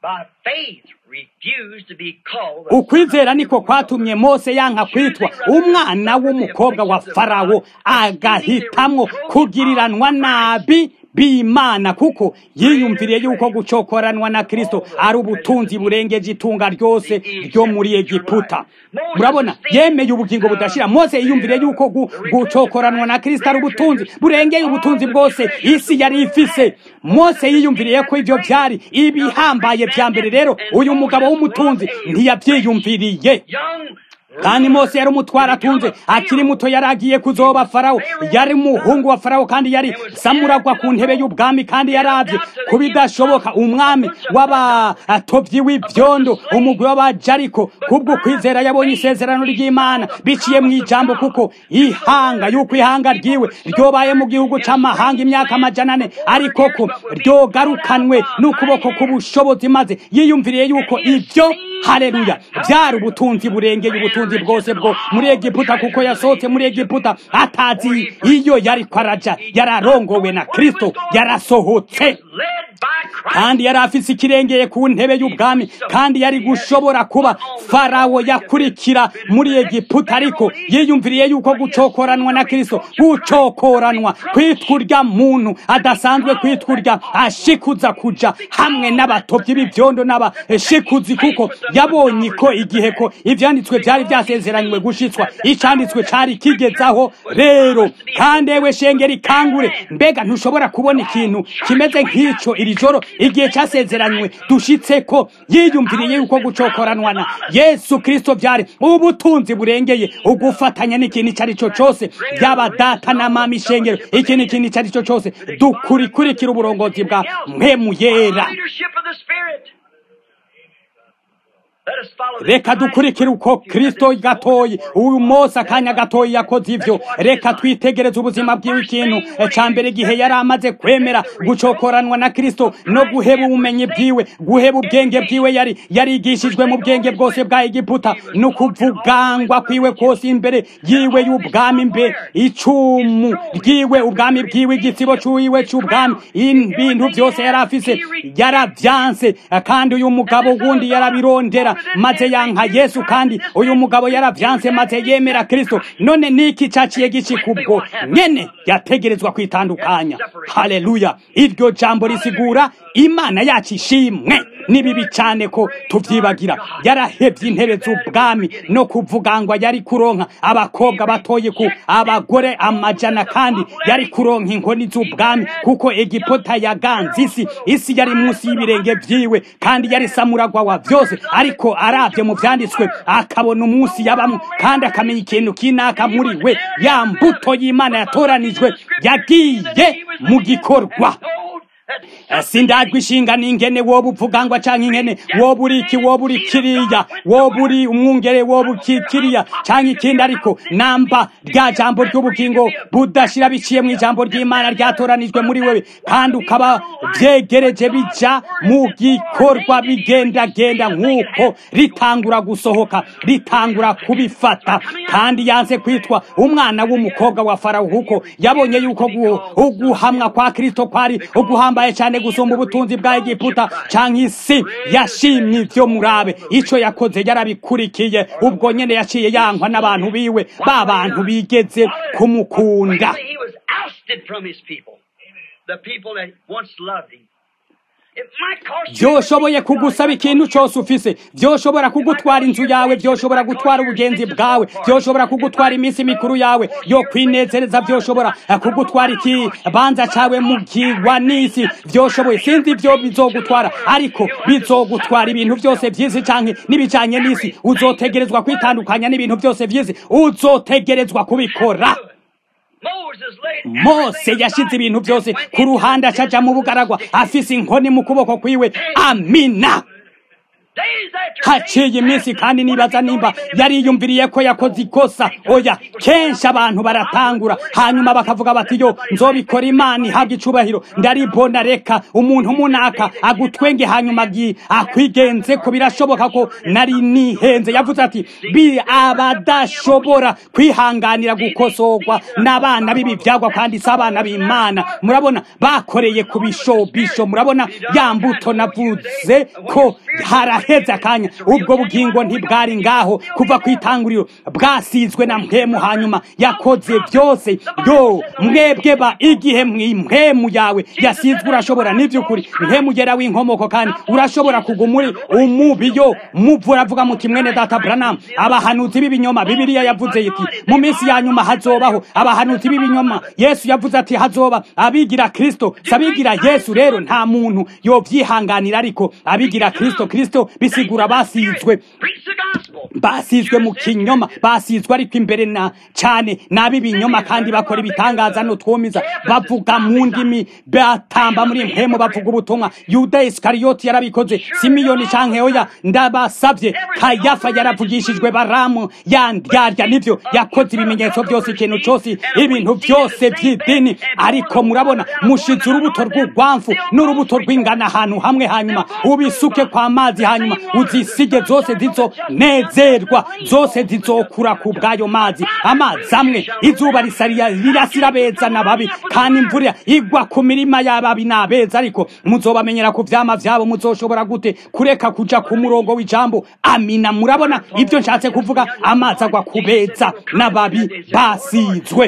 ukwizera niko kwatumye Mose yanka kwitwa umwana w'umukobwa wa Farawo, agahitamwo kugiriranwa nabi b'Imana kuko yiyumviriye yuko gucokoranwa na Kristo ari ubutunzi burengeje itunga ryose ryo muri Egiputa. Murabona, yemeye ubugingo budashira. Mose yiyumviriye yuko gucokoranwa na Kristo ari ubutunzi burengeye ubutunzi bwose isi yari ifise. Mose yiyumviriye ko ivyo vyari ibihambaye vya mbere. Rero uyu mugabo w'umutunzi ntiyavyiyumviriye. Kandi Mose yari umutwara atunze, akiri muto yaragiye kuzoba Farawo, yari umuhungu wa Farawo kandi yari samuragwa ku ntebe y'ubwami, kandi yaravye kubidashoboka umwami w'abatovyi w'ivyondo, umugwi w'abajariko. Kubwo kwizera yabonye isezerano ry'Imana biciye mu ijambo, kuko ihanga yuko ihanga ryiwe ryobaye mu gihugu c'amahanga imyaka amajana ane, ariko ko ryogarukanwe n'ukuboko k'ubushobozi, maze yiyumviriye yuko ivyo, haleluya, byari ubutunzi burengeye ubutunzi bwose bwo muri Egiputa, kuko yasohotse muri Egiputa atazi iyo yari kwaraja. Yararongowe na Kristo, yarasohotse kandi yari afise ikirengeye ku ntebe y'ubwami, kandi yari gushobora kuba Farawo yakurikira muri Egiputa. Ariko yiyumviriye yuko gucokoranwa na Kristo, gucokoranwa kwitwurya muntu adasanzwe, kwitwurya ashikuza kuja hamwe n'abatovyi b'ivyondo n'abashikuzi, kuko yabonye ko igihe ko ivyanditswe vyari vyasezeranywe gushitswa, icanditswe cari kigezaho. Rero kandi ewe shengeri kangure, mbega ntushobora kubona ikintu kimeze nk'ico iri joro igihe cyasezeranywe dushitseko? Yiyumviriye yuko gucokoranwa na Yesu Kristo vyari ubutunzi burengeye ugufatanya n'ikintu cyari cyo cyose, yaba data na mama ishengero, ikintu kintu cyari cyo cyose dukuri kurikira uburongozi bwa mpemu yera. Reka dukurikire uko Kristo gatoyi, uyu Mose akanya gatoyi yakoze ivyo. Reka twitegereze ubuzima bwiwe. Ikintu ca mbere gihe yari amaze kwemera gucokoranwa na Kristo no guheba ubumenyi bwiwe, guheba ubwenge bwiwe, yari yarigishijwe mu bwenge bwose bwa Egiputa, no kuvugangwa kwiwe kose imbere yiwe y'ubwami, mbe icumu ryiwe, ubwami bwiwe, igitsibo cyuwiwe cy'ubwami, ibintu byose yari afise yaravyanse. Kandi uyu mugabo wundi yarabirondera maze yanka Yesu, kandi uyu mugabo yaravyanse maze yemera Kristo. None niki caciye gicikubwo nyene yategerezwa kwitandukanya. Haleluya! Iryo jambo risigura Imana yacu ishimwe. Ni bibi cyane ko tuvyibagira. Yarahevye intebe z'ubwami no kuvugangwa, yari kuronka abakobwa batoye ku abagore amajana, kandi yari kuronka inkoni z'ubwami, kuko Egiputa yaganze isi. Isi yari munsi y'ibirenge vyiwe, kandi yari samuragwa wa vyose. Ariko aravye mu vyanditswe akabona umunsi yabamwe, kandi akamenya ikintu kinaka muri we, ya mbuto y'Imana yatoranijwe yagiye mu gikorwa. Sindagwa ishinga n'ingene woba uvugangwa canke ingene woba uri iki, woba uri kiriya, woba uri umwungere, woba ukikiriya canke ikindi, ariko namba rya jambo ry'ubugingo budashira biciye mu ijambo ry'Imana ryatoranijwe muri wewe, kandi ukaba vyegereje bija mu gikorwa, bigenda genda nk'uko ritangura gusohoka, ritangura kubifata. Kandi yanse kwitwa umwana w'umukobwa wa Farawo, kuko yabonye yuko uguhamwa kwa Kristo kwari uguhambaye cyane gusumba ubutunzi bwa Egiputa canke isi. Yashimye ivyo, murabe ico yakoze, yarabikurikiye. Ubwo nyene yaciye yankwa n'abantu biwe, ba bantu bigeze kumukunda. Vyoshoboye kugusaba ikintu cyose ufise, vyoshobora kugutwara inzu yawe, vyoshobora gutwara ubugenzi bwawe, vyoshobora kugutwara iminsi mikuru yawe yo kwinezereza, vyoshobora kugutwara ikibanza cawe mu giwa n'isi, vyoshoboye. Sinzi ivyo bizogutwara, ariko bizogutwara ibintu vyose vy'isi canke n'ibijanye n'isi. Uzotegerezwa kwitandukanya n'ibintu vyose vy'isi, uzotegerezwa kubikora. Mose yashize ibintu byose ku ruhande, acaja mu bugaragwa afise inkoni mu kuboko kwiwe. Amina. haciye iminsi kandi nibaza nimba yariyumviriye ko yakoze ikosa. Oya, kenshi abantu baratangura hanyuma bakavuga bati yo nzobikora, Imana ihabwa icubahiro, ndaribona, reka umuntu munaka agutwenge hanyuma akwigenze ko birashoboka ko nari nihenze. Yavuze ati bi abadashobora kwihanganira gukosorwa n'abana bibi byagwa kandi sabana b'Imana. Murabona bakoreye ku bishobisho, murabona ya mbuto navuze ko haraheze akanya ubwo bugingo ntibwari ngaho kuva kwitanguriro, bwasizwe na mpemu hanyuma yakoze byose. Yo mwebwe ba igihe mpemu yawe yasizwe urashobora n'ivyukuri mpemu gera w'inkomoko kandi urashobora kugumuri umubi. Yo muvura avuga muti mwene data Branham, abahanuzi b'ibinyoma Bibiliya yavuze iti mu minsi ya nyuma hazobaho abahanuzi b'ibinyoma. Yesu yavuze ati hazoba abigira Kristo, sabigira Yesu. Rero nta muntu yovyihanganira, ariko abigira Kristo, Kristo bisigura basizwe, basizwe mu kinyoma, basizwe ariko imbere na cyane nabi binyoma kandi bakora ibitangaza no twumiza, bavuga mu ndimi, batamba muri mpemu, bavuga ubutumwa. Yuda Iskariyoti yarabikoze, Simiyoni canke oya ndabasavye, Kayafa yaravugishijwe, Baramu yandyarya nivyo yakoze ibimenyetso byose, ikintu cyose, ibintu byose by'idini. Ariko murabona mushize urubuto rw'urwamfu n'urubuto rw'ingana ahantu hamwe, hanyuma ubisuke kwa mazi, hanyuma uzisige, zose zizo nezerwa, zose zizokura ku bwayo mazi. Amazi amwe izuba risariya rirasira beza n'ababi, kandi imvura igwa ku mirima y'ababi n'abeza. Ariko muzobamenyera ku vyama vyabo. Muzoshobora gute kureka kuja ku murongo w'ijambo? Amina. Murabona ibyo nshatse kuvuga, amazi agwa kubeza n'ababi basizwe.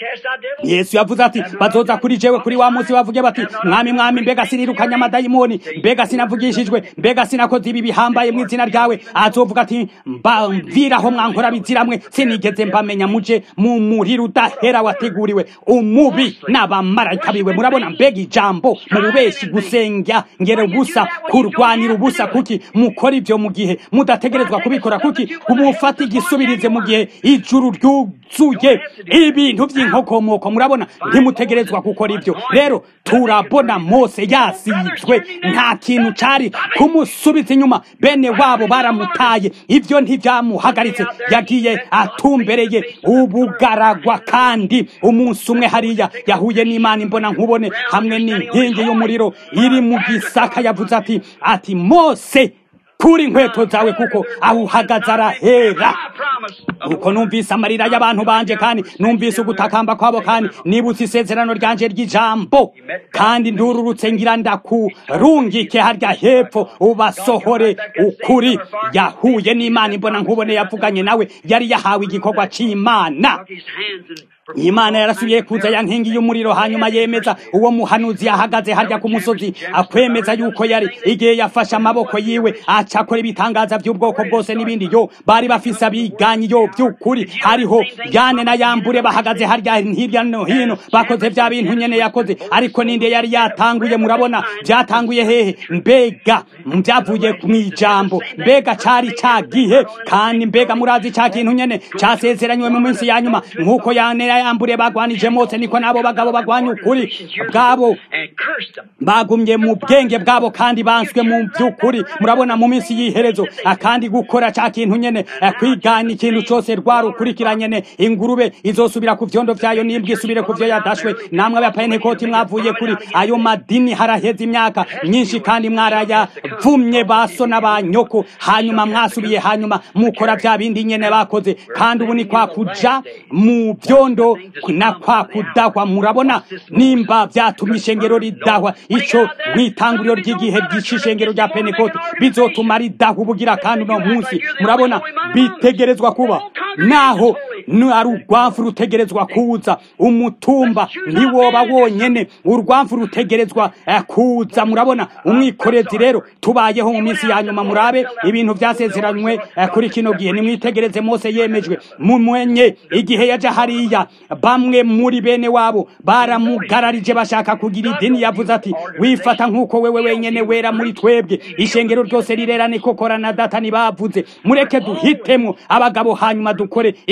Yesu yavuze ati bazoza kuri jewe kuri wa munsi bavuge bati mwami mwami, mbega sinirukanye amadayimoni, mbega sinavugishijwe, mbega sinakoze ibi bihambaye mu izina ryawe. Azovuga ati mbamviraho mwankora biziramwe, sinigeze mbamenya, muje mu muriro udahera wateguriwe umubi n'abamarayika biwe. Murabona mbega ijambo mu bubeshi, gusenga ngere gusa, kurwanira ubusa. Kuki mukora ivyo mu gihe mudategerezwa kubikora? Kuki umufata igisubirize mu gihe ijuru ryuzuye ibintu by'inkokomoko? Murabona ntimutegerezwa gukora ivyo. Rero turabona Mose yasizwe, nta kintu cari kumusubiza inyuma, bene wabo baramutaye, ivyo ntivyamuhagaritse, yagiye atumbereye ubugaragwa. Kandi umunsi umwe hariya yahuye n'Imana imbona nkubone hamwe n'inkingi y'umuriro iri mu gisaka. Yavuze ati ati Mose, kuri inkweto zawe kuko aho uhagaze arahera. Uko numvise amarira y'abantu banje, kandi numvise ugutakamba kwabo, kandi nibutse isezerano ryanje ry'ijambo, kandi ndururutse ngira ndakurungike harya hepfo ubasohore ukuri. Yahuye n'Imana imbona nkubone, yavuganye nawe, yari yahawe igikorwa c'Imana. Imana yarasubiye kuza ya nkingi y'umuriro, hanyuma yemeza uwo muhanuzi yahagaze harya ku musozi, akwemeza yuko yari igihe yafashe amaboko yiwe acakora ibitangaza by'ubwoko bwose n'ibindi. Yo bari bafise abiganyi yo by'ukuri, hariho Yane na Yambure bahagaze harya hirya no hino, bakoze vya bintu nyene yakoze. Ariko ninde yari yatanguye? Murabona byatanguye hehe? Mbega byavuye mu ijambo, mbega cari cagihe, kandi mbega murazi ca kintu nyene casezeranywe mu minsi ya nyuma. Nkuko Yane Yambure bagwanije Mose, niko nabo bagabo bagwanya ukuri bwabo, bagumye mu bwenge bwabo kandi banswe mu by'ukuri. Murabona mu minsi y'iherezo akandi gukora ca kintu nyene, kwigana ikintu cyose rwarukurikiranye ne. Ingurube izosubira ku vyondo vyayo, nibwe isubire ku vyo yadashwe. Namwe abapentekoti mwavuye kuri ayo madini haraheze imyaka myinshi, kandi mwaraya vumye baso n'abanyoko, hanyuma mwasubiye, hanyuma mukora vya bindi nyene bakoze. Kandi ubu ni kwa kuja mu vyondo na kwa kudahwa. Murabona nimba vyatumye ishengero ridahwa, ico mwitanguriro ry'igihe ry'ishengero rya Pentekote bizotuma ridahwa ubugira kandi no munsi. Murabona bitegerezwa kuba naho ari urwamfu rutegerezwa kuza, umutumba ntiwoba wonyene, urwamfu rutegerezwa kuza. Murabona umwikorezi. Rero tubayeho mu minsi ya nyuma, murabe ibintu vyasezeranywe kuri kino gihe. Nimwitegereze Mose yemejwe mumwenye igihe yaja hariya, bamwe muri bene wabo baramugararije bashaka kugira idini. Yavuze ati wifata nkuko wewe wenyene wera muri twebwe, ishengero ryose rirera niko kora na data nibavuze, mureke duhitemo abagabo hanyuma dukore ikintu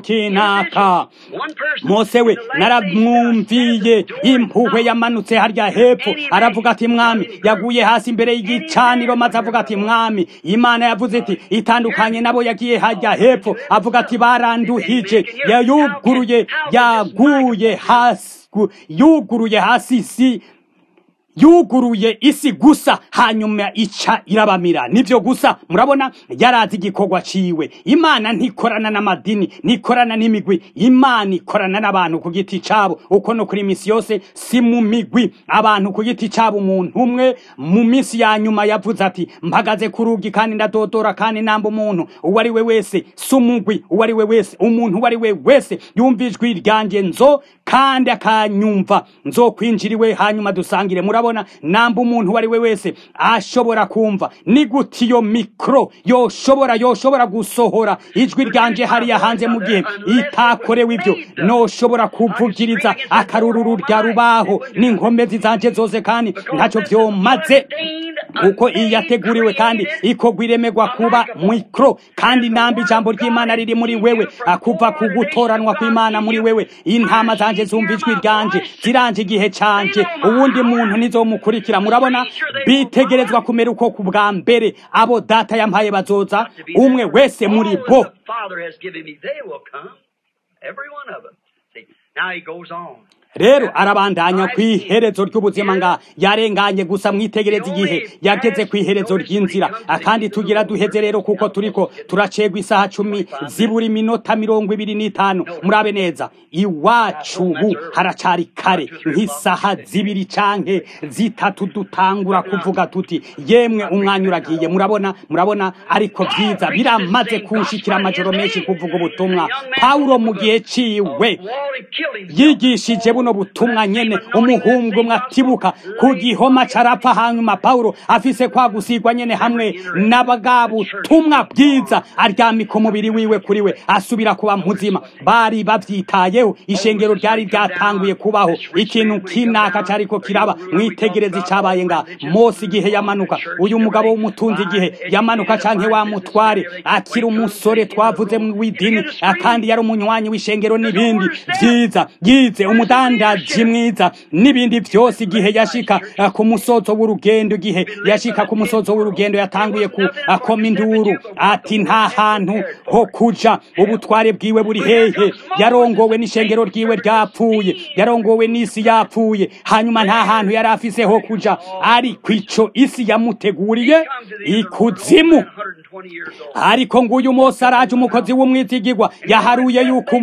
kinaka. Mose we naramwumviye impuhwe yamanutse harya hepfo aravuga ati mwami, yaguye hasi imbere y'igicaniro maze avuga ati mwami, Imana yavuze iti itandukanye nabo, yagiye harya hepfo avuga ati baranduhije, yayuguruye yaguye hasi, yuguruye hasi si yuguruye isi gusa, hanyuma ica irabamira. Nivyo gusa, murabona yarazi igikorwa ciwe. Imana ntikorana n'amadini, ntikorana n'imigwi. Imana ikorana n'abantu ku giti cabo, uko no kuri misi yose si mu migwi, abantu ku giti cabo. Umuntu umwe mu misi ya nyuma yavuze ati mpagaze ku rugi kandi ndadodora kandi namba umuntu uwo ari we wese, si umugwi uwo ari we wese, umuntu uwo ari we wese yumva ijwi ryanje nzo kandi akanyumva, nzo kwinjiriwe hanyuma dusangire. Murabona namba umuntu uwo ari we wese ashobora kumva. Ni gute iyo mikro yoshobora yoshobora gusohora ijwi ryanje hariya hanze mu gihe itakorewe ibyo? Noshobora kuvugiriza akarururu rya rubaho n'inkomezi zanje zose kandi ntacyo vyomaze, kuko iyateguriwe kandi ikogwiremegwa kuba mikro. Kandi namba ijambo ry'Imana riri muri wewe, akuva ku gutoranwa kw'Imana muri wewe, intama zanje zumva ijwi ryanje ziranje igihe canje, uwundi muntu nizomukurikira. Murabona bitegerezwa kumera uko ku bwa mbere abo data yampaye bazoza, umwe wese muri bo. Rero arabandanya kwiherezo ry'ubuzima nga yarenganye gusa, mwitegereza igihe yageze kwiherezo ry'inzira. Akandi tugira duheze rero, kuko turiko turacegwa isaha cumi ziburi minota mirongo ibiri n'itanu. Murabe neza, iwacu ubu haracari kare, nk'isaha zibiri canke zitatu dutangura kuvuga tuti yemwe umwanya uragiye. Murabona murabona ariko vyiza, biramaze kunshikira amajoro menshi kuvuga ubutumwa. Paulo mu gihe ciwe yigishije no butumwa nyene, umuhungu mwatibuka ku gihoma carapfa, hanyuma Paulo afise kwa gusigwa nyene hamwe n'abagabutumwa bwiza, aryamika umubiri wiwe kuri we asubira kuba muzima. Bari bavyitayeho, ishengero ryari ryatanguye kubaho, ikintu kinaka cariko kiraba. Mwitegereza icabaye nga Mose igihe yamanuka, uyu mugabo w'umutunzi igihe yamanuka, canke wa mutware akiri umusore twavuze mu widini, akandi yari umunywanyi w'ishengero n'ibindi vyiza, yize umudanda jimwiza n'ibindi vyose. Igihe yashika ku musozo w'urugendo, igihe yashika ku musozo w'urugendo yatanguye ku akoma induru ati nta hantu ho kuja, ubutware bwiwe buri hehe. Yarongowe n'ishengero ryiwe ryapfuye, yarongowe n'isi yapfuye, hanyuma nta hantu yari afise ho kuja, ari kwico isi yamuteguriye ikuzimu. Ariko nguyu Mose araje, umukozi w'umwizigirwa, yaharuye yuko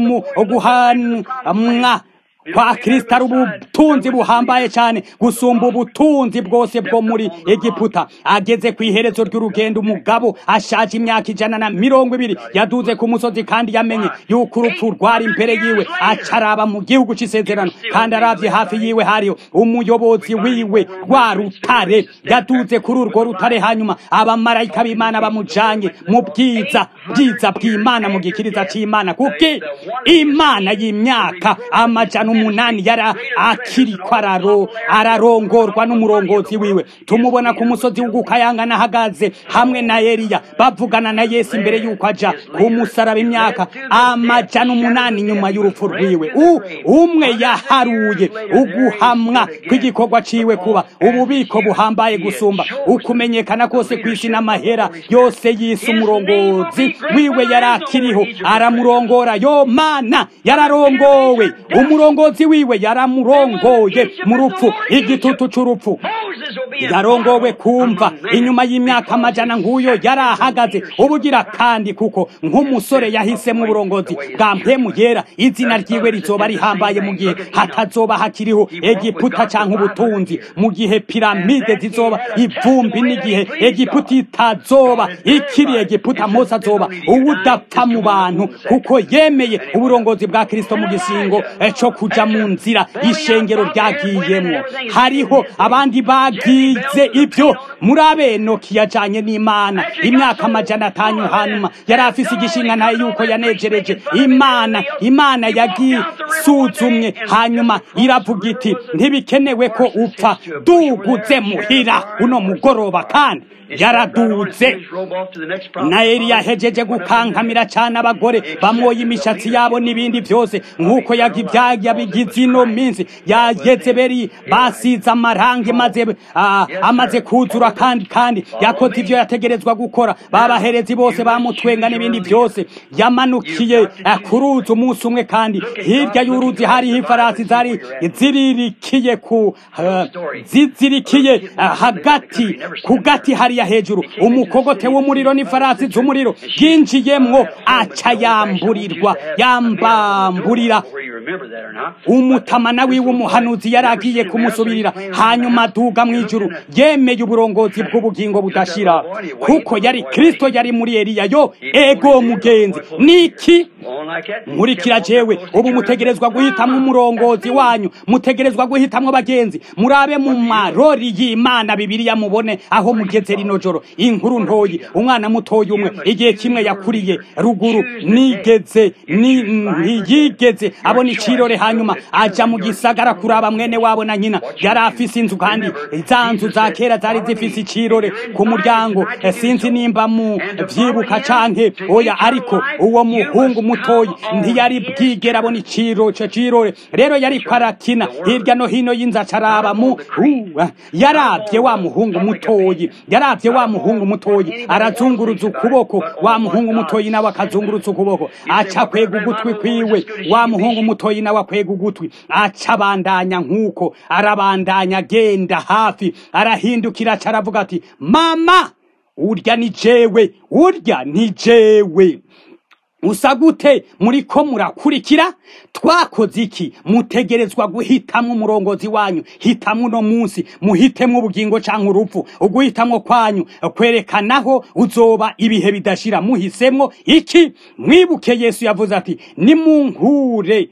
uguhanwa kwa Kristo ari ubutunzi buhambaye cyane gusumba ubutunzi bwose bwo muri Egiputa. Ageze ku iherezo ry'urugendo, umugabo ashaje imyaka ijana na mirongo ibiri yaduze ku musozi, kandi yamenye yuko urupfu rwari imbere yiwe. Acaraba mu gihugu c'isezerano, kandi aravye hafi yiwe hariyo umuyobozi wiwe rwa rutare. Yaduze kuri urwo rutare, hanyuma abamarayika b'Imana bamujanye mu bwiza bwiza bw'Imana, mu gikiriza c'Imana, kuki Imana y'imyaka amajana umunani yara akiri kwararo ararongorwa n'umurongozi wiwe. Tumubona ku musozi w'ugukayangana ahagaze hamwe na Eliya, bavugana na Yesu imbere yuko aja ku musaraba imyaka amajana umunani nyuma y'urupfu rwiwe. Umwe yaharuye uguhamwa kw'igikorwa ciwe kuba ububiko buhambaye gusumba ukumenyekana kose kw'isi n'amahera yose y'isi. Umurongozi wiwe yarakiriho aramurongora. Yo Mana yararongowe, umurongozi wiwe yaramurongoye mu rupfu, igitutu c'urupfu yarongowe kumva. Inyuma y'imyaka amajana nguyo yarahagaze ubugira kandi, kuko nk'umusore yahisemo uburongozi bwa mpemu yera. Izina ryiwe rizoba rihambaye mu gihe hatazoba hakiriho Egiputa canke ubutunzi, mu gihe piramide zizoba ivumbi, n'igihe Egiputa itazoba ikiri Egiputa. Mose azoba uwudapfa mu bantu, kuko yemeye uburongozi bwa Kristo mu gisingo co kuja mu nzira ishengero ryagiyemwo. Hariho abandi bagize ibyo muri abenoki yajanye n'Imana imyaka amajana atanu, hanyuma yari afise igishinga naye yuko yanejereje Imana. Imana yagisuzumye hanyuma iravuga iti ntibikenewe ko upfa, duguze muhira uno mugoroba. Kandi yaraduze. Na Eliya yahejeje gukankamira cyane abagore bamwoye imishatsi yabo n'ibindi byose nk'uko yabigize ino minsi ya Yezebeli, basize amarangi maze uh, amaze kuzura kandi kandi yakoze ivyo yategerezwa gukora. Babaherezi bose bamutwenga n'ibindi byose. Yamanukiye uh, kuruzi umunsi umwe, kandi hirya y'uruzi hariho ifarasi zari ziririkiye ku uh, zizirikiye uh, hagati ku gati hariya hejuru. Umukogote w'umuriro n'ifarasi z'umuriro yinjiyemwo, aca yamburirwa yambamburira umutamana wiwe umuhanuzi yaragiye kumusubirira. Hanyuma duga mwijuru yemeye uburongozi bw'ubugingo budashira, kuko yari Kristo yari muri Eliya. Yo ego mugenzi niki nkurikira jewe ubu mutegerezwa guhitamwo umurongozi wanyu, mutegerezwa guhitamwo bagenzi. Murabe mu marori y'Imana Bibiliya mubone aho mugeze rino joro. Inkuru ntoyi, umwana mutoyi umwe igihe kimwe yakuriye ruguru nigeze ni ntiyigeze abona ikirore, hanyuma aja mu gisagara kuraba mwene wabo na nyina. Yari afise inzu, kandi izanzu za kera zari zifise ikirore ku muryango. Sinzi nimba mu vyibuka canke oya, ariko uwo muhungu mutoyi ntiyari bwigera abona ikiro cyo kirore. Rero yari kwarakina hirya no hino y'inza caraba mu uh, yaravye wa muhungu mutoyi yaravye wa muhungu mutoyi arazunguruza ukuboko. Wa muhungu mutoyi nawe akazunguruza ukuboko, aca kwega ugutwi kwiwe. Wa muhungu mutoyi nawe akwega ugutwi, aca bandanya nk'uko arabandanya agenda hafi. Arahindukira caravuga ati, mama urya ni jewe, urya ni jewe. Usa gute muriko murakurikira? Twakoze iki? Mutegerezwa guhitamwo umurongozi wanyu. Hitamwo no munsi, muhitemwo ubugingo canke urupfu. Uguhitamwo kwanyu kwerekanaho uzoba ibihe bidashira. Muhisemwo iki? Mwibuke Yesu yavuze ati nimunkure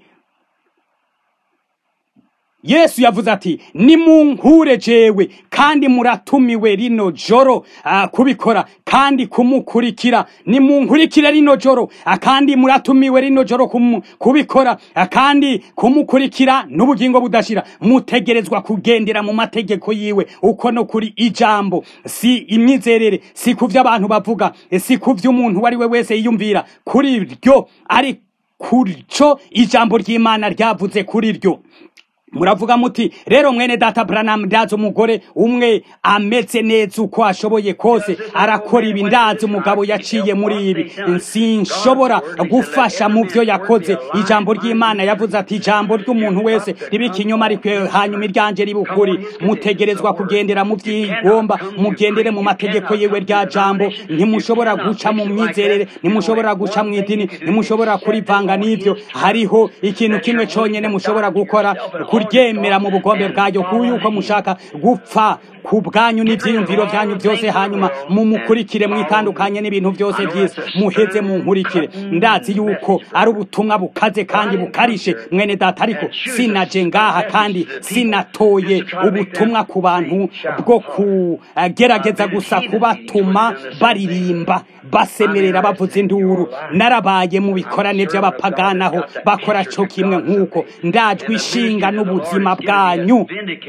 Yesu yavuze ati nimunkure jewe, kandi muratumiwe rino joro uh, kubikora kandi kumukurikira. Nimunkurikire rino joro uh, kandi muratumiwe rino joro kum, kubikora uh, kandi kumukurikira n'ubugingo budashira. Mutegerezwa kugendera mu mategeko yiwe uko no kuri ijambo, si imyizerere, si kuvya abantu bavuga, si kuvya umuntu wari we wese yiyumvira kuri ryo, ari kurico ijambo ry'Imana ryavuze kuri ryo. Muravuga muti rero mwene data Branham ndazi umugore umwe ameze neza uko ashoboye kose arakora ibi, ndazi umugabo yaciye muri ibi, sinshobora gufasha mu byo yakoze. Ijambo ry'Imana yavuze ati ijambo ry'umuntu wese ribikinyoma ariko hanyuma iryanje ribukuri. Mutegerezwa kugendera mu byigomba, mugendere mu mategeko yewe rya jambo. Ntimushobora guca mu myizerere, ntimushobora guca mu idini, ntimushobora kurivanga n'ivyo. Hariho ikintu kimwe conyene mushobora gukora, kuryemera mu bugombe bwayo, kuyuko mushaka gupfa ku bwanyu n'ivyiyumviro vyanyu byose, hanyuma mumukurikire mwitandukanye n'ibintu byose byose, muheze mu nkurikire. Ndazi yuko ari ubutumwa bukaze kandi bukarishe mwene data, ariko sinaje ngaha kandi sinatoye ubutumwa ku bantu bwo kugerageza gusa kubatuma baririmba basemerera bavuze induru. Narabaye mu bikorane by'abapaganaho bakora cyo kimwe nk'uko. Ndajwe ishinga n'ubuzima bwanyu.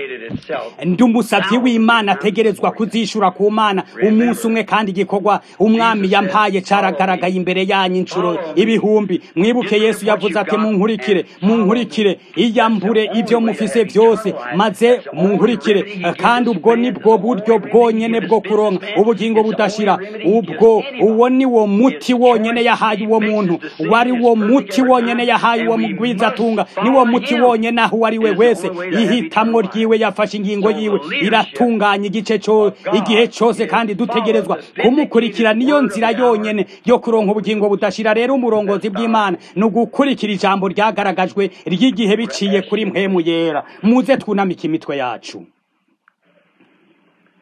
Ndi umusavyi w'Imana ategerezwa kuzishura ku Mana umunsi umwe, kandi igikorwa umwami yampaye caragaragaye imbere yanyu incuro ibihumbi. Mwibuke Yesu yavuze ati munkurikire, munkurikire iyambure ivyo mufise byose maze munkurikire, kandi ubwo nibwo buryo bwonyene bwo kuronka ubugingo budashira. Ubwo uwo ni wo muti wonyene yahaye uwo muntu, wari wo muti wonyene yahaye uwo mugwizatunga, ni wo muti wonyene aho wari we wese ihitamwo ryiwe yafashe ingingo yiwe iratunganya igice cyo igihe cyose, kandi dutegerezwa kumukurikira. Niyo nzira yonyene yo kuronka ubugingo budashira. Rero umurongozi bw'Imana no gukurikira ijambo ryagaragajwe ry'igihe biciye kuri mpemu yera. Muze twunamike imitwe yacu.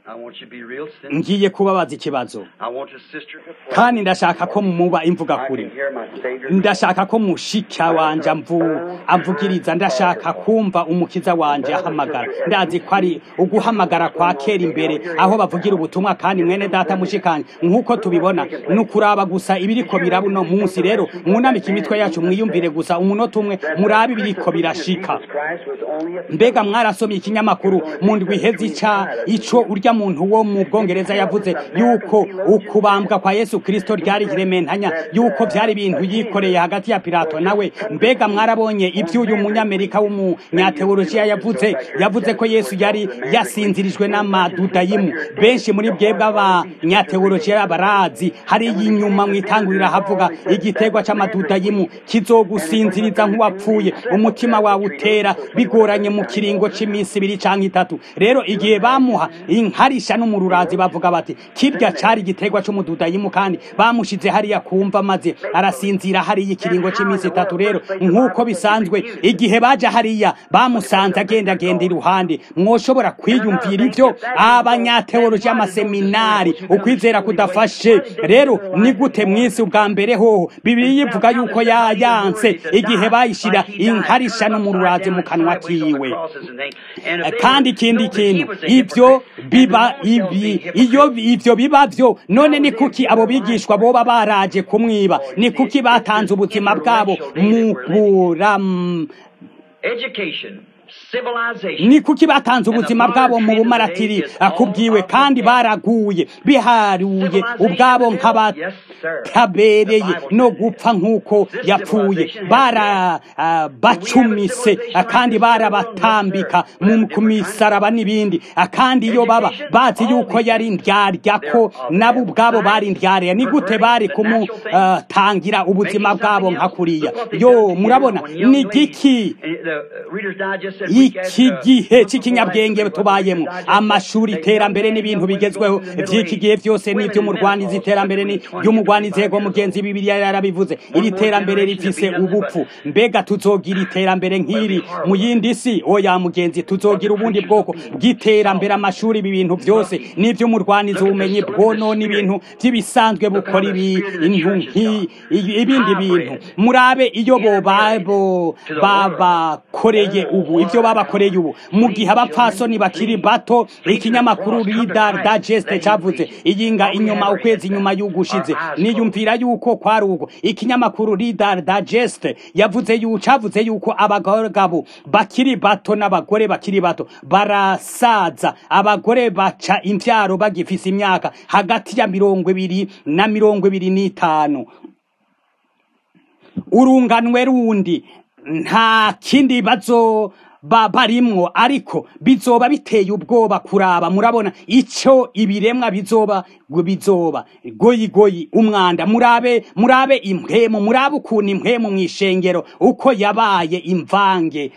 ngiye kubabaza ikibazo kandi ndashaka ko muba imvuga kuri ndashaka ko mushika wanje amvugiriza ndashaka kumva umukiza wanje ahamagara ndazi ko ari uguhamagara kwa kera imbere aho bavugira ubutumwa kandi mwene data mushikanye nkuko tubibona nukuraba gusa ibiriko birabo no munsi rero mwunamika imitwe yacu mwiyumvire gusa umunota umwe murabe ibiriko birashika mbega mwarasomye ikinyamakuru mu ndwi iheze ica ico urya muntu wo mu Bwongereza yavuze yuko ukubambwa kwa Yesu Kristo ryari kirementanya yuko byari ibintu yikoreye hagati ya Pilato nawe mbega mwarabonye ibyo uyu munyamerika w'umunyateolojiya yavuze yavuze ko Yesu yari yasinzirijwe n'amadudayimu benshi muri bwebwe abanyateolojiya barazi hari inyuma mwitangurira havuga igitegwa c'amadudayimu kizogusinziriza nk'uwapfuye umutima wawe utera bigoranye mu kiringo c'imisi ibiri canke itatu rero igihe bamuha inkarisha n'umururazi bavuga bati kirya cari igitegwa c'umududayimu kandi bamushize hariya kumva maze arasinzira hariya ikiringo c'imisi itatu rero nk'uko bisanzwe igihe baja hariya bamusanze agenda agenda iruhande mwoshobora kwiyumvira ivyo abanyateolojiya amaseminari ukwizera kudafashe rero ni gute mwisi ubwa mbere hoho Bibiliya ivuga yuko yayanse igihe bayishira inkarisha n'umururazi mu kanwa kiwe kandi ikindi kintu ivyo biba ibi iyo ivyo biba vyo none ni kuki abo bigishwa boba baraje kumwiba ni kuki batanze ubuzima bwabo mu buram ni kuki batanze ubuzima bwabo mu bumaratiri akubwiwe kandi baraguye biharuye ubwabo nk'abatabereye no gupfa nk'uko yapfuye bara uh, bacumise kandi barabatambika mu kumisaraba n'ibindi kandi iyo baba bazi yuko yari ndyarya ko nabo ubwabo bari ndyarya ni gute bari kumutangira uh, ubuzima bwabo nkakuriya yo murabona ni giki iki gihe c'ikinyabwenge tubayemo amashuri iterambere n'ibintu bigezweho vy'iki gihe vyose n'ivyo mu Rwanda iterambere ni ry'umugwanizi yego mugenzi Bibiliya yarabivuze iri terambere rifise ubupfu mbega tuzogira iterambere nk'iri mu yindi si oya mugenzi tuzogira ubundi bwoko bw'iterambere amashuri ibintu vyose n'ivyo mu Rwanda ubumenyi bwono n'ibintu by'ibisanzwe bukora ibi ibindi bintu murabe iyo bo babo babakoreye ubu ivyo babakoreye ubu mu gihe abapfasoni bakiri bato ikinyamakuru Reader Digest cavuze iyinga inyuma ukwezi inyuma y'ugushize niyumvira yuko kwari uko ikinyamakuru Reader Digest yavuze yucavuze yuko abagabo bakiri bato n'abagore bakiri bato barasaza abagore baca imvyaro bagifise imyaka hagati ya mirongo ibiri na mirongo ibiri n'itanu urunganwe rundi nta kindi bazo barimwo ariko bizoba biteye ubwoba kuraba murabona ico ibiremwa bizoba bizoba goyi goyi umwanda murabe murabe impemu murabe ukuntu impemu mwishengero uko yabaye imvange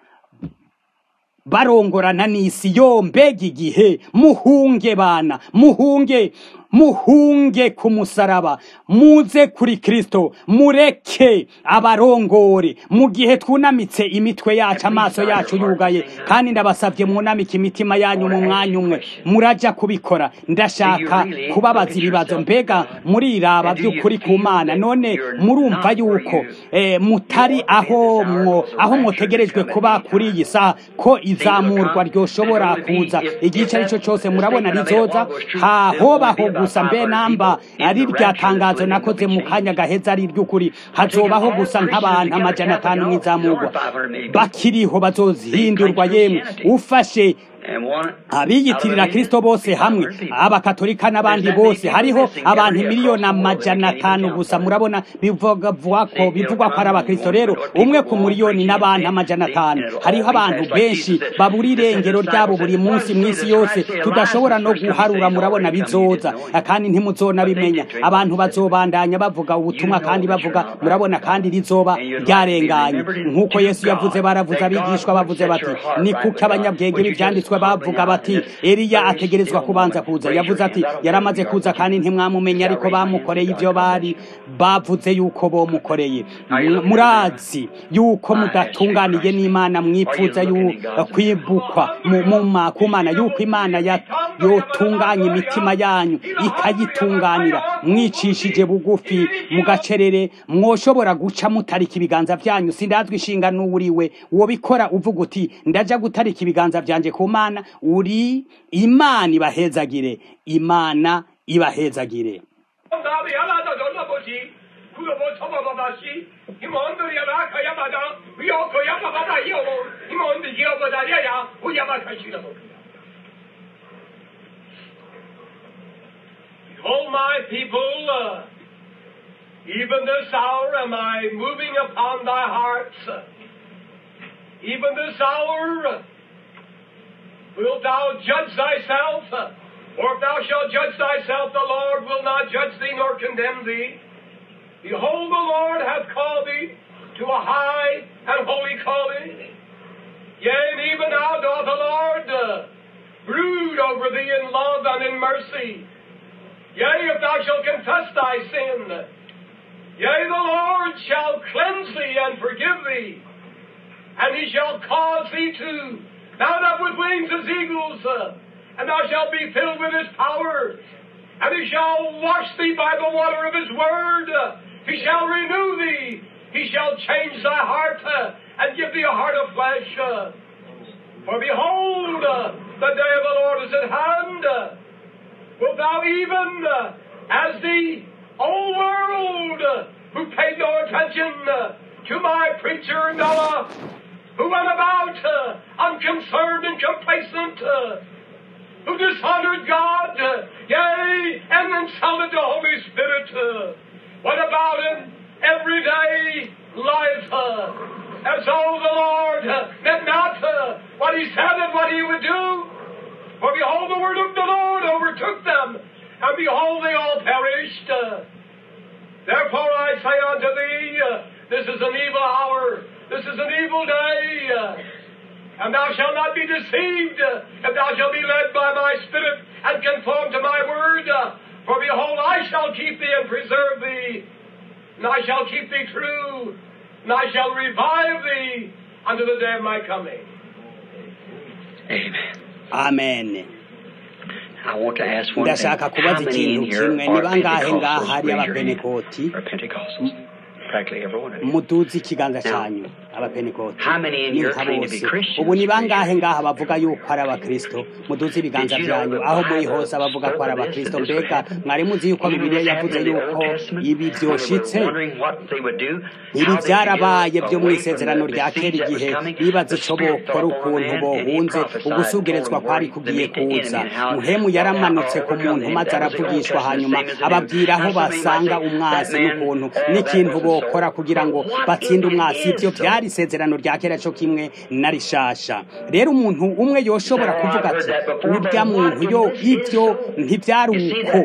barongorana n'isi yo mbega igihe muhunge bana muhunge muhunge ku musaraba muze kuri Kristo mureke abarongore mu gihe twunamitse imitwe yacu amaso yacu yugaye kandi ndabasabye mwunamike imitima yanyu mu mwanya umwe muraja kubikora ndashaka kubabaza ibibazo mbega muriraba by'ukuri ku Mana none murumva yuko eh, mutari aho mwo aho mwotegerejwe kuba kuri iyi saha ko izamurwa ryoshobora kuza igice arico cyose murabona rizoza hahobaho gusa mbe namba ari ryatangazo nakoze mu kanya gaheza ari ry'ukuri hazobaho gusa nk'abantu amajana atanu mwizamurwa bakiriho bazozihindurwa yemwe ufashe abiyitirira Kristo bose hamwe abakatolika n'abandi bose hariho abantu miliyoni amajana atanu gusa murabona bivuga ko bivugwa ko ari abakristo rero umwe ku miliyoni n'abantu amajana atanu hariho abantu benshi baburi irengero ryabo buri munsi mwisi yose tudashobora no guharura murabona bizoza kandi ntimuzona bimenya abantu bazobandanya bavuga ubutumwa kandi bavuga murabona kandi rizoba ryarenganye nkuko Yesu yavuze baravuze abigishwa bavuze bati ni kuko abanyabwenge b'ivyanditswe ibyanditswe bavuga bati Eliya ategerezwa kubanza kuza, yavuze ati yaramaze kuza kandi ntimwamumenya, ariko bamukoreye ibyo bari bavuze yuko bomukoreye. Murazi yuko mudatunganiye n'Imana, mwipfuza kwibukwa ku Mana, yuko Imana yotunganya imitima yanyu ikayitunganira mwicishije bugufi mu gacerere, mwoshobora guca mutarika ibiganza byanyu. Sindazwi ishinga n'uriwe wobikora uvuga uti ndaja gutarika ibiganza byanje ku Mana. Uri Imana ibahezagire, Imana ibahezagire. Oh, my people, uh, even this hour am I moving upon thy hearts. Even this hour wilt thou judge thyself, or if thou shalt judge thyself, the Lord will not judge thee nor condemn thee. Behold, the Lord hath called thee to a high and holy calling. Yea, and even now doth the Lord uh, brood over thee in love and in mercy. Yea, if thou shalt confess thy sin, yea, the Lord shall cleanse thee and forgive thee, and he shall cause thee to mount up with wings as eagles, uh, and thou shalt be filled with his power, and he shall wash thee by the water of his word, uh, he shall renew thee, he shall change thy heart, uh, and give thee a heart of flesh. Uh, for behold, uh, the day of the Lord is at hand. Uh, Wilt thou even, uh, as the old world, uh, who paid no attention uh, to my preacher Noah, who went about uh, unconcerned and complacent, uh, who dishonored God, uh, yea, and insulted the Holy Spirit, uh, went about in everyday life uh, as though the Lord uh, meant not uh, what he said and what he would do. For behold, the word of the Lord overtook them, and behold, they all perished. Uh, therefore I say unto thee, uh, this is an evil hour, this is an evil day, uh, and thou shalt not be deceived, uh, if thou shalt be led by my Spirit, and conform to my word. Uh, for behold, I shall keep thee and preserve thee, and I shall keep thee true, and I shall revive thee unto the day of my coming. Amen. Amen. I want to ask one thing. Ndashaka kubaza ikintu kimwe, ni bangahe ngaha hari abapentekoti? Practically everyone of you. Muduzi ikiganza cyanyu abapentekoti. How many in here claim to be Christians? Ubu ni bangahe ngaha bavuga yuko ari abakristo? Muduzi ibiganza byanyu aho muri hose abavuga ko ari abakristo. Mbega mwari muzi yuko Bibiliya yavuze yuko ibi byoshitse? Ibi byarabaye byo mu isezerano rya kera, igihe bibaza ico bokora ukuntu bohunze ugusugerezwa kwari kugiye kuza. Muhemu yaramanutse ku muntu maze aravugishwa, hanyuma ababwira aho basanga umwasi n'ukuntu n'ikintu bokora kugira ngo batsinde umwasi. Ibyo byari isezerano rya kera cyo kimwe na rishasha. Rero umuntu umwe yoshobora kuvuga ati urya muntu yo ibyo ntibyari uko,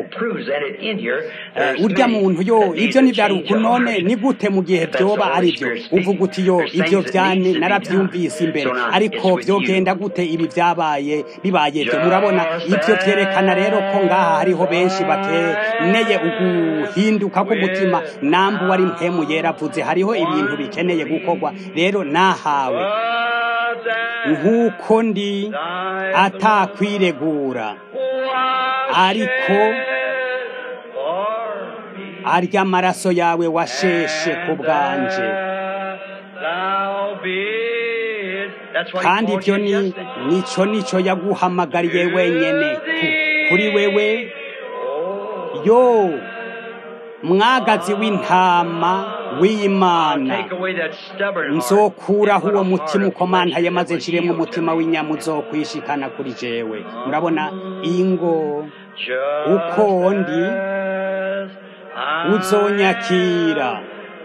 urya muntu yo ibyo ntibyari uko, none ni gute mu gihe byoba ari byo uvuga uti yo ibyo byane narabyumvise imbere, ariko byogenda gute ibi byabaye bibaye byo? Murabona, ibyo byerekana rero ko ngaha hariho benshi bakeneye uguhinduka k'umutima. Nambu wari mpemu yeravuze hariho ibintu bikeneye gukorwa. Rero nahawe nk'uko ndi atakwiregura, ariko arya amaraso yawe washeshe ku bwanje, kandi ibyo ni nico nico yaguhamagariye wenyene kuri wewe. Yo mwagazi w'intama w'Imana, nzokuraho uwo mutima ukomantaye maze nshiremo umutima w'inyama uzokwishikana kuri jewe. Murabona ingo uko ndi uzonyakira.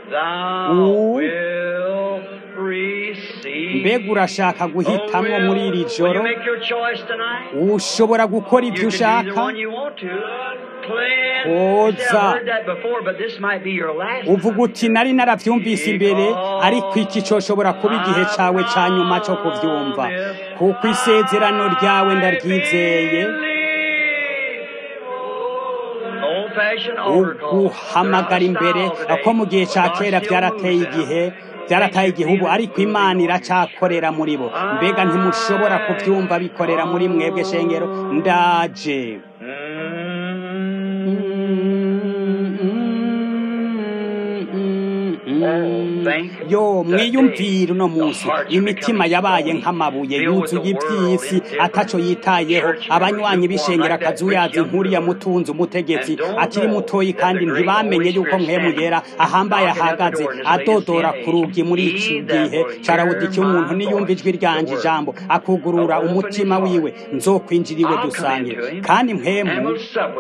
Mbega urashaka guhitamwo muri iri joro? Ushobora gukora ibyo ushaka, koza uvuga uti nari naravyumvise imbere ariko iki coshobora kuba igihe cawe ca nyuma co kuvyumva kuko isezerano ryawe ndaryizeye uguhamagara imbere ko mu gihe ca kera vyarateye igihe byarataye igihugu ariko Imana iracakorera muri bo mbega ntimushobora kubyumva bikorera muri mwebwe shengero ndaje yo mwiyumvire uno munsi imitima yabaye nk'amabuye yuzuye iby'isi ataco yitayeho abanywanyi bishengera akazuyazi nkuriya mutunzi umutegetsi akiri mutoyi kandi ntibamenye yuko mpemu yera ahambaye ahagaze adodora ku rugi muri iki gihe carawudikiye umuntu niyumva ijwi ryanje ijambo akugurura umutima wiwe nzokwinjiriwe dusangire kandi mpemu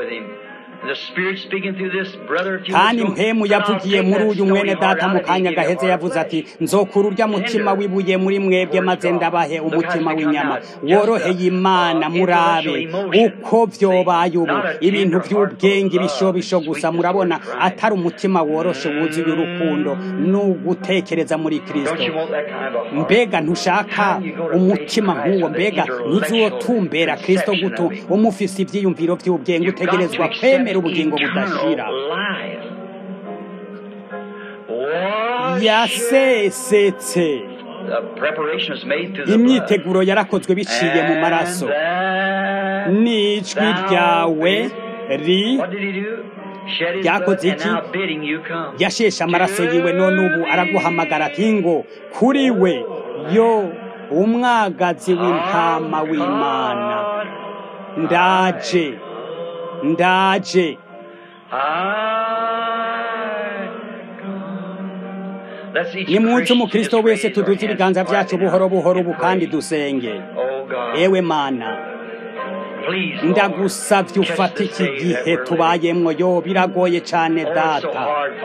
kandi mpemu yavugiye muri uyu mwene data mu kanya gaheze yavuze ati nzokura urya mutima wibuye muri mwebwe maze ndabahe umutima w'inyama woroheye Imana murabe uko vyobaye ubu ibintu vy'ubwenge bishobisho gusa murabona atari umutima woroshe wuzuye urukundo n'ugutekereza muri Kristo mbega ntushaka umutima nk'uwo mbega ntuzotumbera Kristo guto umufise ivyiyumviro vy'ubwenge utegerezwa kwemera ubugingo budashira yasesetse imyiteguro yarakozwe biciye mu maraso n'ijwi ryawe ri ryakoze iki yasheshe amaraso yiwe none ubu araguhamagara ati ngo kuri we yo umwagazi w'intama w'Imana ndaje ndaje nimunsi umukristo wese tuduze ibiganza vyacu buhoro buhoro ubu kandi dusenge ewe Mana ndagusavye ufata iki gihe tubayemwo yo biragoye cane data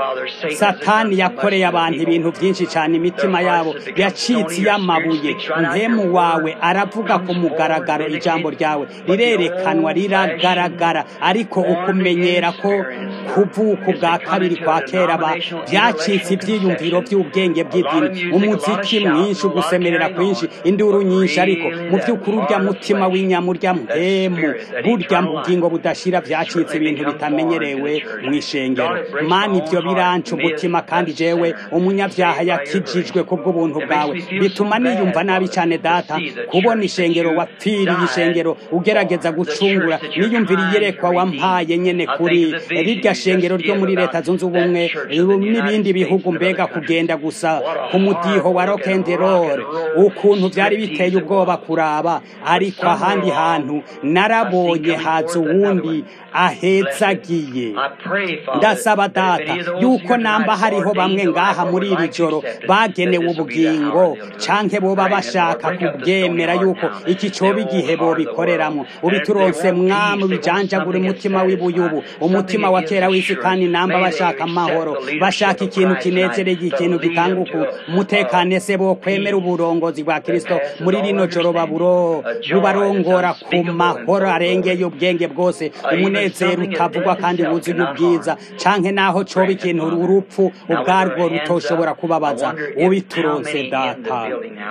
satani yakoreye abantu ibintu vyinshi cane imitima yabo yacitse y'amabuye mpemu wawe aravuga ku mugaragaro ijambo ryawe rirerekanwa riragaragara ariko ukumenyera ko kuvuka bwa kabiri kwa kera ba byacitse ivyiyumviro vy'ubwenge bw'idini umuziki mwinshi ugusemerera kwinshi induru nyinshi ariko mu vy'ukuri urya mutima w'inyamurya mpemu burya bugingo budashira vyacitse ibintu bitamenyerewe mw'ishengero Mana ivyo biranca umutima kandi jewe umunyavyaha yakijijwe kubw'ubuntu bwawe bituma niyumva nabi cane data kubona ishengero wapfiriye ishengero ugerageza gucungura niyumvira iyerekwa wampaye nyene kuri rirya shengero ryo muri leta zunze ubumwe n'ibindi bihugu mbega kugenda gusa ku mudiho wa rock and roll ukuntu vyari biteye ubwoba kuraba ariko ahandi hantu narabonye haza uwundi ahezagiye ndasaba data yuko namba hariho bamwe ngaha muri iri joro bagenewe ubugingo canke boba bashaka kubwemera yuko iki coba igihe bobikoreramwo ubituronse mwami bijanjagura umutima w'ibuyubu umutima wa kera w'isi kandi namba bashaka amahoro bashaka ikintu kinezereye ikintu gitanguku mutekane se bo kwemera uburongozi bwa Kristo muri rino joro baburo bubarongora ku mahoro arengeye ubwenge bwose umunezero utavugwa kandi wuzuye ubwiza canke naho coba ikintu urupfu ubwarwo rutoshobora kubabaza ubituronse data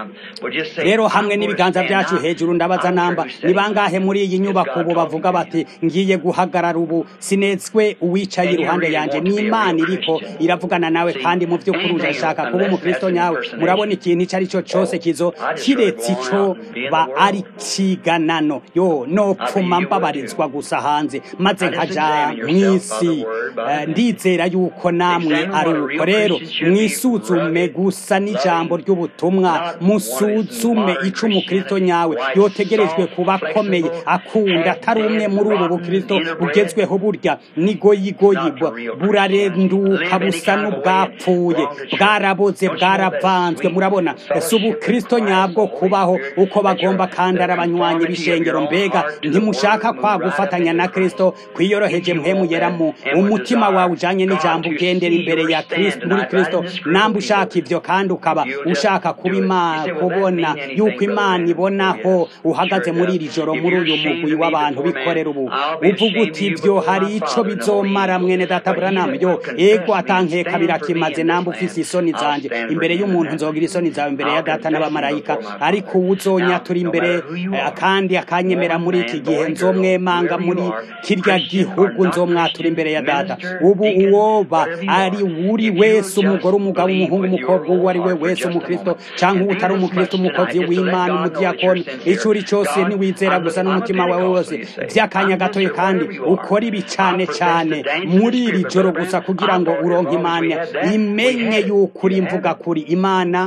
rero hamwe n'ibiganza vyacu hejuru ndabaza namba ni bangahe muri iyi nyubako ubu bavuga bati ngiye guhagarara ubu sinetswe uwicaye iruhande yanje ni Imana iriko iravugana nawe kandi mu vy'ukuri urashaka kuba umukristo nyawe murabona ikintu ico ari cyo cose kizo kiretse ico ba ari kiganano yo no pfuma mbabarizwa gusa hanze maze nkaja mw'isi ndizera yuko namwe ari uko rero mwisuzume gusa n'ijambo ry'ubutumwa musuzume ico umukristo nyawe yotegerejwe kuba akomeye akunda atari umwe muri ubu bukristo bugezweho burya nigoyigoyi burarenduka busa n'ubwapfuye bwaraboze bwaravanzwe murabona si ubukristo nyabwo kubaho uko bagomba kandi ari abanywanyi b'ishengero mbega ntimushaka kwa gufatanya na Kristo kwiyoroheje mpemu yera mu umutima wawe ujanye n'ijambo ugendera imbere ya Kristo muri Kristo namba ushaka ivyo kandi ukaba ushaka kuba Imana kubona yuko Imana ibonaho uhagaze muri iri joro muri uyu mugwi w'abantu bikorera ubu uvuga uti ivyo hari ico bizomara mwene data Branham yo ego atankeka birakimaze namba ufise isoni zanje imbere y'umuntu nzogira isoni zawe imbere ya data n'abamarayika ariko uzonya turi imbere kandi akanyemera muri iki gihe nzomwemanga muri kirya gihugu nzomwatura imbere ya data ubu uwoba ari uri wese umugore umugabo umuhungu umukobwa uwo ari we wese umukristo canke utari umukristo umukozi w'Imana umudiyakoni icuri cyose niwizera gusa n'umutima wawe wose by'akanya gatoye kandi ukora ibi cane cane muri iri joro gusa kugira ngo uronke Imana imenye yuko uri mvuga kuri Imana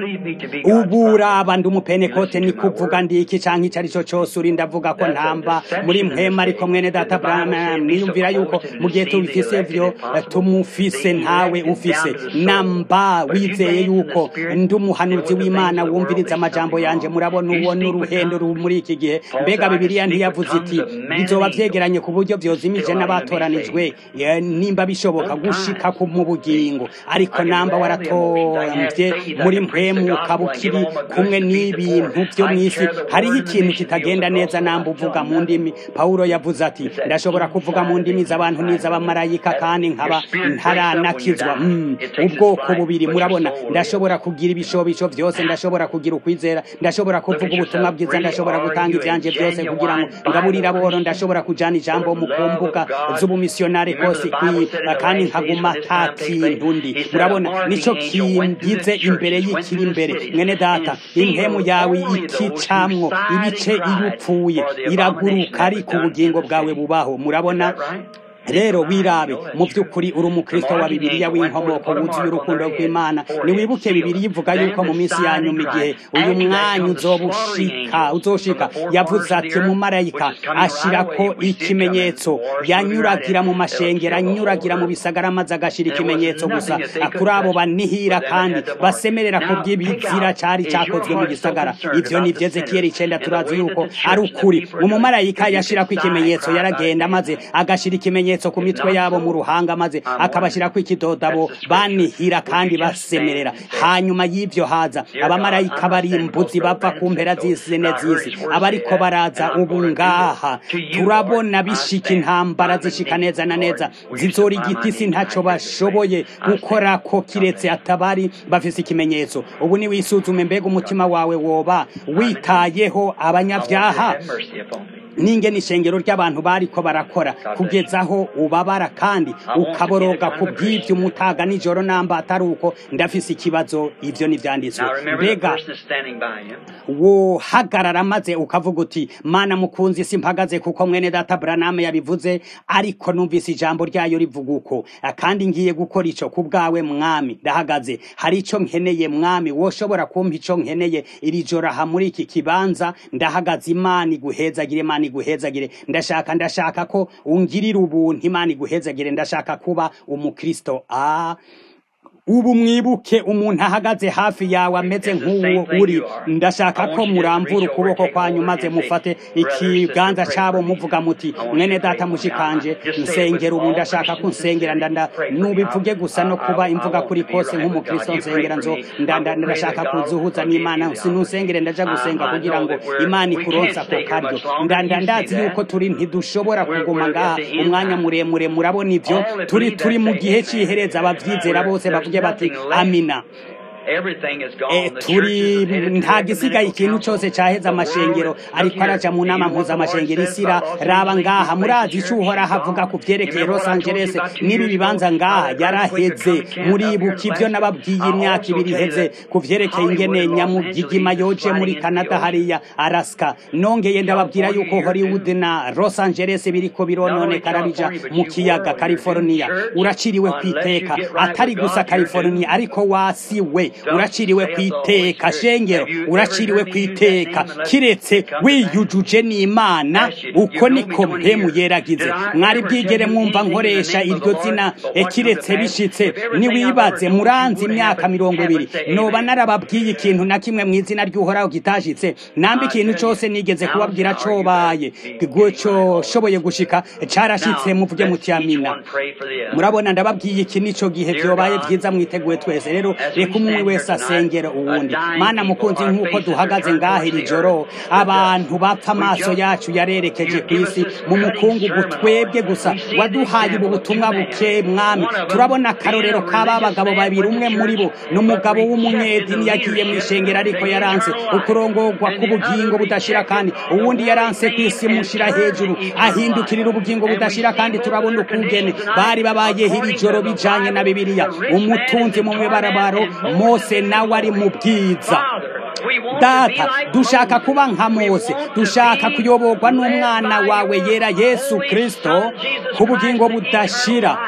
uburaba ndi umupenekote ni kuvuga ndi iki canke icari cyo cyose uri ndavuga ko ntamba muri mpema ariko mwene data Branham niyumvira yuko mu gihe tubifise vyo tumufise ntawe ufise namba wizeye yuko ndi umuhanuzi w'Imana wumviriza amajambo yanje murabona uwo n'uruhendo muri iki gihe mbega Bibiliya ntiyavuze iti bizoba vyegeranye ku buryo vyozimije n'abatoranijwe nimba bishoboka gushika ku mu bugingo ariko namba waratomvye muri mpemu kabukiri kumwe n'ibintu vyo mwisi hariho ikintu kitagenda neza namba uvuga mu ndimi Paulo yavuze ati ndashobora kuvuga mu ndimi z'abantu n'iz'abamarayika kandi nkaba ntaranakizwa mm. ubwoko bubiri murabona ndashobora kugira ibishobisho vyose ndashobora kugira ukwizera ndashobora kuvuga ubutumwa bwiza ndashobora gutanga ivyanje byose kugira ngo ngaburira boro ndashobora kujana ijambo mu kumbuga z'ubumisionari kose kandi nkaguma ta kintu ndi murabona nico kingize imbere y'ikiri imbere mwene data impemu yawe ikicamwo ibice iyo upfuye iraguruka ariko ubugingo bwawe bubaho murabona rero wirabe mu by'ukuri uri umukristo wa Bibiliya w'inkomoko wuzuye urukundo rw'Imana niwibuke Bibiliya ivuga yuko mu minsi ya nyuma igihe uyu mwanya uzobushika uzoshika yavuze ati mu marayika ashirako ikimenyetso yanyuragira mu mashengera anyuragira mu bisagara maze agashira ikimenyetso gusa kuri abo banihira kandi basemerera ko bw'ibizira cari cakozwe mu gisagara ivyo ni Ezekiel icenda turazi yuko ari ukuri mu marayika yashirako ikimenyetso yaragenda maze agashira ikimenyetso ku mitwe yabo mu ruhanga maze akabashira ku ikidodabo banihira kandi basemerera hanyuma y'ivyo haza abamarayika bari imbuzi bava ku mpera z'isene z'isi abariko baraza ubu ngaha turabona bishika intambara zishika neza na neza zizora igiti si ntaco bashoboye gukora ko kiretse atabari bafise ikimenyetso ubu ni wisuzume mbega umutima wawe woba witayeho abanyavyaha ninge nishengero ry'abantu bariko barakora kugezaho ubabara kandi ukaboroga kubw'ivyo umutaga nijoro namba ataruko ndafise ikibazo ivyo nivyanditswe mbega wo hagarara maze ukavuga uti mana mukunzi simpagaze kuko mwene data Branham yabivuze ariko numvise ijambo ryayo rivuga uko kandi ngiye gukora ico kubgawe mwami ndahagaze hari ico nkeneye mwami woshobora kumpa ico nkeneye iri joro ha muri iki kibanza ndahagaze Imana iguhezagire Imana iguhezagire ndashaka ndashaka ko ungirira ubuntu Imana iguhezagire ndashaka kuba umukristo ah ubu mwibuke umuntu ahagaze hafi yawe ameze nk'uwo uri ndashaka ko muramvura ukuboko kwanyu maze mufate ikiganza cabo muvuga muti mwene data mushikanje nsengera ubu ndashaka ko nsengera ndanda nubivuge gusa no kuba imvuga kuri kose nk'umukristo nsengera nzo ndanda ndashaka kuzuhuza n'Imana sinusengere ndaja gusenga kugira ngo Imana ikuronsa ko karyo ndanda ndazi yuko turi ntidushobora kuguma ngaha umwanya muremure murabona ivyo turi turi mu gihe cihereza abavyizera bose bavuge bati amina E, turi nta gisigaye ikintu cyose cyaheza amashengero ariko araja mu nama mpuza amashengero isira raba ngaha murazi icuhora havuga ku byerekeye Los Angeles nibi bibanza ngaha yaraheze muri buki byo nababwiye imyaka ibiri heze ku byerekeye ingene nyamugigima yoje muri Canada hariya Alaska nongeye ndababwira yuko Hollywood na Los Angeles biriko bironone karabija mu kiyaga California uraciriwe kwiteka atari gusa California ariko wasiwe uraciriwe ku iteka shengero uraciriwe ku iteka kiretse wiyujuje n'Imana uko niko mpemu yeragize mwari bwigere mwumva nkoresha iryo zina kiretse bishitse niwibaze muranzi imyaka mirongo ibiri noba narababwiye ikintu na kimwe mu izina ry'Uhoraho kitashitse nambi ikintu cyose nigeze kubabwira cobaye gutyo shoboye gushika carashitse muvuge muti amina murabona ndababwiye iki nico gihe byobaye byiza mwiteguye twese rero reka umwe wese asengera uwundi mana mukunzi nk'uko duhagaze ngahiri joro abantu bapfa amaso yacu yarerekeje ku isi mu mukungugu twebwe gusa waduhaye ubu butumwa buke mwami turabona akarorero k'aba bagabo babiri umwe muri bo n'umugabo w'umunyedini yagiye mu ishengero ariko yaranse ukurongorwa k'ubugingo budashira kandi uwundi yaranse ku isi mushira hejuru ahindukirira ubugingo budashira kandi turabona ukugene bari babaye hiri joro bijanye na Bibiliya umutunzi mu mibarabaro Mose nawe ari mu bwiza Data dushaka kuba nka Mose dushaka kuyoborwa n'umwana wawe yera Yesu Kristo kubugingo budashira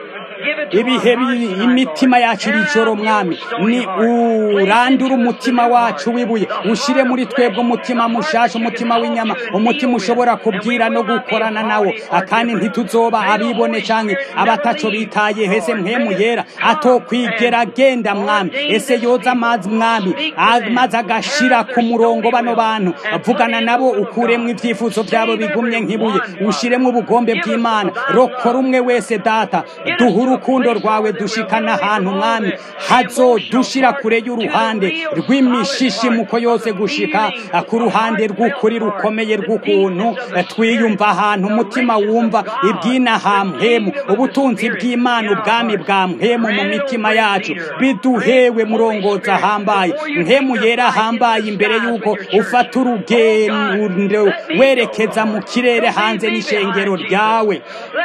ibihe imitima yacu ijoro mwami ni urandura umutima wacu wibuye ushire muri twebwe umutima mushasha umutima w'inyama umutima ushobora kubwira no gukorana nawo akandi ntituzoba abibone canke abataco bitaye hese mpemu yera atokwigera genda mwami ese yoza amazi mwami amazi agashira ku murongo bano bantu avugana nabo ukuremwe ivyifuzo byabo bigumye nk'ibuye ushiremwe ubugombe bw'Imana rokora umwe wese data duhuru urukundo rwawe dushikana ahantu mwami hazo dushira kure y'uruhande rw'imishishi muko yose gushika ku ruhande rw'ukuri rukomeye rw'ukuntu twiyumva ahantu umutima wumva ibyina hamhemu ubutunzi bw'Imana ubwami bwa mpemu mu mitima yacu biduhewe murongoza hambaye mpemu yera hambaye imbere yuko ufata urugendo werekeza mu kirere hanze n'ishengero ryawe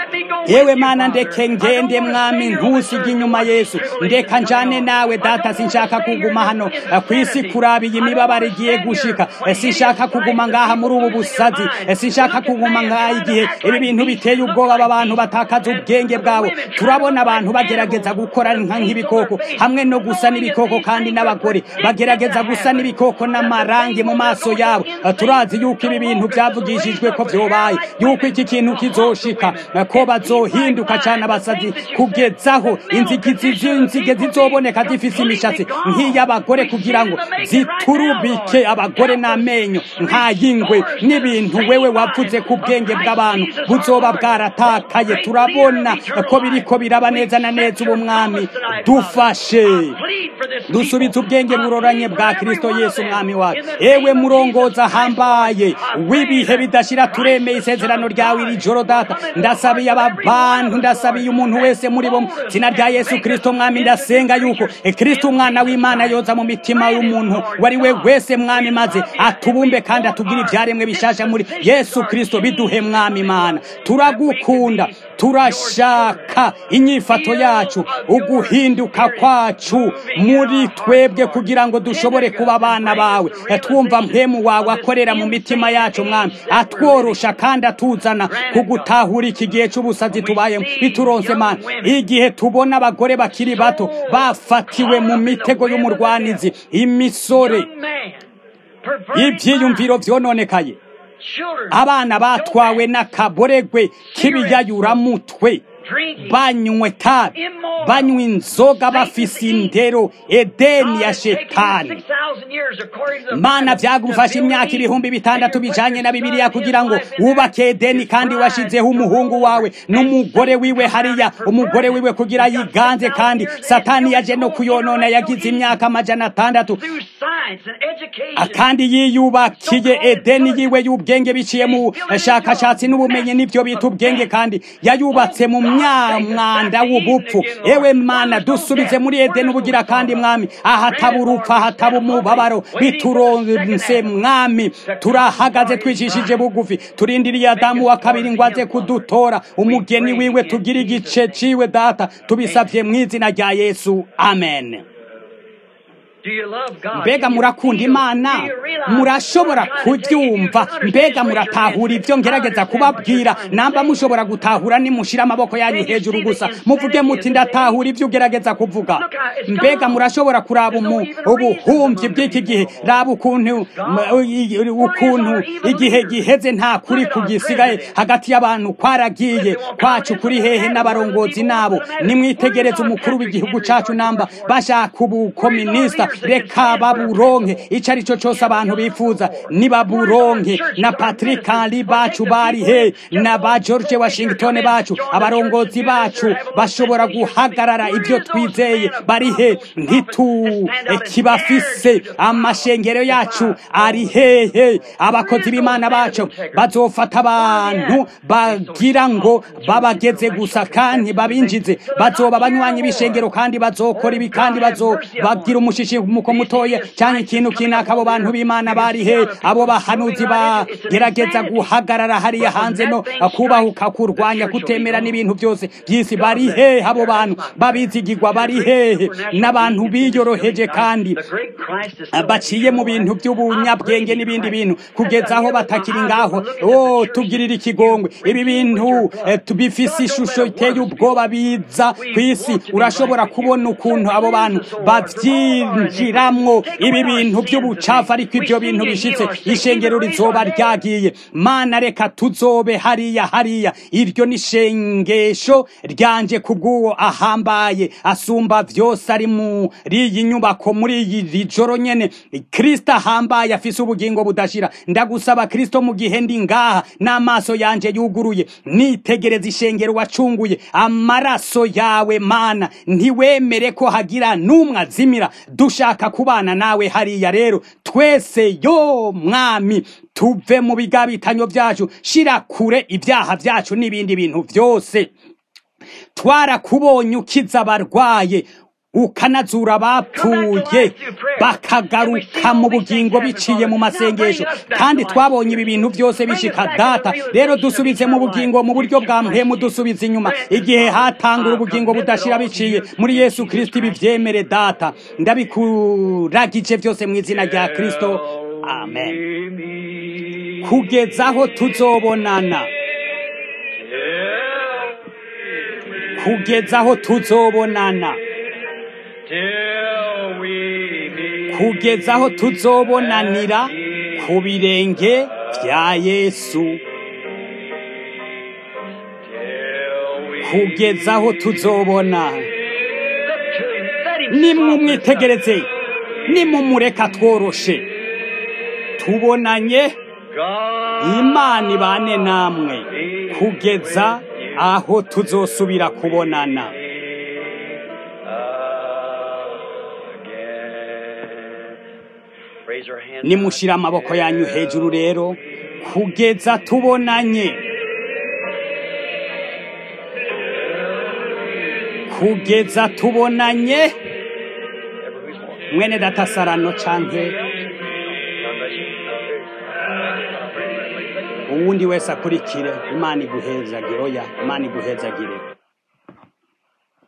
yewe mana ndeke ngende mwami ntusige inyuma Yesu ndeka njane nawe data sinshaka kuguma hano kwisi kurabiye imibabare igiye gushika sinshaka kuguma ngaha muri ubu busazi sinshaka kuguma ngaha igihe ibi bintu biteye ubwoba abantu batakaza ubwenge bwabo turabona abantu bagerageza gukora nk'ibikoko hamwe no gusa n'ibikoko kandi n'abagore bagerageza gusa n'ibikoko n'amarangi mu maso yabo turazi yuko ibi bintu byavugishijwe ko byobaye yuko iki kintu kizoshika ko bazohinduka cyane abasazi kugezaho inzigizi zinzige zizoboneka zifise imishatsi nk'iy'abagore kugira ngo ziturubike abagore n'amenyo nk'ayingwe n'ibintu wewe wavuze ku bwenge bw'abantu buzoba bwaratakaye turabona ko biriko biraba neza na neza ubu mwami dufashe dusubize ubwenge buroranye bwa Kristo Yesu mwami wacu ewe murongoza hambaye wibihe bidashira turemeye isezerano ryawe iri joro data ndasabiye aba bantu ndasabiye umuntu wese muri bo zina rya Yesu Kristo mwami ndasenga yuko e Kristo umwana w'Imana yoza mu mitima y'umuntu wari we wese mwami maze atubumbe kandi atugira ibyaremwe bishasha muri Yesu Kristo biduhe mwami Imana turagukunda turashaka inyifato yacu uguhinduka kwacu muri twebwe kugira ngo dushobore kuba abana bawe twumva mpemu wawe akorera mu mitima yacu mwami atworosha kandi atuzana kugutahura iki gihe cy'ubusazi tubayemo bituronse mana igihe tubona abagore bakiri bato bafatiwe mu mitego y'umurwanizi imisore ibyiyumviro byononekaye abana batwawe n'akaboregwe k'ibiyayuramutwe banywe tabi banywe inzoga bafise indero edeni ya shetani mana byagufasha imyaka ibihumbi bitandatu bijanye na Bibiliya kugira ngo wubake edeni kandi washizeho umuhungu wawe n'umugore wiwe hariya umugore wiwe kugira yiganze kandi satani yaje no kuyonona yagize imyaka amajana atandatu akandi yiyubakiye edeni yiwe y'ubwenge biciye mu shakashatsi n'ubumenyi n'ivyo bita ubwenge kandi yayubatse mu mwanda w'ubupfu ewe mana dusubize muri edeni ubugira kandi mwami ahataba urupfu ahataba umubabaro bituronse mwami turahagaze twishishije bugufi turindiriye Adamu wa kabiri ngo aze kudutora umugeni wiwe tugira igice ciwe data tubisavye mu izina rya Yesu amen. mbega murakunda imana murashobora kubyumva mbega muratahura ibyo ngerageza kubabwira namba mushobora gutahura nimushira amaboko yanyu hejuru gusa muvuge muti ndatahura ibyo ugerageza kuvuga mbega murashobora kuraba ubuhumyi bw'iki gihe raba ukuntu ukuntu igihe giheze nta kuri kugisigaye hagati y'abantu kwaragiye kwacu kuri hehe n'abarongozi nabo nimwitegereze umukuru w'igihugu cacu namba bashaka ubukominista reka baburonke ico ari cyo cyose abantu bifuza ni baburonke na Patrick Henry bacu bari he na ba George Washington bacu abarongozi bacu bashobora guhagarara ibyo twizeye bari he ntitu kibafise amashengero yacu ari hehe abakozi b'Imana bacu bazofata abantu bagira ngo babageze gusa kandi babinjize bazoba banywanyi b'ishengero kandi bazokora ibi kandi bazobagira umushishi muko mutoye cyane ikintu kinaka abo bantu b'Imana bari he abo bahanuzi bagerageza guhagarara hariya hanze no kubahuka kurwanya kutemera n'ibintu byose byisi bari he abo bantu babizigirwa bari he n'abantu biyoroheje kandi baciye mu bintu by'ubunyabwenge n'ibindi bintu kugeza aho batakiri ngaho oh tugirira ikigongwe ibi bintu tubifise ishusho iteye ubwoba biza kwisi urashobora kubona ukuntu abo bantu bavyinjiramwo ibi bintu by'ubucafu ariko ibyo bintu bishitse ishengero rizoba ryagiye mana reka tuzobe hariya hariya iryo nishengesho ryanje kubwuwo ahambaye asumba vyose ari muri iyi nyubako muri iyi joro nyene Kristo ahambaye afise ubugingo budashira ndagusaba Kristo mu gihe ndi ngaha n'amaso yanje yuguruye nitegereza ishengero wacunguye amaraso yawe mana ntiwemere ko hagira numwe azimira dushaka kubana nawe hariya rero twese yo mwami tuve mu bigabitanyo byacu shira kure ibyaha byacu n'ibindi bintu byose twarakubonye ukiza abarwaye ukanazura abapfuye bakagaruka mu bugingo biciye mu masengesho kandi twabonye ibi bintu byose bishika data rero dusubize mu bugingo mu buryo bwa mpemu dusubize inyuma igihe hatangura ubugingo budashira biciye muri Yesu Kristo ibivyemere data ndabikuragije byose mu izina rya Kristo amen kugeza aho tuzobonana kugeza aho tuzobonana kugeza aho tuzobonanira ku birenge bya Yesu kugeza aho tuzobona nimumwitegereze nimumureka tworoshe tubonanye Imana ibane namwe kugeza aho tuzosubira kubonana nimushira amaboko yanyu hejuru rero kugeza tubonanye kugeza tubonanye mwene data Sarano canke uwundi wese akurikire Imana iguhezagire oya Imana iguhezagire